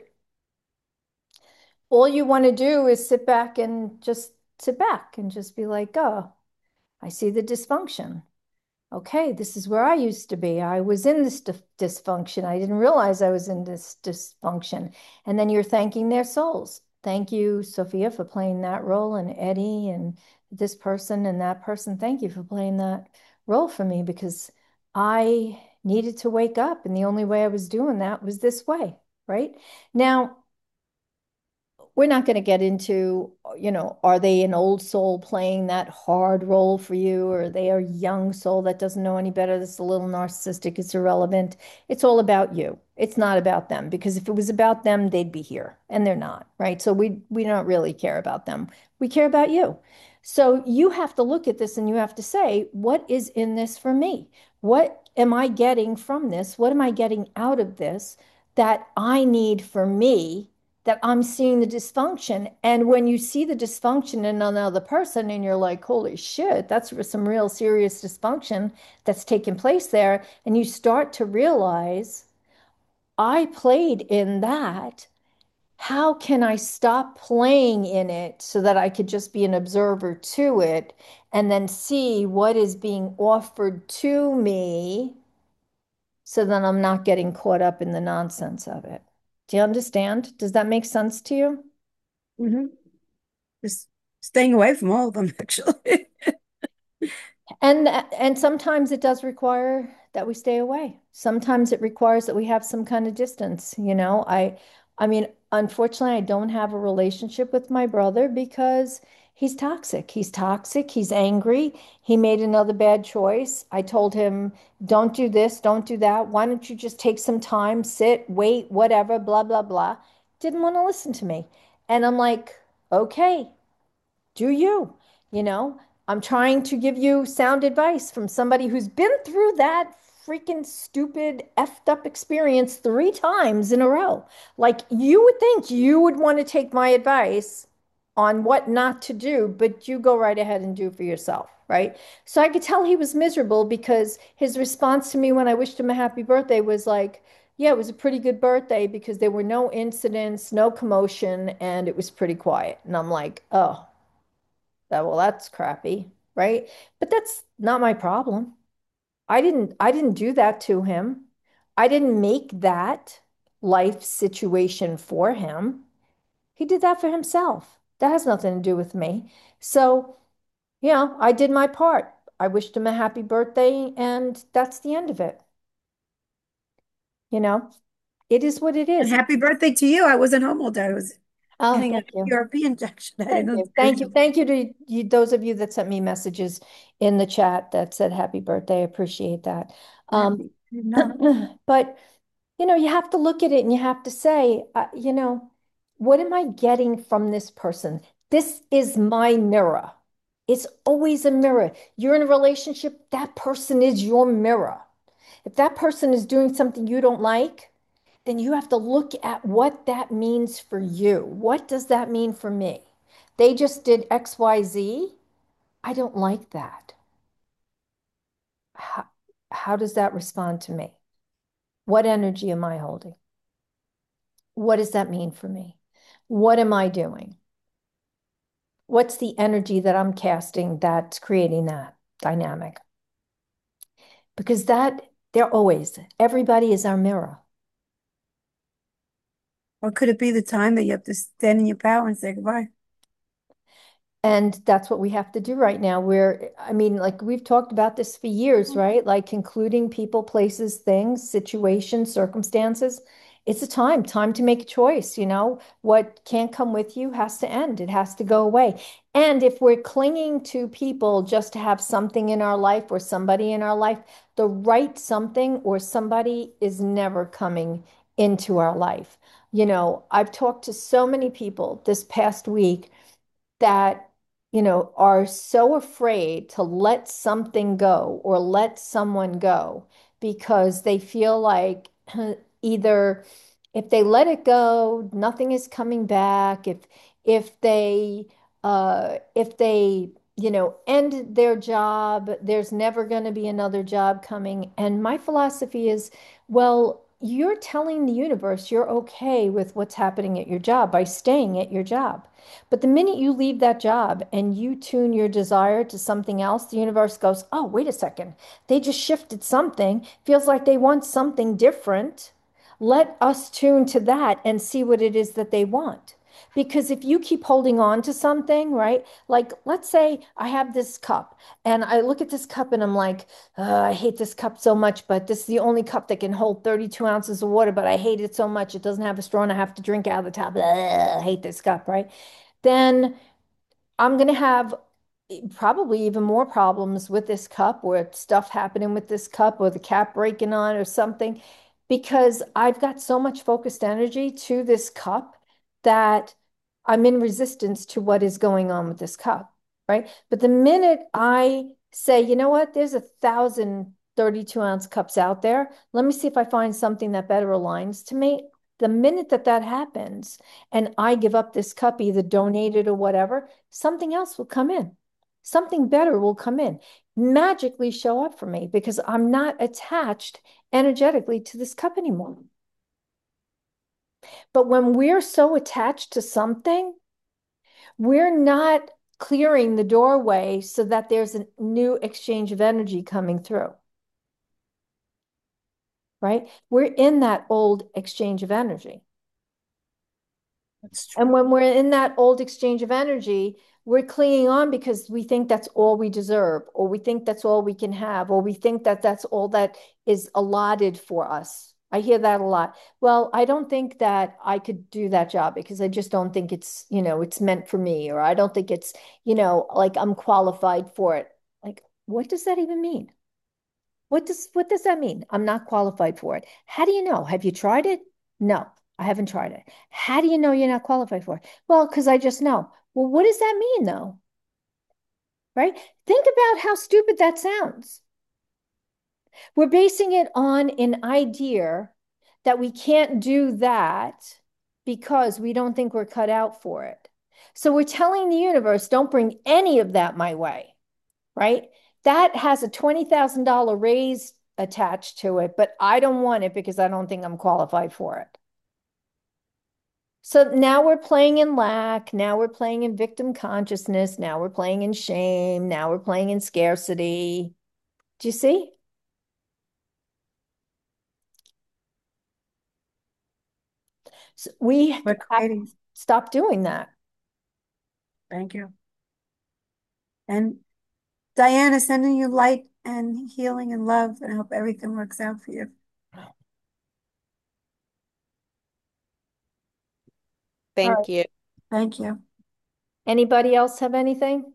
all you want to do is sit back and just be like, oh, I see the dysfunction. Okay, this is where I used to be. I was in this dysfunction. I didn't realize I was in this dysfunction. And then you're thanking their souls. Thank you, Sophia, for playing that role, and Eddie, and this person and that person. Thank you for playing that role for me because I needed to wake up. And the only way I was doing that was this way, right? Now, we're not going to get into, are they an old soul playing that hard role for you, or are they a young soul that doesn't know any better, that's a little narcissistic, it's irrelevant. It's all about you. It's not about them, because if it was about them, they'd be here, and they're not, right? So we don't really care about them. We care about you. So you have to look at this and you have to say, what is in this for me? What am I getting from this? What am I getting out of this that I need for me, that I'm seeing the dysfunction? And when you see the dysfunction in another person and you're like, holy shit, that's some real serious dysfunction that's taking place there. And you start to realize, I played in that. How can I stop playing in it so that I could just be an observer to it and then see what is being offered to me so that I'm not getting caught up in the nonsense of it? Do you understand? Does that make sense to you? Hmm. Just staying away from all of them, actually. And sometimes it does require that we stay away. Sometimes it requires that we have some kind of distance, I mean, unfortunately, I don't have a relationship with my brother because he's toxic. He's toxic, he's angry. He made another bad choice. I told him, don't do this, don't do that. Why don't you just take some time, sit, wait, whatever, blah, blah, blah. Didn't want to listen to me. And I'm like, okay, do you? You know, I'm trying to give you sound advice from somebody who's been through that freaking stupid effed up experience 3 times in a row. Like, you would think you would want to take my advice on what not to do, but you go right ahead and do for yourself, right? So I could tell he was miserable because his response to me when I wished him a happy birthday was like, yeah, it was a pretty good birthday because there were no incidents, no commotion, and it was pretty quiet. And I'm like, oh, well, that's crappy, right? But that's not my problem. I didn't do that to him. I didn't make that. life situation for him. He did that for himself. That has nothing to do with me. So, I did my part. I wished him a happy birthday, and that's the end of it. You know, it is what it And is. happy birthday to you. I wasn't home all day. I was Oh, getting a thank you. PRP injection. I Thank didn't you. Thank you. understand. Thank you to you, those of you that sent me messages in the chat that said happy birthday. I appreciate that. Happy. I didn't know. But you have to look at it and you have to say, what am I getting from this person? This is my mirror. It's always a mirror. You're in a relationship, that person is your mirror. If that person is doing something you don't like, then you have to look at what that means for you. What does that mean for me? They just did XYZ. I don't like that. How, how does that respond to me? What energy am I holding? What does that mean for me? What am I doing? What's the energy that I'm casting that's creating that dynamic? Because everybody is our mirror. Or could it be the time that you have to stand in your power and say goodbye? And that's what we have to do right now. I mean, like we've talked about this for years, right? Like concluding people, places, things, situations, circumstances. It's time to make a choice. What can't come with you has to end. It has to go away. And if we're clinging to people just to have something in our life or somebody in our life, the right something or somebody is never coming into our life. I've talked to so many people this past week that are so afraid to let something go or let someone go because they feel like either if they let it go, nothing is coming back. If they end their job, there's never going to be another job coming. And my philosophy is, well, you're telling the universe you're okay with what's happening at your job by staying at your job. But the minute you leave that job and you tune your desire to something else, the universe goes, oh, wait a second. They just shifted something. Feels like they want something different. Let us tune to that and see what it is that they want. Because if you keep holding on to something, right? Like, let's say I have this cup and I look at this cup and I'm like, I hate this cup so much, but this is the only cup that can hold 32 ounces of water, but I hate it so much. It doesn't have a straw and I have to drink out of the top. I hate this cup, right? Then I'm going to have probably even more problems with this cup or stuff happening with this cup or the cap breaking on or something because I've got so much focused energy to this cup that I'm in resistance to what is going on with this cup, right? But the minute I say, you know what, there's 1,032-ounce cups out there. Let me see if I find something that better aligns to me. The minute that happens, and I give up this cup, either donated or whatever, something else will come in. Something better will come in, magically show up for me because I'm not attached energetically to this cup anymore. But when we're so attached to something, we're not clearing the doorway so that there's a new exchange of energy coming through, right? We're in that old exchange of energy. That's And true. when we're in that old exchange of energy, we're clinging on because we think that's all we deserve, or we think that's all we can have, or we think that that's all that is allotted for us. I hear that a lot. Well, I don't think that I could do that job because I just don't think it's meant for me, or I don't think it's, like I'm qualified for it. Like, what does that even mean? What does that mean? I'm not qualified for it. How do you know? Have you tried it? No, I haven't tried it. How do you know you're not qualified for it? Well, because I just know. Well, what does that mean though? Right? Think about how stupid that sounds. We're basing it on an idea that we can't do that because we don't think we're cut out for it. So we're telling the universe, don't bring any of that my way, right? That has a $20,000 raise attached to it, but I don't want it because I don't think I'm qualified for it. So now we're playing in lack. Now we're playing in victim consciousness. Now we're playing in shame. Now we're playing in scarcity. Do you see? So we have We're to creating. stop doing that. Thank you. And Diana, sending you light and healing and love, and I hope everything works out for you. All right. Thank you. Thank you. Anybody else have anything?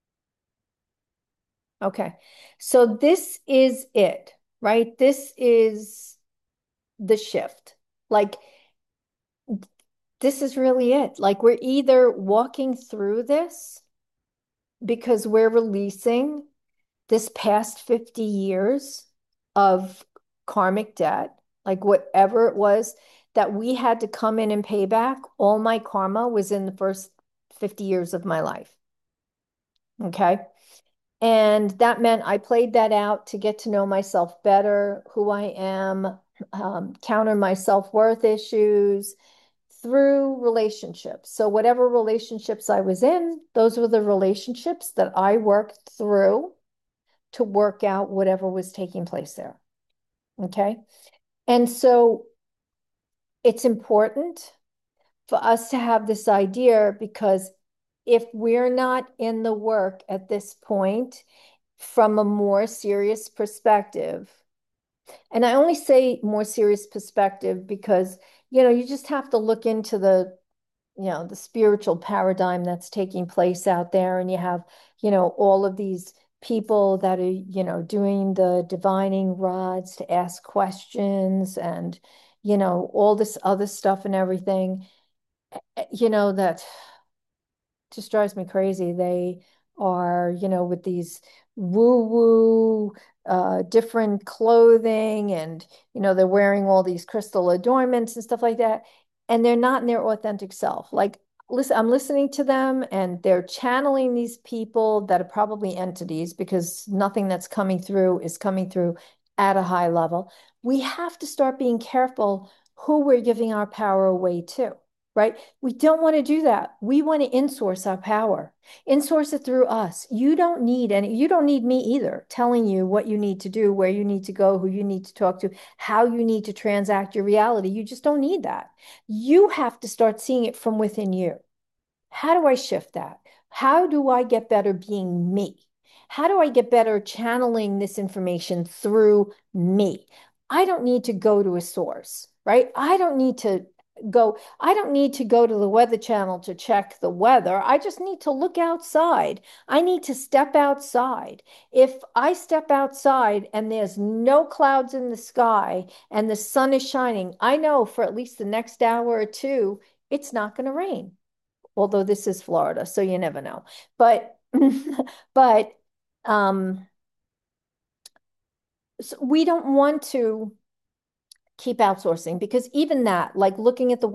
Okay. So this is it, right? This is the shift. Like, this is really it. Like, we're either walking through this because we're releasing this past 50 years of karmic debt, like whatever it was that we had to come in and pay back, all my karma was in the first 50 years of my life. Okay. And that meant I played that out to get to know myself better, who I am, counter my self-worth issues through relationships. So, whatever relationships I was in, those were the relationships that I worked through to work out whatever was taking place there. Okay. And so it's important for us to have this idea because if we're not in the work at this point from a more serious perspective, and I only say more serious perspective because, you just have to look into the spiritual paradigm that's taking place out there. And you have, all of these people that are, doing the divining rods to ask questions and, all this other stuff and everything, that just drives me crazy. They are, with these woo-woo, different clothing and, they're wearing all these crystal adornments and stuff like that. And they're not in their authentic self. Like, listen, I'm listening to them and they're channeling these people that are probably entities because nothing that's coming through is coming through at a high level. We have to start being careful who we're giving our power away to, right? We don't want to do that. We want to insource our power, insource it through us. You don't need me either telling you what you need to do, where you need to go, who you need to talk to, how you need to transact your reality. You just don't need that. You have to start seeing it from within you. How do I shift that? How do I get better being me? How do I get better channeling this information through me? I don't need to go to a source, right? I don't need to go to the Weather Channel to check the weather. I just need to look outside. I need to step outside. If I step outside and there's no clouds in the sky and the sun is shining, I know for at least the next hour or two, it's not going to rain. Although this is Florida, so you never know. But but um so we don't want to keep outsourcing because even that, like looking at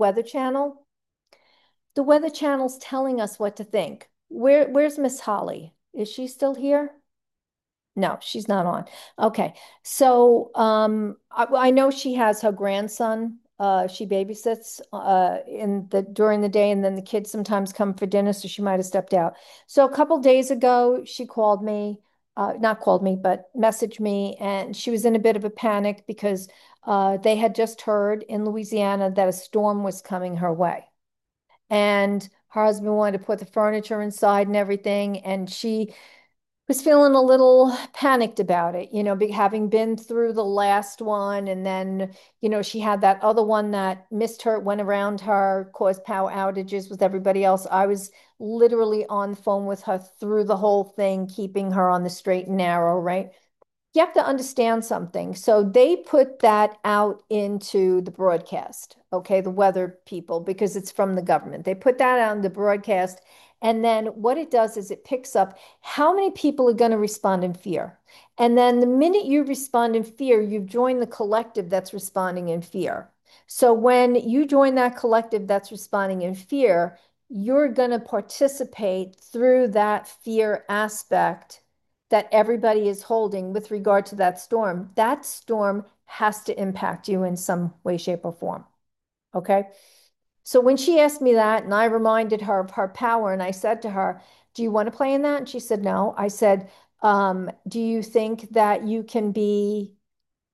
the Weather Channel's telling us what to think. Where's Miss Holly? Is she still here? No, she's not on. Okay. So I know she has her grandson. She babysits in the during the day, and then the kids sometimes come for dinner, so she might have stepped out. So a couple days ago, she called me, not called me, but messaged me, and she was in a bit of a panic because they had just heard in Louisiana that a storm was coming her way. And her husband wanted to put the furniture inside and everything, and she was feeling a little panicked about it, having been through the last one. And then, she had that other one that missed her, went around her, caused power outages with everybody else. I was literally on the phone with her through the whole thing, keeping her on the straight and narrow, right? You have to understand something. So they put that out into the broadcast, okay, the weather people, because it's from the government. They put that out in the broadcast. And then what it does is it picks up how many people are going to respond in fear. And then the minute you respond in fear, you've joined the collective that's responding in fear. So when you join that collective that's responding in fear, you're going to participate through that fear aspect that everybody is holding with regard to that storm has to impact you in some way, shape, or form. Okay. So when she asked me that, and I reminded her of her power, and I said to her, "Do you want to play in that?" And she said, "No." I said, "Do you think that you can be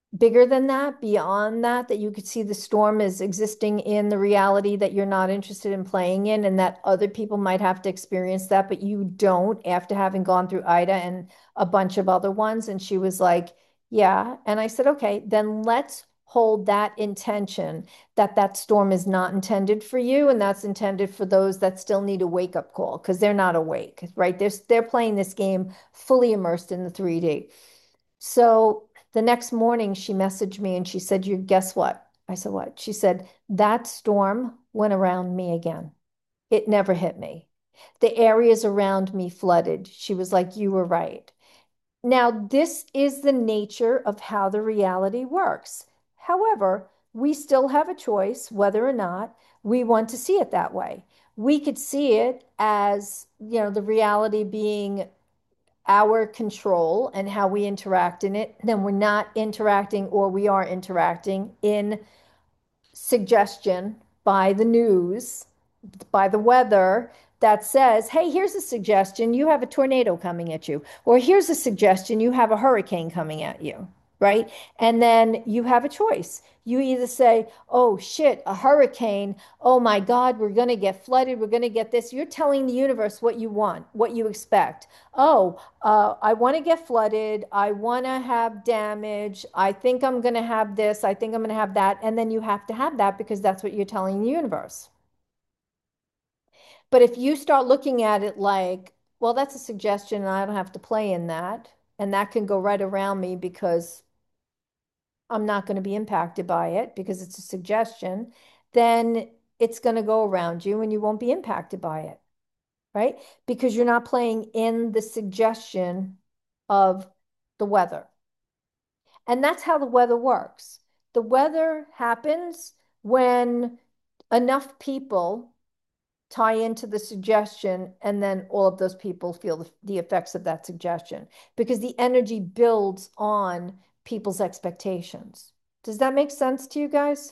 bigger than that, beyond that, that you could see the storm as existing in the reality that you're not interested in playing in, and that other people might have to experience that, but you don't after having gone through Ida and a bunch of other ones. And she was like, yeah. And I said, okay, then let's hold that intention that that storm is not intended for you, and that's intended for those that still need a wake-up call because they're not awake, right? They're playing this game fully immersed in the 3D. So the next morning, she messaged me and she said, "You guess what?" I said, "What?" She said, "That storm went around me again. It never hit me. The areas around me flooded." She was like, "You were right." Now, this is the nature of how the reality works. However, we still have a choice whether or not we want to see it that way. We could see it as, the reality being our control and how we interact in it, then we're not interacting or we are interacting in suggestion by the news, by the weather that says, hey, here's a suggestion, you have a tornado coming at you, or here's a suggestion, you have a hurricane coming at you, right? And then you have a choice. You either say, oh shit, a hurricane, oh my God, we're going to get flooded, we're going to get this. You're telling the universe what you want, what you expect. Oh, I want to get flooded. I want to have damage. I think I'm going to have this. I think I'm going to have that. And then you have to have that because that's what you're telling the universe. But if you start looking at it like, well, that's a suggestion and I don't have to play in that, and that can go right around me because I'm not going to be impacted by it because it's a suggestion, then it's going to go around you and you won't be impacted by it, right? Because you're not playing in the suggestion of the weather. And that's how the weather works. The weather happens when enough people tie into the suggestion, and then all of those people feel the effects of that suggestion because the energy builds on people's expectations. Does that make sense to you guys?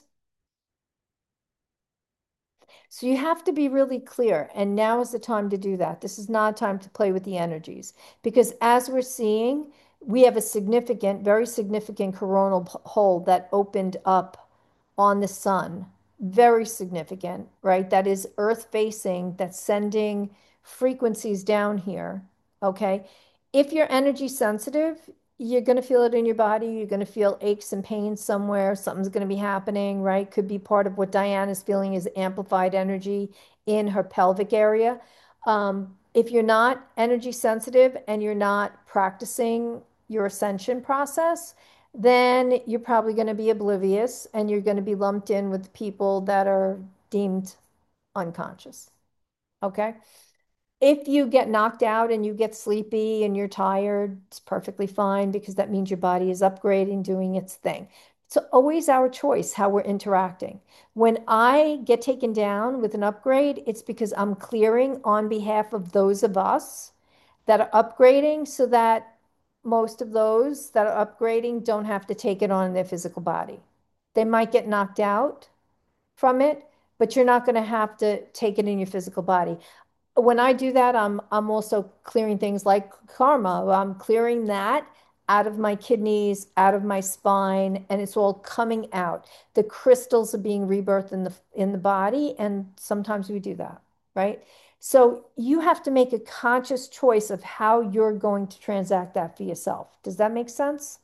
So you have to be really clear. And now is the time to do that. This is not a time to play with the energies because as we're seeing, we have a significant, very significant coronal hole that opened up on the sun. Very significant, right? That is Earth facing, that's sending frequencies down here. Okay. If you're energy sensitive, you're going to feel it in your body. You're going to feel aches and pains somewhere. Something's going to be happening, right? Could be part of what Diane is feeling is amplified energy in her pelvic area. If you're not energy sensitive and you're not practicing your ascension process, then you're probably going to be oblivious and you're going to be lumped in with people that are deemed unconscious. Okay. If you get knocked out and you get sleepy and you're tired, it's perfectly fine because that means your body is upgrading, doing its thing. So always our choice how we're interacting. When I get taken down with an upgrade, it's because I'm clearing on behalf of those of us that are upgrading so that most of those that are upgrading don't have to take it on in their physical body. They might get knocked out from it, but you're not going to have to take it in your physical body. When I do that, I'm also clearing things like karma. I'm clearing that out of my kidneys, out of my spine, and it's all coming out. The crystals are being rebirthed in the body, and sometimes we do that, right? So you have to make a conscious choice of how you're going to transact that for yourself. Does that make sense?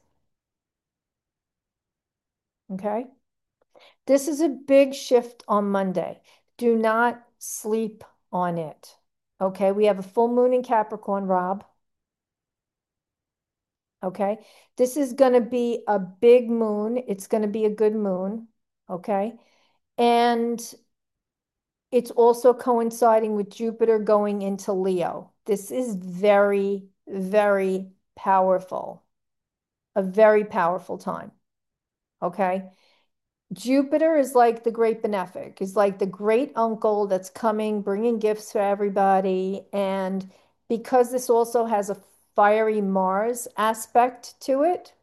Okay. This is a big shift on Monday. Do not sleep on it. Okay. We have a full moon in Capricorn, Rob. Okay. This is going to be a big moon. It's going to be a good moon. Okay. And it's also coinciding with Jupiter going into Leo. This is very, very powerful, a very powerful time. Okay. Jupiter is like the great benefic, is like the great uncle that's coming, bringing gifts for everybody. And because this also has a fiery Mars aspect to it,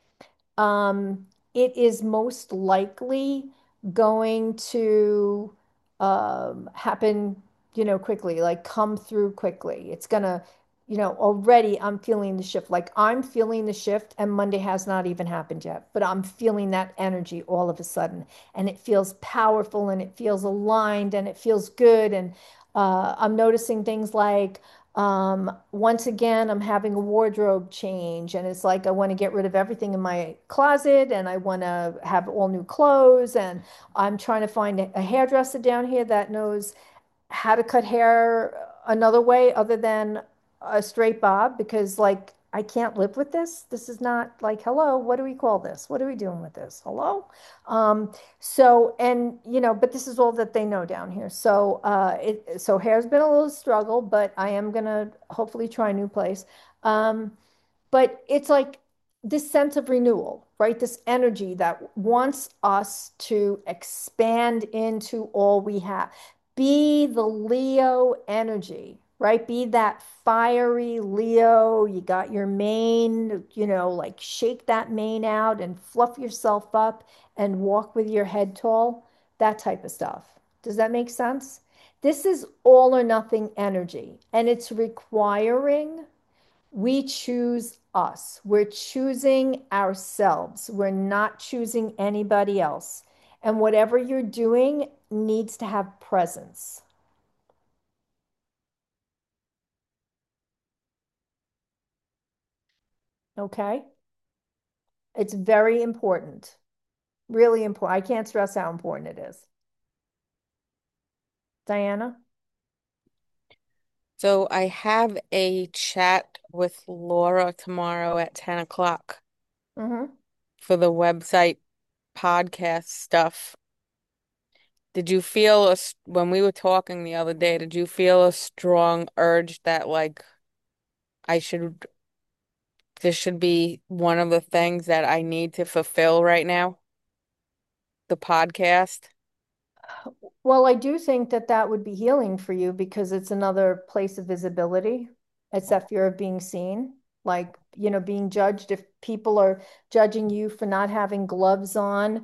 it is most likely going to happen, quickly, like come through quickly. It's gonna already I'm feeling the shift. Like I'm feeling the shift, and Monday has not even happened yet, but I'm feeling that energy all of a sudden. And it feels powerful and it feels aligned and it feels good. And I'm noticing things like, once again, I'm having a wardrobe change, and it's like I want to get rid of everything in my closet and I want to have all new clothes. And I'm trying to find a hairdresser down here that knows how to cut hair another way other than a straight bob, because like I can't live with this. This is not like, hello, what do we call this? What are we doing with this? Hello? So, and but this is all that they know down here. So so hair's been a little struggle, but I am gonna hopefully try a new place. Um, but it's like this sense of renewal, right? This energy that wants us to expand into all we have. Be the Leo energy, right? Be that fiery Leo. You got your mane, like shake that mane out and fluff yourself up and walk with your head tall, that type of stuff. Does that make sense? This is all or nothing energy, and it's requiring we choose us. We're choosing ourselves. We're not choosing anybody else. And whatever you're doing needs to have presence. Okay? It's very important. Really important. I can't stress how important it is. Diana? So I have a chat with Laura tomorrow at 10 o'clock Mm-hmm. for the website podcast stuff. Did you feel when we were talking the other day, did you feel a strong urge that like I should this should be one of the things that I need to fulfill right now? The podcast? Well, I do think that that would be healing for you because it's another place of visibility. It's that fear of being seen, like, being judged. If people are judging you for not having gloves on,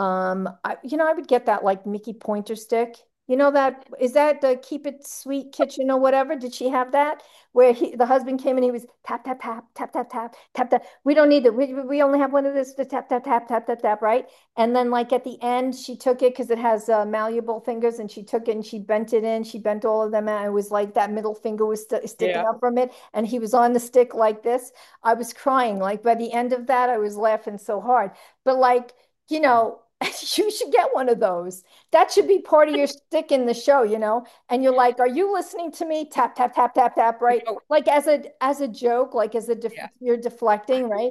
I would get that like Mickey Pointer stick. That is that the Keep It Sweet kitchen or whatever? Did she have that where the husband came and he was tap tap tap tap tap tap tap tap? We don't need it. We only have one of this to tap tap tap tap tap tap, right? And then, like at the end, she took it because it has malleable fingers, and she took it and she bent it in. She bent all of them, and it was like that middle finger was sticking Yeah. up from it, and he was on the stick like this. I was crying. Like by the end of that, I was laughing so hard. But like, you know, you should get one of those. That should be part of your stick in the show. And you're like, are you listening to me? Tap, tap, tap, tap, tap, right? No. Like as a joke, like Yeah. you're deflecting, right?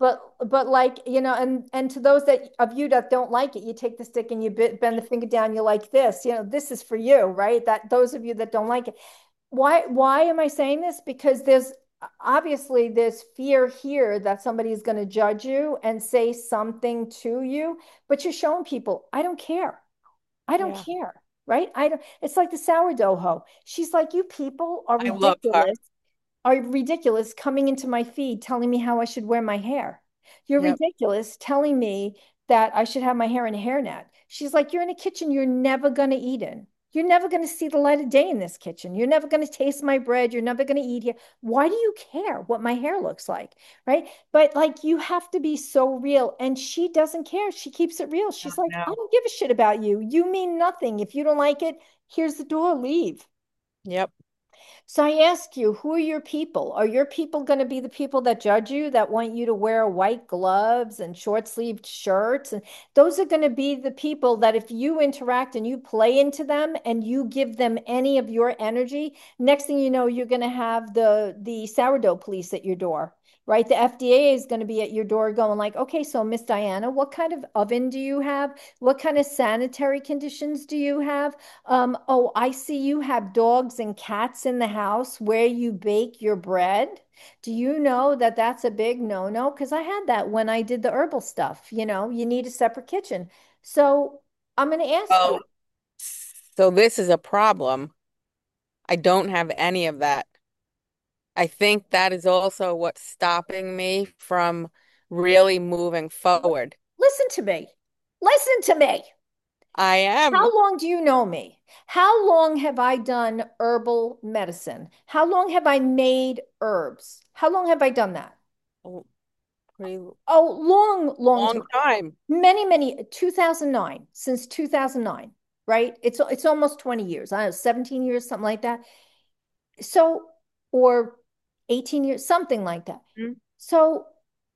But like, and to those of you that don't like it, you take the stick and you bend the finger down, you like this, this is for you, right? That those of you that don't like it. Why am I saying this? Because there's obviously there's fear here that somebody is going to judge you and say something to you, but you're showing people, I don't care. I don't Yeah. care, right? I don't, it's like the sourdough hoe. She's like, you people I love her. are ridiculous coming into my feed telling me how I should wear my hair. You're Yep. ridiculous telling me that I should have my hair in a hairnet. She's like, you're in a kitchen you're never going to eat in. You're never going to see the light of day in this kitchen. You're never going to taste my bread. You're never going to eat here. Why do you care what my hair looks like? Right. But like, you have to be so real. And she doesn't care. She keeps it real. I She's like, I know. don't give a shit about you. You mean nothing. If you don't like it, here's the door, leave. Yep. So I ask you, who are your people? Are your people going to be the people that judge you, that want you to wear white gloves and short-sleeved shirts? And those are going to be the people that if you interact and you play into them and you give them any of your energy, next thing you know, you're going to have the sourdough police at your door. Right? The FDA is going to be at your door going like, okay, so Miss Diana, what kind of oven do you have? What kind of sanitary conditions do you have? Oh, I see you have dogs and cats in the house where you bake your bread. Do you know that that's a big no-no? Because I had that when I did the herbal stuff. You need a separate kitchen. So I'm going to ask you, Oh, so this is a problem. I don't have any of that. I think that is also what's stopping me from really moving forward. listen to me. Listen to me. I am. How long do you know me? How long have I done herbal medicine? How long have I made herbs? How long have I done that? A pretty Oh, long, long long time. time. Many, 2009, since 2009, right? It's almost 20 years. I don't know, 17 years, something like that. So, or 18 years, something like that. Mm. So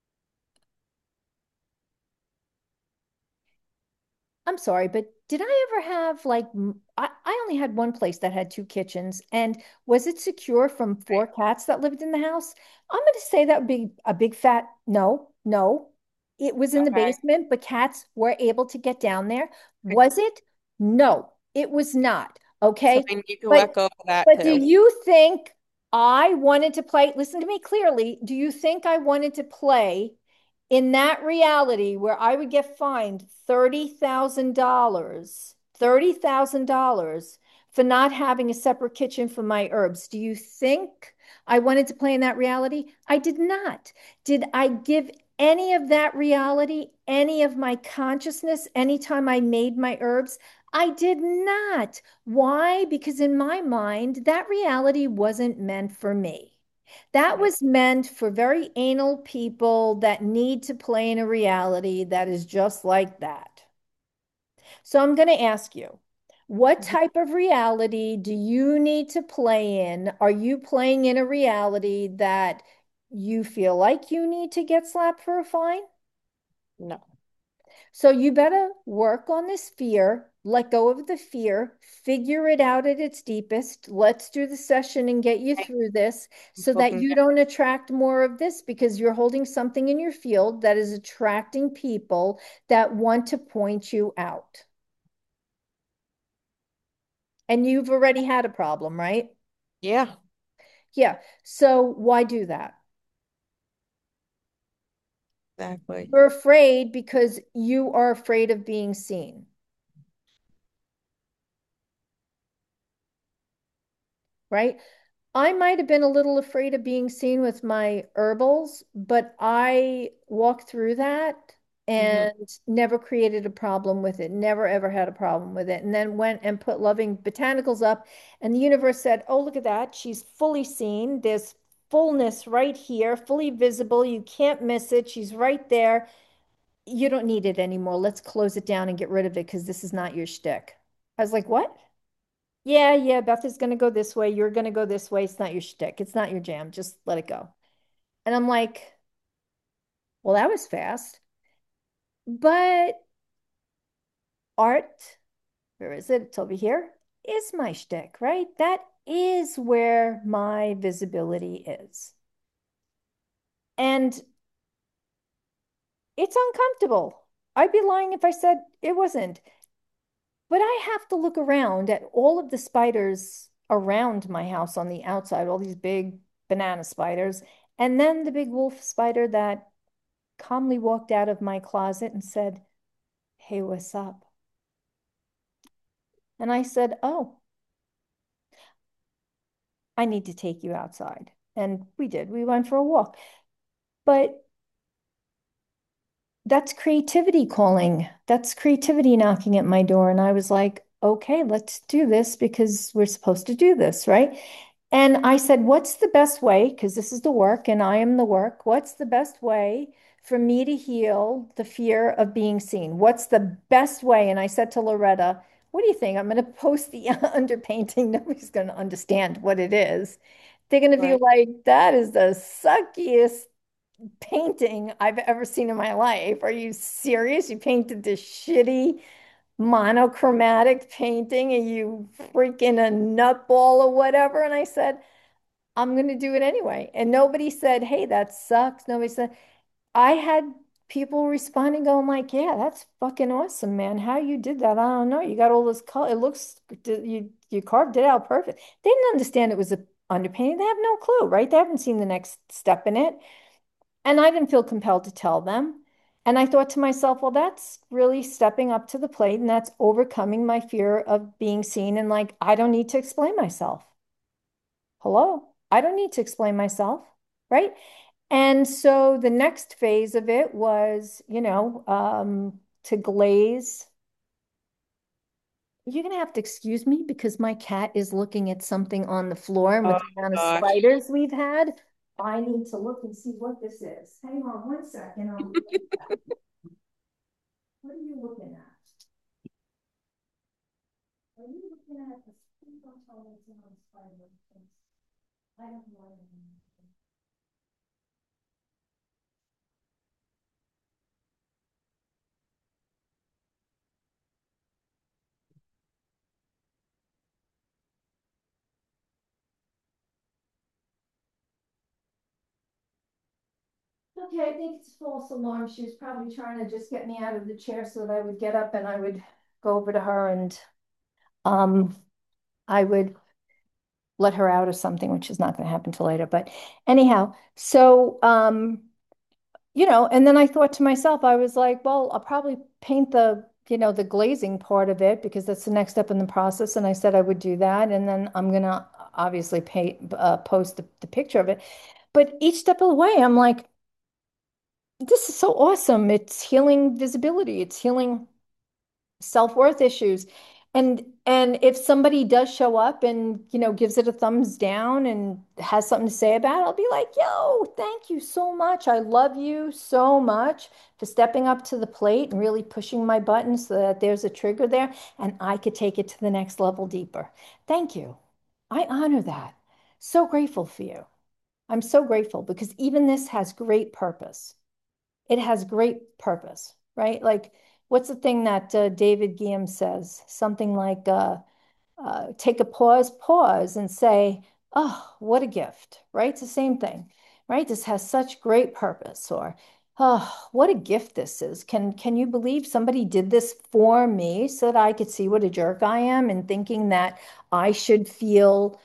I'm sorry, but did I ever have like I only had one place that had two kitchens, and was it secure from four cats that lived in the house? I'm going to say that would be a big fat no, no. It was in the Okay. basement, but cats were able to get down there. Was it? No, it was not. So Okay. I need to let But go of that but do too. you think I wanted to play? Listen to me clearly. Do you think I wanted to play in that reality where I would get fined $30,000 for not having a separate kitchen for my herbs? Do you think I wanted to play in that reality? I did not. Did I give any of that reality, any of my consciousness, anytime I made my herbs? I did not. Why? Because in my mind, that reality wasn't meant for me. That Right. was meant for very anal people that need to play in a reality that is just like that. So I'm going to ask you, what Mhm. type of reality do you need to play in? Are you playing in a reality that you feel like you need to get slapped for a fine? No. So you better work on this fear, let go of the fear, figure it out at its deepest. Let's do the session and get you Okay. through this I'm so that booking you it. don't attract more of this because you're holding something in your field that is attracting people that want to point you out. And you've already had a problem, right? Yeah, Yeah. So why do that? exactly. You're afraid because you are afraid of being seen, right? I might have been a little afraid of being seen with my herbals, but I walked through that Hmm. and never created a problem with it, never ever had a problem with it. And then went and put Loving Botanicals up, and the universe said, "Oh, look at that. She's fully seen. There's fullness right here, fully visible. You can't miss it. She's right there. You don't need it anymore. Let's close it down and get rid of it because this is not your shtick." I was like, "What?" Yeah, yeah, Beth is going to go this way. You're going to go this way. It's not your shtick. It's not your jam. Just let it go. And I'm like, well, that was fast. But art, where is it? It's over here, is my shtick, right? That is where my visibility is. And it's uncomfortable. I'd be lying if I said it wasn't. But I have to look around at all of the spiders around my house on the outside, all these big banana spiders, and then the big wolf spider that calmly walked out of my closet and said, "Hey, what's up?" And I said, "Oh, I need to take you outside." And we did. We went for a walk. But that's creativity calling. That's creativity knocking at my door. And I was like, okay, let's do this because we're supposed to do this, right? And I said, what's the best way? Because this is the work and I am the work. What's the best way for me to heal the fear of being seen? What's the best way? And I said to Loretta, what do you think? I'm going to post the underpainting. Nobody's going to understand what it is. They're going to be Right. like, that is the suckiest painting I've ever seen in my life. Are you serious? You painted this shitty monochromatic painting and you freaking a nutball or whatever. And I said, I'm going to do it anyway. And nobody said, hey, that sucks. Nobody said, I had people responding, going like, yeah, that's fucking awesome, man. How you did that? I don't know. You got all this color. It looks, you carved it out perfect. They didn't understand it was a underpainting. They have no clue, right? They haven't seen the next step in it. And I didn't feel compelled to tell them. And I thought to myself, well, that's really stepping up to the plate and that's overcoming my fear of being seen. And like, I don't need to explain myself. Hello? I don't need to explain myself. Right. And so the next phase of it was, to glaze You're gonna have to excuse me because my cat is looking at something on the floor, and Oh with the amount of gosh. spiders we've had, I need to look and see what this is. Hang on one second. I'll be right back. What are you looking at? Are you looking at the please don't tell me it's not a spider. I don't know. Okay, I think it's a false alarm. She was probably trying to just get me out of the chair so that I would get up and I would go over to her and um I would let her out or something, which is not going to happen till later. But anyhow, so and then I thought to myself, I was like, well, I'll probably paint the glazing part of it because that's the next step in the process. And I said I would do that. And then I'm gonna obviously post the picture of it. But each step of the way, I'm like, this is so awesome. It's healing visibility, it's healing self-worth issues. And if somebody does show up and gives it a thumbs down and has something to say about it, I'll be like, yo, thank you so much. I love you so much for stepping up to the plate and really pushing my buttons so that there's a trigger there and I could take it to the next level deeper. Thank you. I honor that. So grateful for you. I'm so grateful because even this has great purpose. It has great purpose, right? Like, what's the thing that David Guillaume says? Something like, take a pause, and say, oh, what a gift, right? It's the same thing, right? This has such great purpose, or, oh, what a gift this is. Can you believe somebody did this for me so that I could see what a jerk I am and thinking that I should feel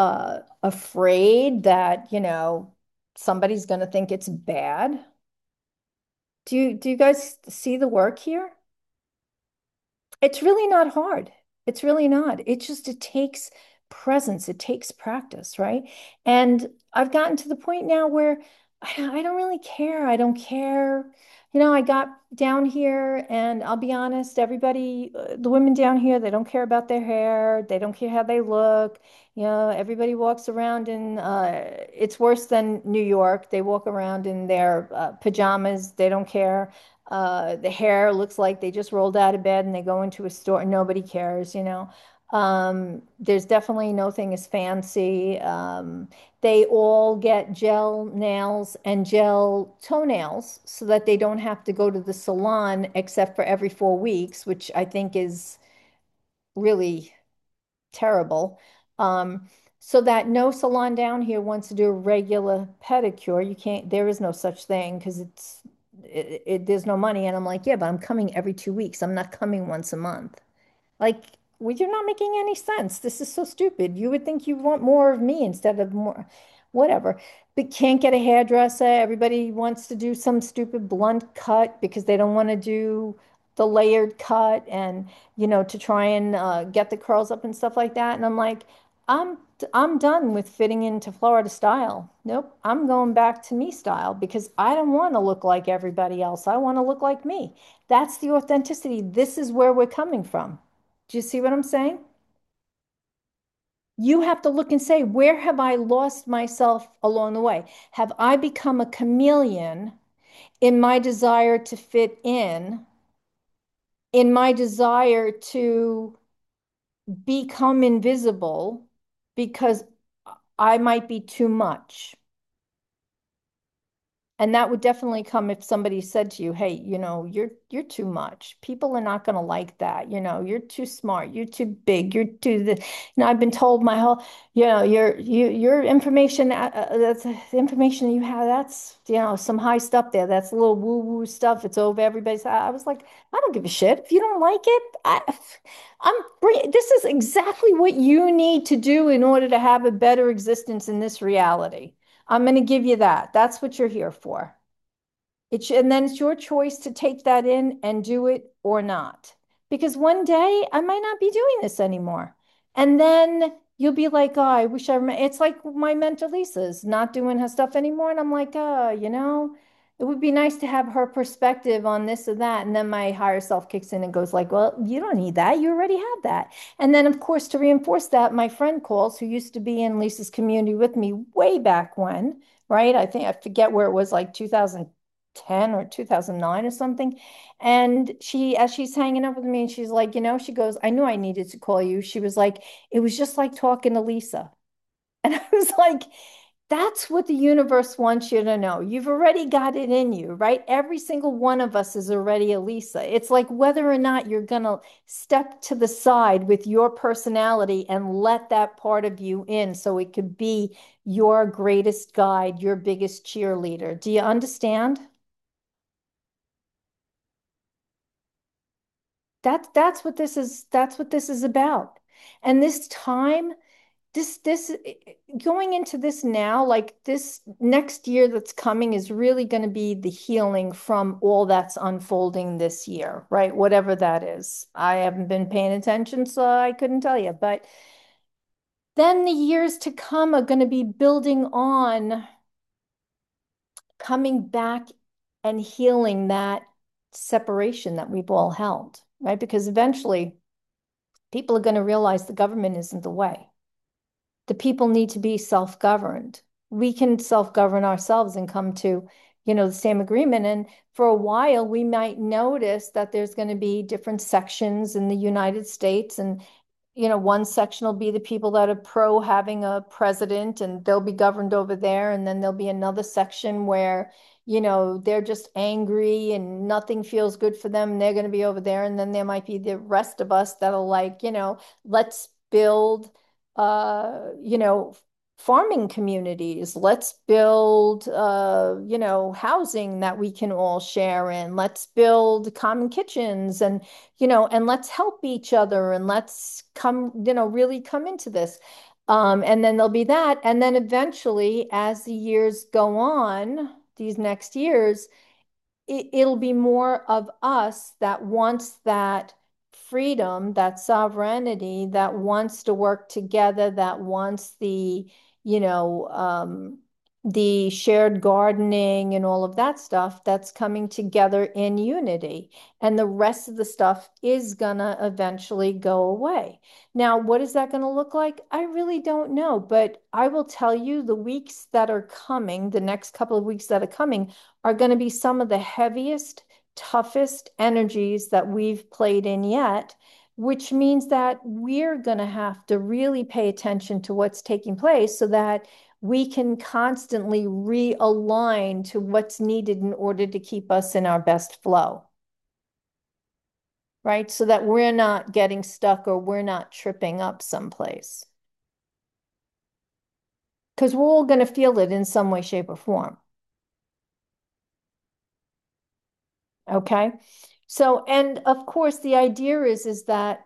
afraid that, somebody's going to think it's bad? Do you guys see the work here? It's really not hard. It's really not. It takes presence. It takes practice, right? And I've gotten to the point now where I don't really care. I don't care. I got down here and I'll be honest, everybody, the women down here, they don't care about their hair. They don't care how they look. Everybody walks around in, it's worse than New York. They walk around in their pajamas. They don't care. The hair looks like they just rolled out of bed and they go into a store and nobody cares. There's definitely no thing as fancy. They all get gel nails and gel toenails so that they don't have to go to the salon except for every 4 weeks, which I think is really terrible. Um, so that no salon down here wants to do a regular pedicure. You can't, there is no such thing because there's no money. And I'm like, yeah, but I'm coming every 2 weeks. I'm not coming once a month. Like, well, you're not making any sense. This is so stupid. You would think you want more of me instead of more, whatever. But can't get a hairdresser. Everybody wants to do some stupid blunt cut because they don't want to do the layered cut and, to try and get the curls up and stuff like that. And I'm like, I'm I'm done with fitting into Florida style. Nope, I'm going back to me style because I don't want to look like everybody else. I want to look like me. That's the authenticity. This is where we're coming from. Do you see what I'm saying? You have to look and say, where have I lost myself along the way? Have I become a chameleon in my desire to fit in my desire to become invisible because I might be too much? And that would definitely come if somebody said to you, "Hey, you're too much. People are not going to like that. You're too smart. You're too big. You're too the." I've been told my whole, your information. That's the information you have. That's some high stuff there. That's a little woo woo stuff. It's over everybody's. I was like, I don't give a shit if you don't like it. This is exactly what you need to do in order to have a better existence in this reality. I'm going to give you that. That's what you're here for. And then it's your choice to take that in and do it or not. Because one day I might not be doing this anymore. And then you'll be like, oh, I wish I remember. It's like my mentor Lisa's not doing her stuff anymore. And I'm like, it would be nice to have her perspective on this or that. And then my higher self kicks in and goes like, well, you don't need that. You already have that. And then, of course, to reinforce that, my friend calls who used to be in Lisa's community with me way back when, right? I think I forget where it was, like 2010 or 2009 or something. And as she's hanging up with me, and she's like, she goes, I knew I needed to call you. She was like, it was just like talking to Lisa. And I was like, that's what the universe wants you to know. You've already got it in you, right? Every single one of us is already a Lisa. It's like whether or not you're going to step to the side with your personality and let that part of you in so it could be your greatest guide, your biggest cheerleader. Do you understand? That's what this is about. And this time this going into this now, like this next year that's coming is really going to be the healing from all that's unfolding this year, right? Whatever that is. I haven't been paying attention, so I couldn't tell you. But then the years to come are going to be building on coming back and healing that separation that we've all held, right? Because eventually people are going to realize the government isn't the way. The people need to be self-governed. We can self-govern ourselves and come to, the same agreement. And for a while, we might notice that there's going to be different sections in the United States. And, one section will be the people that are pro having a president and they'll be governed over there. And then there'll be another section where, they're just angry and nothing feels good for them. And they're going to be over there. And then there might be the rest of us that'll like, let's build farming communities. Let's build, housing that we can all share in. Let's build common kitchens and let's help each other and let's come, really come into this. And then there'll be that. And then eventually, as the years go on, these next years, it'll be more of us that wants that freedom, that sovereignty, that wants to work together, that wants you know, um, the shared gardening and all of that stuff that's coming together in unity. And the rest of the stuff is gonna eventually go away. Now, what is that going to look like? I really don't know, but I will tell you the weeks that are coming, the next couple of weeks that are coming, are going to be some of the heaviest, toughest energies that we've played in yet, which means that we're going to have to really pay attention to what's taking place so that we can constantly realign to what's needed in order to keep us in our best flow, right? So that we're not getting stuck or we're not tripping up someplace. Because we're all going to feel it in some way, shape, or form. Okay. So, and of course, the idea is that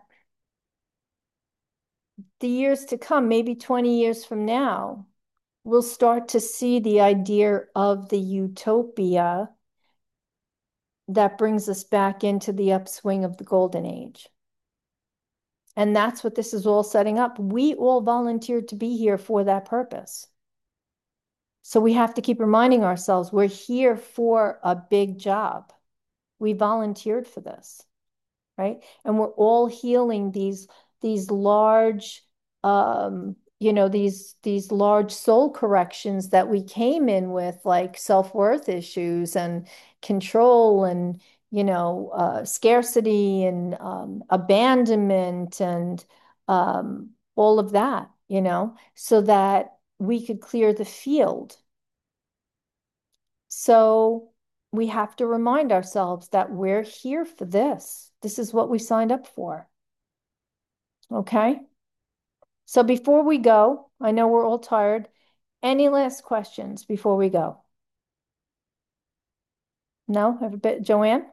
the years to come, maybe 20 years from now, we'll start to see the idea of the utopia that brings us back into the upswing of the golden age. And that's what this is all setting up. We all volunteered to be here for that purpose. So we have to keep reminding ourselves we're here for a big job. We volunteered for this, right? And we're all healing these large these large soul corrections that we came in with, like self-worth issues and control and scarcity and abandonment and all of that, so that we could clear the field. So we have to remind ourselves that we're here for this. This is what we signed up for. Okay? So before we go, I know we're all tired. Any last questions before we go? No? Have a bit, Joanne?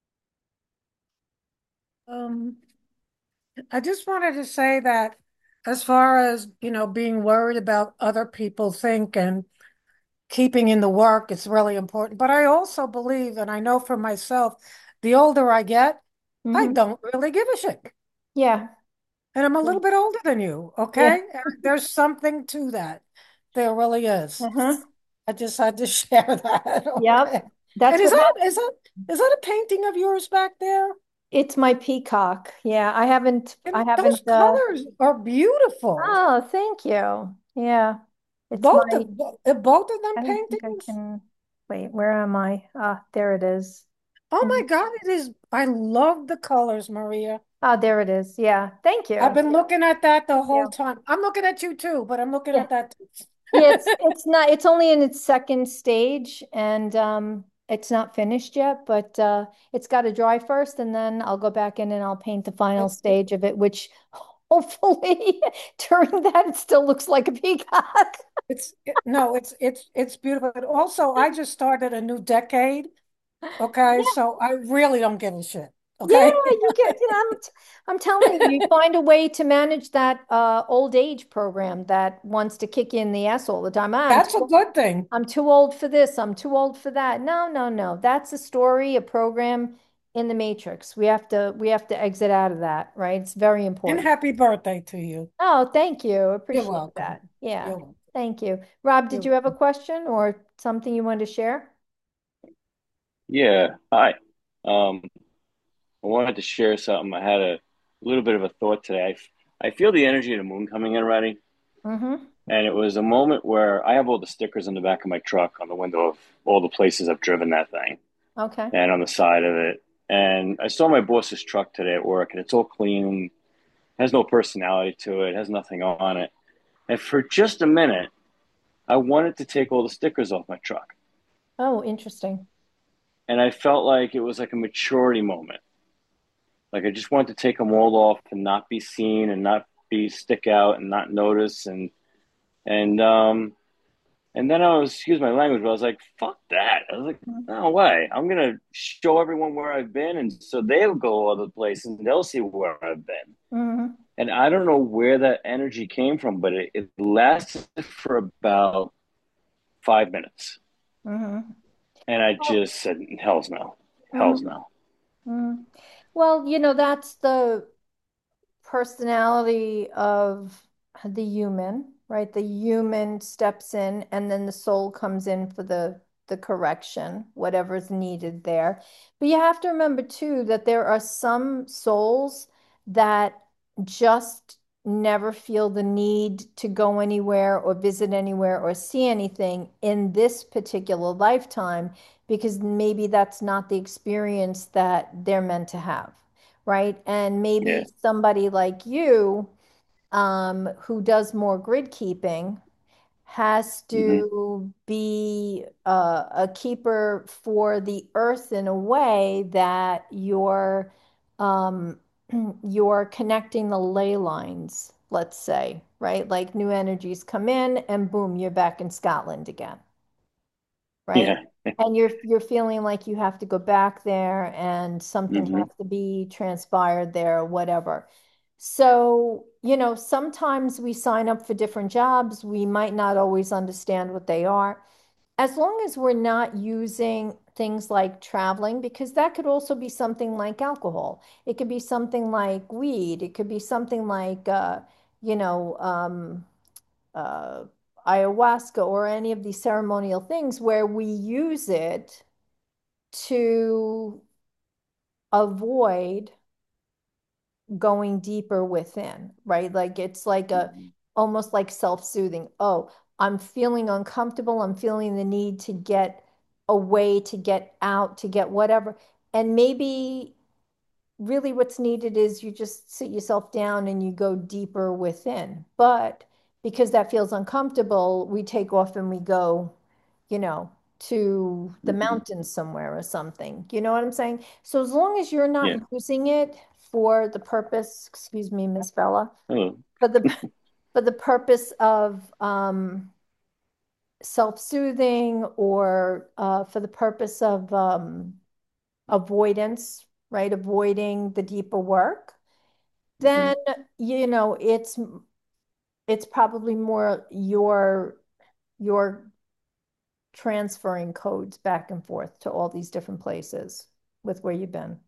Um, I just wanted to say that as far as, being worried about other people think and keeping in the work, it's really important. But I also believe, and I know for myself, the older I get, I Mm-hmm. don't really give a shit. Yeah. And I'm a little bit older than you, Yeah. okay? And there's something to that. There really is. Uh-huh. I just had to share that, Yep. okay? And That's what happened. is that a painting of yours back there? It's my peacock. Yeah, I haven't, And I those haven't, colors are beautiful. oh, thank you. Yeah, it's Both my, of both of them I don't think I paintings. can, wait, where am I? Ah, there it is. Oh And, my God, it is. I love the colors, Maria. oh, there it is. Yeah, thank I've you. been looking at that the Thank whole you. time. I'm looking at you too, but I'm looking Yeah. at that too. Yeah, it's not, it's only in its second stage and it's not finished yet, but it's got to dry first and then I'll go back in and I'll paint the final stage of it, which hopefully during that it still looks like a peacock. No, it's beautiful. But also, I just started a new decade. Okay, so I really don't give a shit. Yeah, Okay, you get, I'm telling you, you find a way to manage that old age program that wants to kick you in the ass all the time. that's a good thing. I'm too old for this. I'm too old for that. No, no, no. That's a story, a program in the Matrix. We have to exit out of that, right? It's very And important. happy birthday to you. Oh, thank you. You're Appreciate welcome. that. Yeah. You're welcome. Thank you. Rob, did You're you have a welcome. question or something you wanted to share? Yeah, hi. Um, I wanted to share something. I had a little bit of a thought today. I feel the energy of the moon coming in already, Mm-hmm. and it was a moment where I have all the stickers on the back of my truck on the window of all the places I've driven that thing, Okay. and on the side of it. And I saw my boss's truck today at work, and it's all clean, has no personality to it, has nothing on it. And for just a minute, I wanted to take all the stickers off my truck, Oh, interesting. and I felt like it was like a maturity moment. Like I just wanted to take them all off and not be seen and not be stick out and not notice and and then I was, excuse my language, but I was like, fuck that. I was like, no way. I'm gonna show everyone where I've been and so they'll go other places and they'll see where I've been. Mm-hmm. And I don't know where that energy came from, but it lasted for about 5 minutes. Mm-hmm. And I just said, hell's no. Hell's Mm-hmm. no. Mm-hmm. Well, that's the personality of the human, right? The human steps in and then the soul comes in for the correction, whatever's needed there. But you have to remember too that there are some souls that just never feel the need to go anywhere or visit anywhere or see anything in this particular lifetime because maybe that's not the experience that they're meant to have, right? And Yeah. maybe somebody like you, who does more grid keeping, has Hmm. to be a keeper for the earth in a way that um, you're connecting the ley lines, let's say, right? Like new energies come in and boom, you're back in Scotland again, right? Yeah. And you're feeling like you have to go back there and something Hmm. has to be transpired there or whatever. So, sometimes we sign up for different jobs. We might not always understand what they are. As long as we're not using things like traveling, because that could also be something like alcohol. It could be something like weed. It could be something like, you know, uh, ayahuasca or any of these ceremonial things where we use it to avoid going deeper within, right? Like it's like a almost like self-soothing. Oh, I'm feeling uncomfortable. I'm feeling the need to get away, to get out, to get whatever. And maybe really what's needed is you just sit yourself down and you go deeper within. But because that feels uncomfortable, we take off and we go, to the Hmm. mountains somewhere or something. You know what I'm saying? So as long as you're not Yeah. using it for the purpose, excuse me, Miss Bella, Oh. for the for the purpose of self-soothing or for the purpose of avoidance, right? Avoiding the deeper work, Hmm. then it's probably more your transferring codes back and forth to all these different places with where you've been.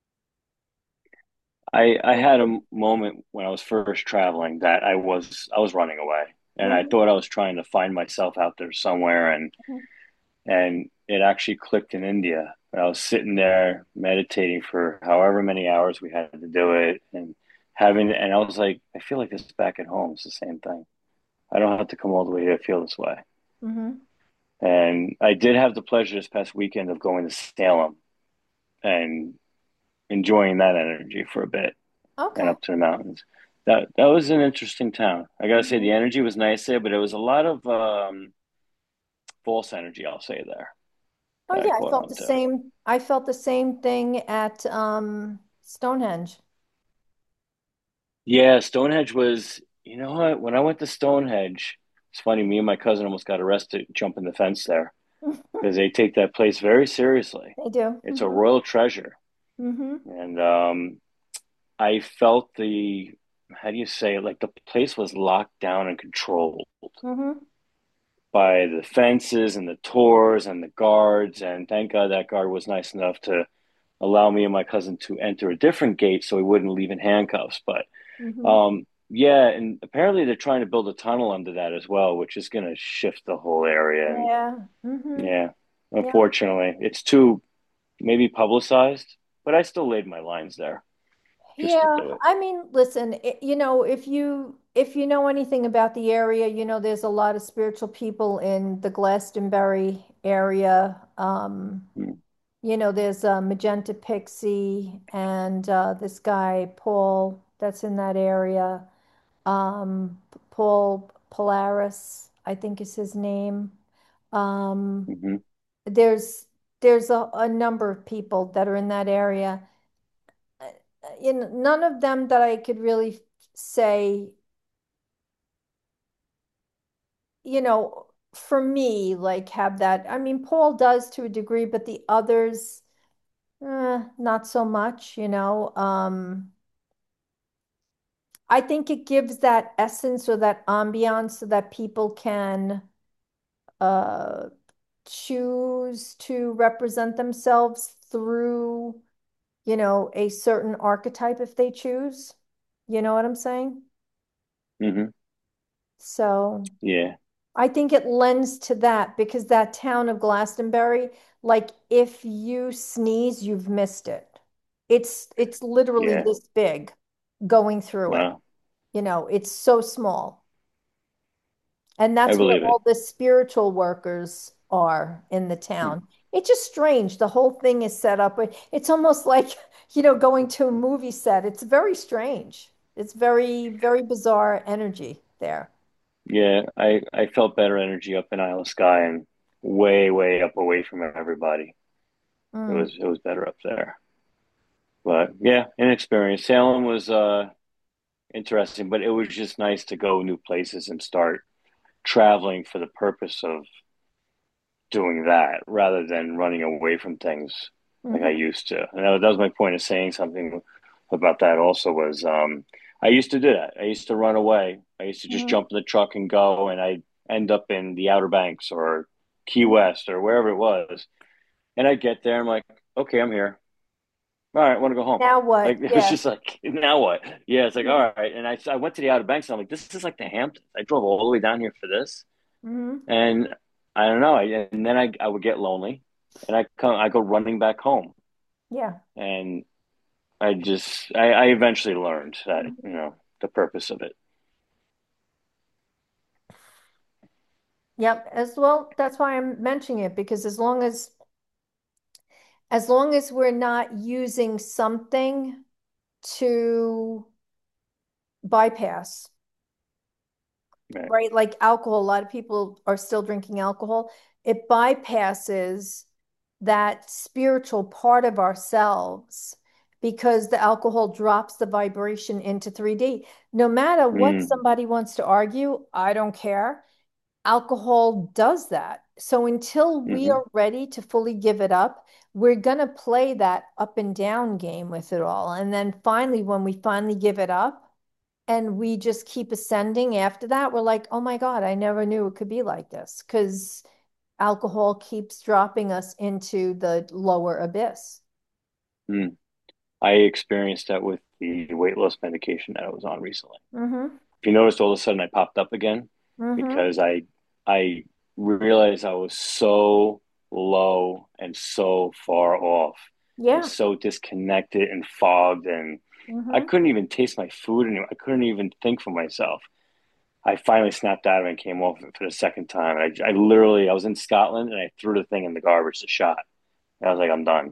I had a moment when I was first traveling that I was running away and I Mhm. thought I was trying to find myself out there somewhere And it actually clicked in India. I was sitting there meditating for however many hours we had to do it, and I was like, I feel like this back at home. It's the same thing. I don't have to come all the way here to feel this way. Hmm. And I did have the pleasure this past weekend of going to Salem and enjoying that energy for a bit and Okay. up to the mountains. That was an interesting town. I gotta say the Mhm. energy was nice there, but it was a lot of false energy, I'll say there, Oh that I yeah, caught on to. I felt the same thing at Stonehenge. Yeah, Stonehenge was, you know what? When I went to Stonehenge, it's funny, me and my cousin almost got arrested jumping the fence there because they take that place very seriously. They do. It's a Hmm. royal treasure. Hmm. And I felt how do you say it? Like the place was locked down and controlled Hmm. by the fences and the tours and the guards. And thank God that guard was nice enough to allow me and my cousin to enter a different gate so we wouldn't leave in handcuffs. But Hmm. yeah, and apparently they're trying to build a tunnel under that as well, which is going to shift the whole area. And Yeah. Hmm. yeah, Yeah. unfortunately, it's too maybe publicized, but I still laid my lines there just to Yeah. do it. I mean, listen, if you know anything about the area, you know there's a lot of spiritual people in the Glastonbury area. Mm, You know, there's Magenta Pixie and this guy Paul that's in that area. Paul Polaris, I think is his name. Um, hmm there's there's a number of people that are in that area. None of them that I could really say, for me, like have that. I mean, Paul does to a degree, but the others, not so much, I think it gives that essence or that ambiance so that people can uh, choose to represent themselves through, a certain archetype if they choose. You know what I'm saying? hmm So Yeah, I think it lends to that because that town of Glastonbury, like if you sneeze, you've missed it. It's literally yeah. this big going through it. Wow, It's so small. And I that's where believe it. all the spiritual workers are in the Mm. town. It's just strange. The whole thing is set up. It's almost like, going to a movie set. It's very strange. It's very, very bizarre energy there. Yeah, I felt better energy up in Isle of Skye and way, way up away from everybody. Mm. It was better up there. But yeah, inexperienced. Salem was interesting, but it was just nice to go new places and start traveling for the purpose of doing that rather than running away from things like I Hmm. used to. And that was my point of saying something about that also was I used to do that. I used to run away. I used to just Hmm. jump in the truck and go, and I'd end up in the Outer Banks or Key Hmm. West or wherever it was. And I'd get there. I'm like, okay, I'm here. All right, I want to go home. Now what? Like it was Yeah. just like, now what? Yeah, it's like, Hmm. all right. And I went to the Outer Banks. And I'm like, this is like the Hamptons. I drove all the way down here for this, Hmm. and I don't know. And then I would get lonely, and I go running back home, Yeah. and I eventually learned that Mhm. the purpose of it. Yep. As well, that's why I'm mentioning it because as long as we're not using something to bypass, Right. right? Like alcohol, a lot of people are still drinking alcohol. It bypasses that spiritual part of ourselves because the alcohol drops the vibration into 3D. No matter what Mm, somebody wants to argue, I don't care. Alcohol does that. So until we hmm are ready to fully give it up, we're going to play that up and down game with it all. And then finally, when we finally give it up, and we just keep ascending after that, we're like, oh my God, I never knew it could be like this because alcohol keeps dropping us into the lower abyss. mm. I experienced that with the weight loss medication that I was on recently. Mm-hmm. If you noticed, all of a sudden I popped up again Mm-hmm. because I realized I was so low and so far off and Yeah. so disconnected and fogged, and I Mm-hmm. couldn't even taste my food anymore. I couldn't even think for myself. I finally snapped out of it and came off it for the second time. I literally, I was in Scotland and I threw the thing in the garbage, the shot. And I was like, I'm done.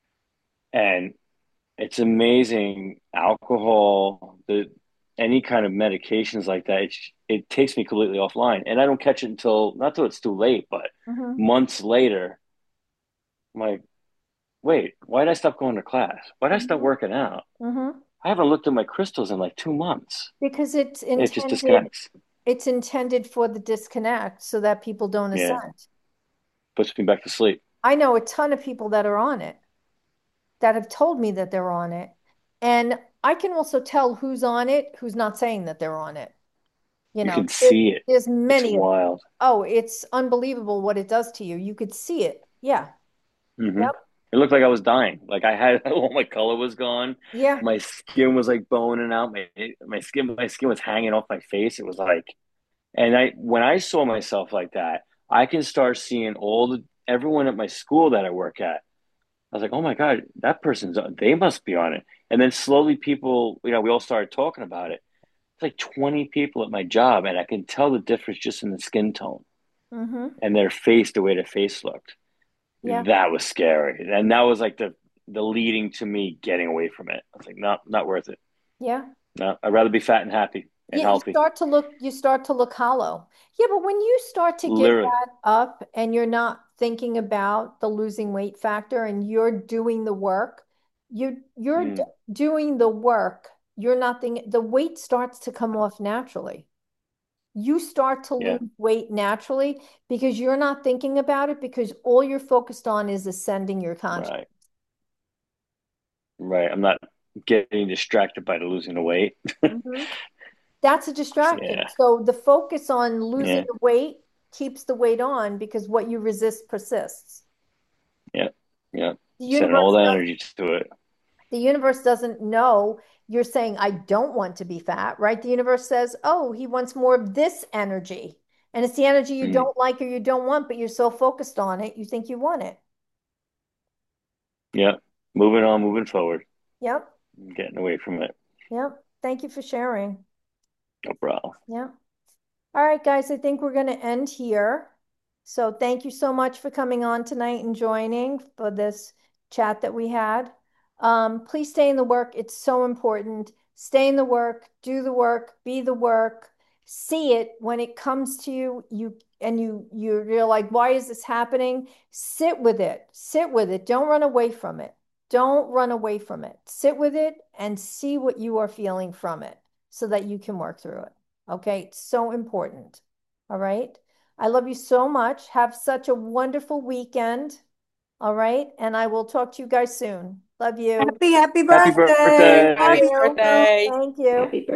And it's amazing. Alcohol, any kind of medications like that, it takes me completely offline. And I don't catch it until, not till it's too late, but Mm-hmm. months later, I'm like, wait, why did I stop going to class? Why did I stop Mm-hmm. working out? Mm-hmm. I haven't looked at my crystals in like 2 months. Because It just disconnects. it's intended for the disconnect so that people don't Yeah, ascend. puts me back to sleep. I know a ton of people that are on it that have told me that they're on it. And I can also tell who's on it, who's not saying that they're on it. You You know, can see it. there's It's many of them. wild. Oh, it's unbelievable what it does to you. You could see it. Yeah. Hmm. Yep. It looked like I was dying. Like I had all my color was gone. Yeah. My skin was like boning out. My skin was hanging off my face. It was like, and I when I saw myself like that, I can start seeing everyone at my school that I work at. I was like, oh my God, they must be on it. And then slowly people, we all started talking about it. It's like 20 people at my job, and I can tell the difference just in the skin tone Mm-hmm. and their face, the way their face looked. Yeah. That was scary. And that was like the leading to me getting away from it. I was like, no, not worth it. Yeah. No, I'd rather be fat and happy and Yeah, healthy. you start to look hollow. Yeah, but when you start to give Literally. that up and you're not thinking about the losing weight factor and you're doing the work, you're Mm, doing the work, you're not thinking the weight starts to come off naturally. You start to yeah, lose weight naturally because you're not thinking about it because all you're focused on is ascending your conscious. right. Right. I'm not getting distracted by the losing the weight. Mhm. That's a distraction. Yeah. So the focus on losing Yeah. the weight keeps the weight on because what you resist persists. Yeah. Yeah. The Setting all universe the does energy to it. the universe doesn't know you're saying I don't want to be fat, right? The universe says, "Oh, he wants more of this energy." And it's the energy you Mm, don't like or you don't want, but you're so focused on it, you think you want it. yeah. Moving on, moving forward, Yep. getting away from it. Yep. Thank you for sharing. No problem. Yep. All right, guys, I think we're going to end here. So thank you so much for coming on tonight and joining for this chat that we had. Please stay in the work. It's so important. Stay in the work, do the work, be the work, see it when it comes to you. You're like, why is this happening? Sit with it. Sit with it. Don't run away from it. Don't run away from it. Sit with it and see what you are feeling from it so that you can work through it. Okay, it's so important. All right. I love you so much. Have such a wonderful weekend. All right. And I will talk to you guys soon. Love you. Happy Happy birthday. Thank birthday. Happy you. birthday. Thank you. Happy birthday.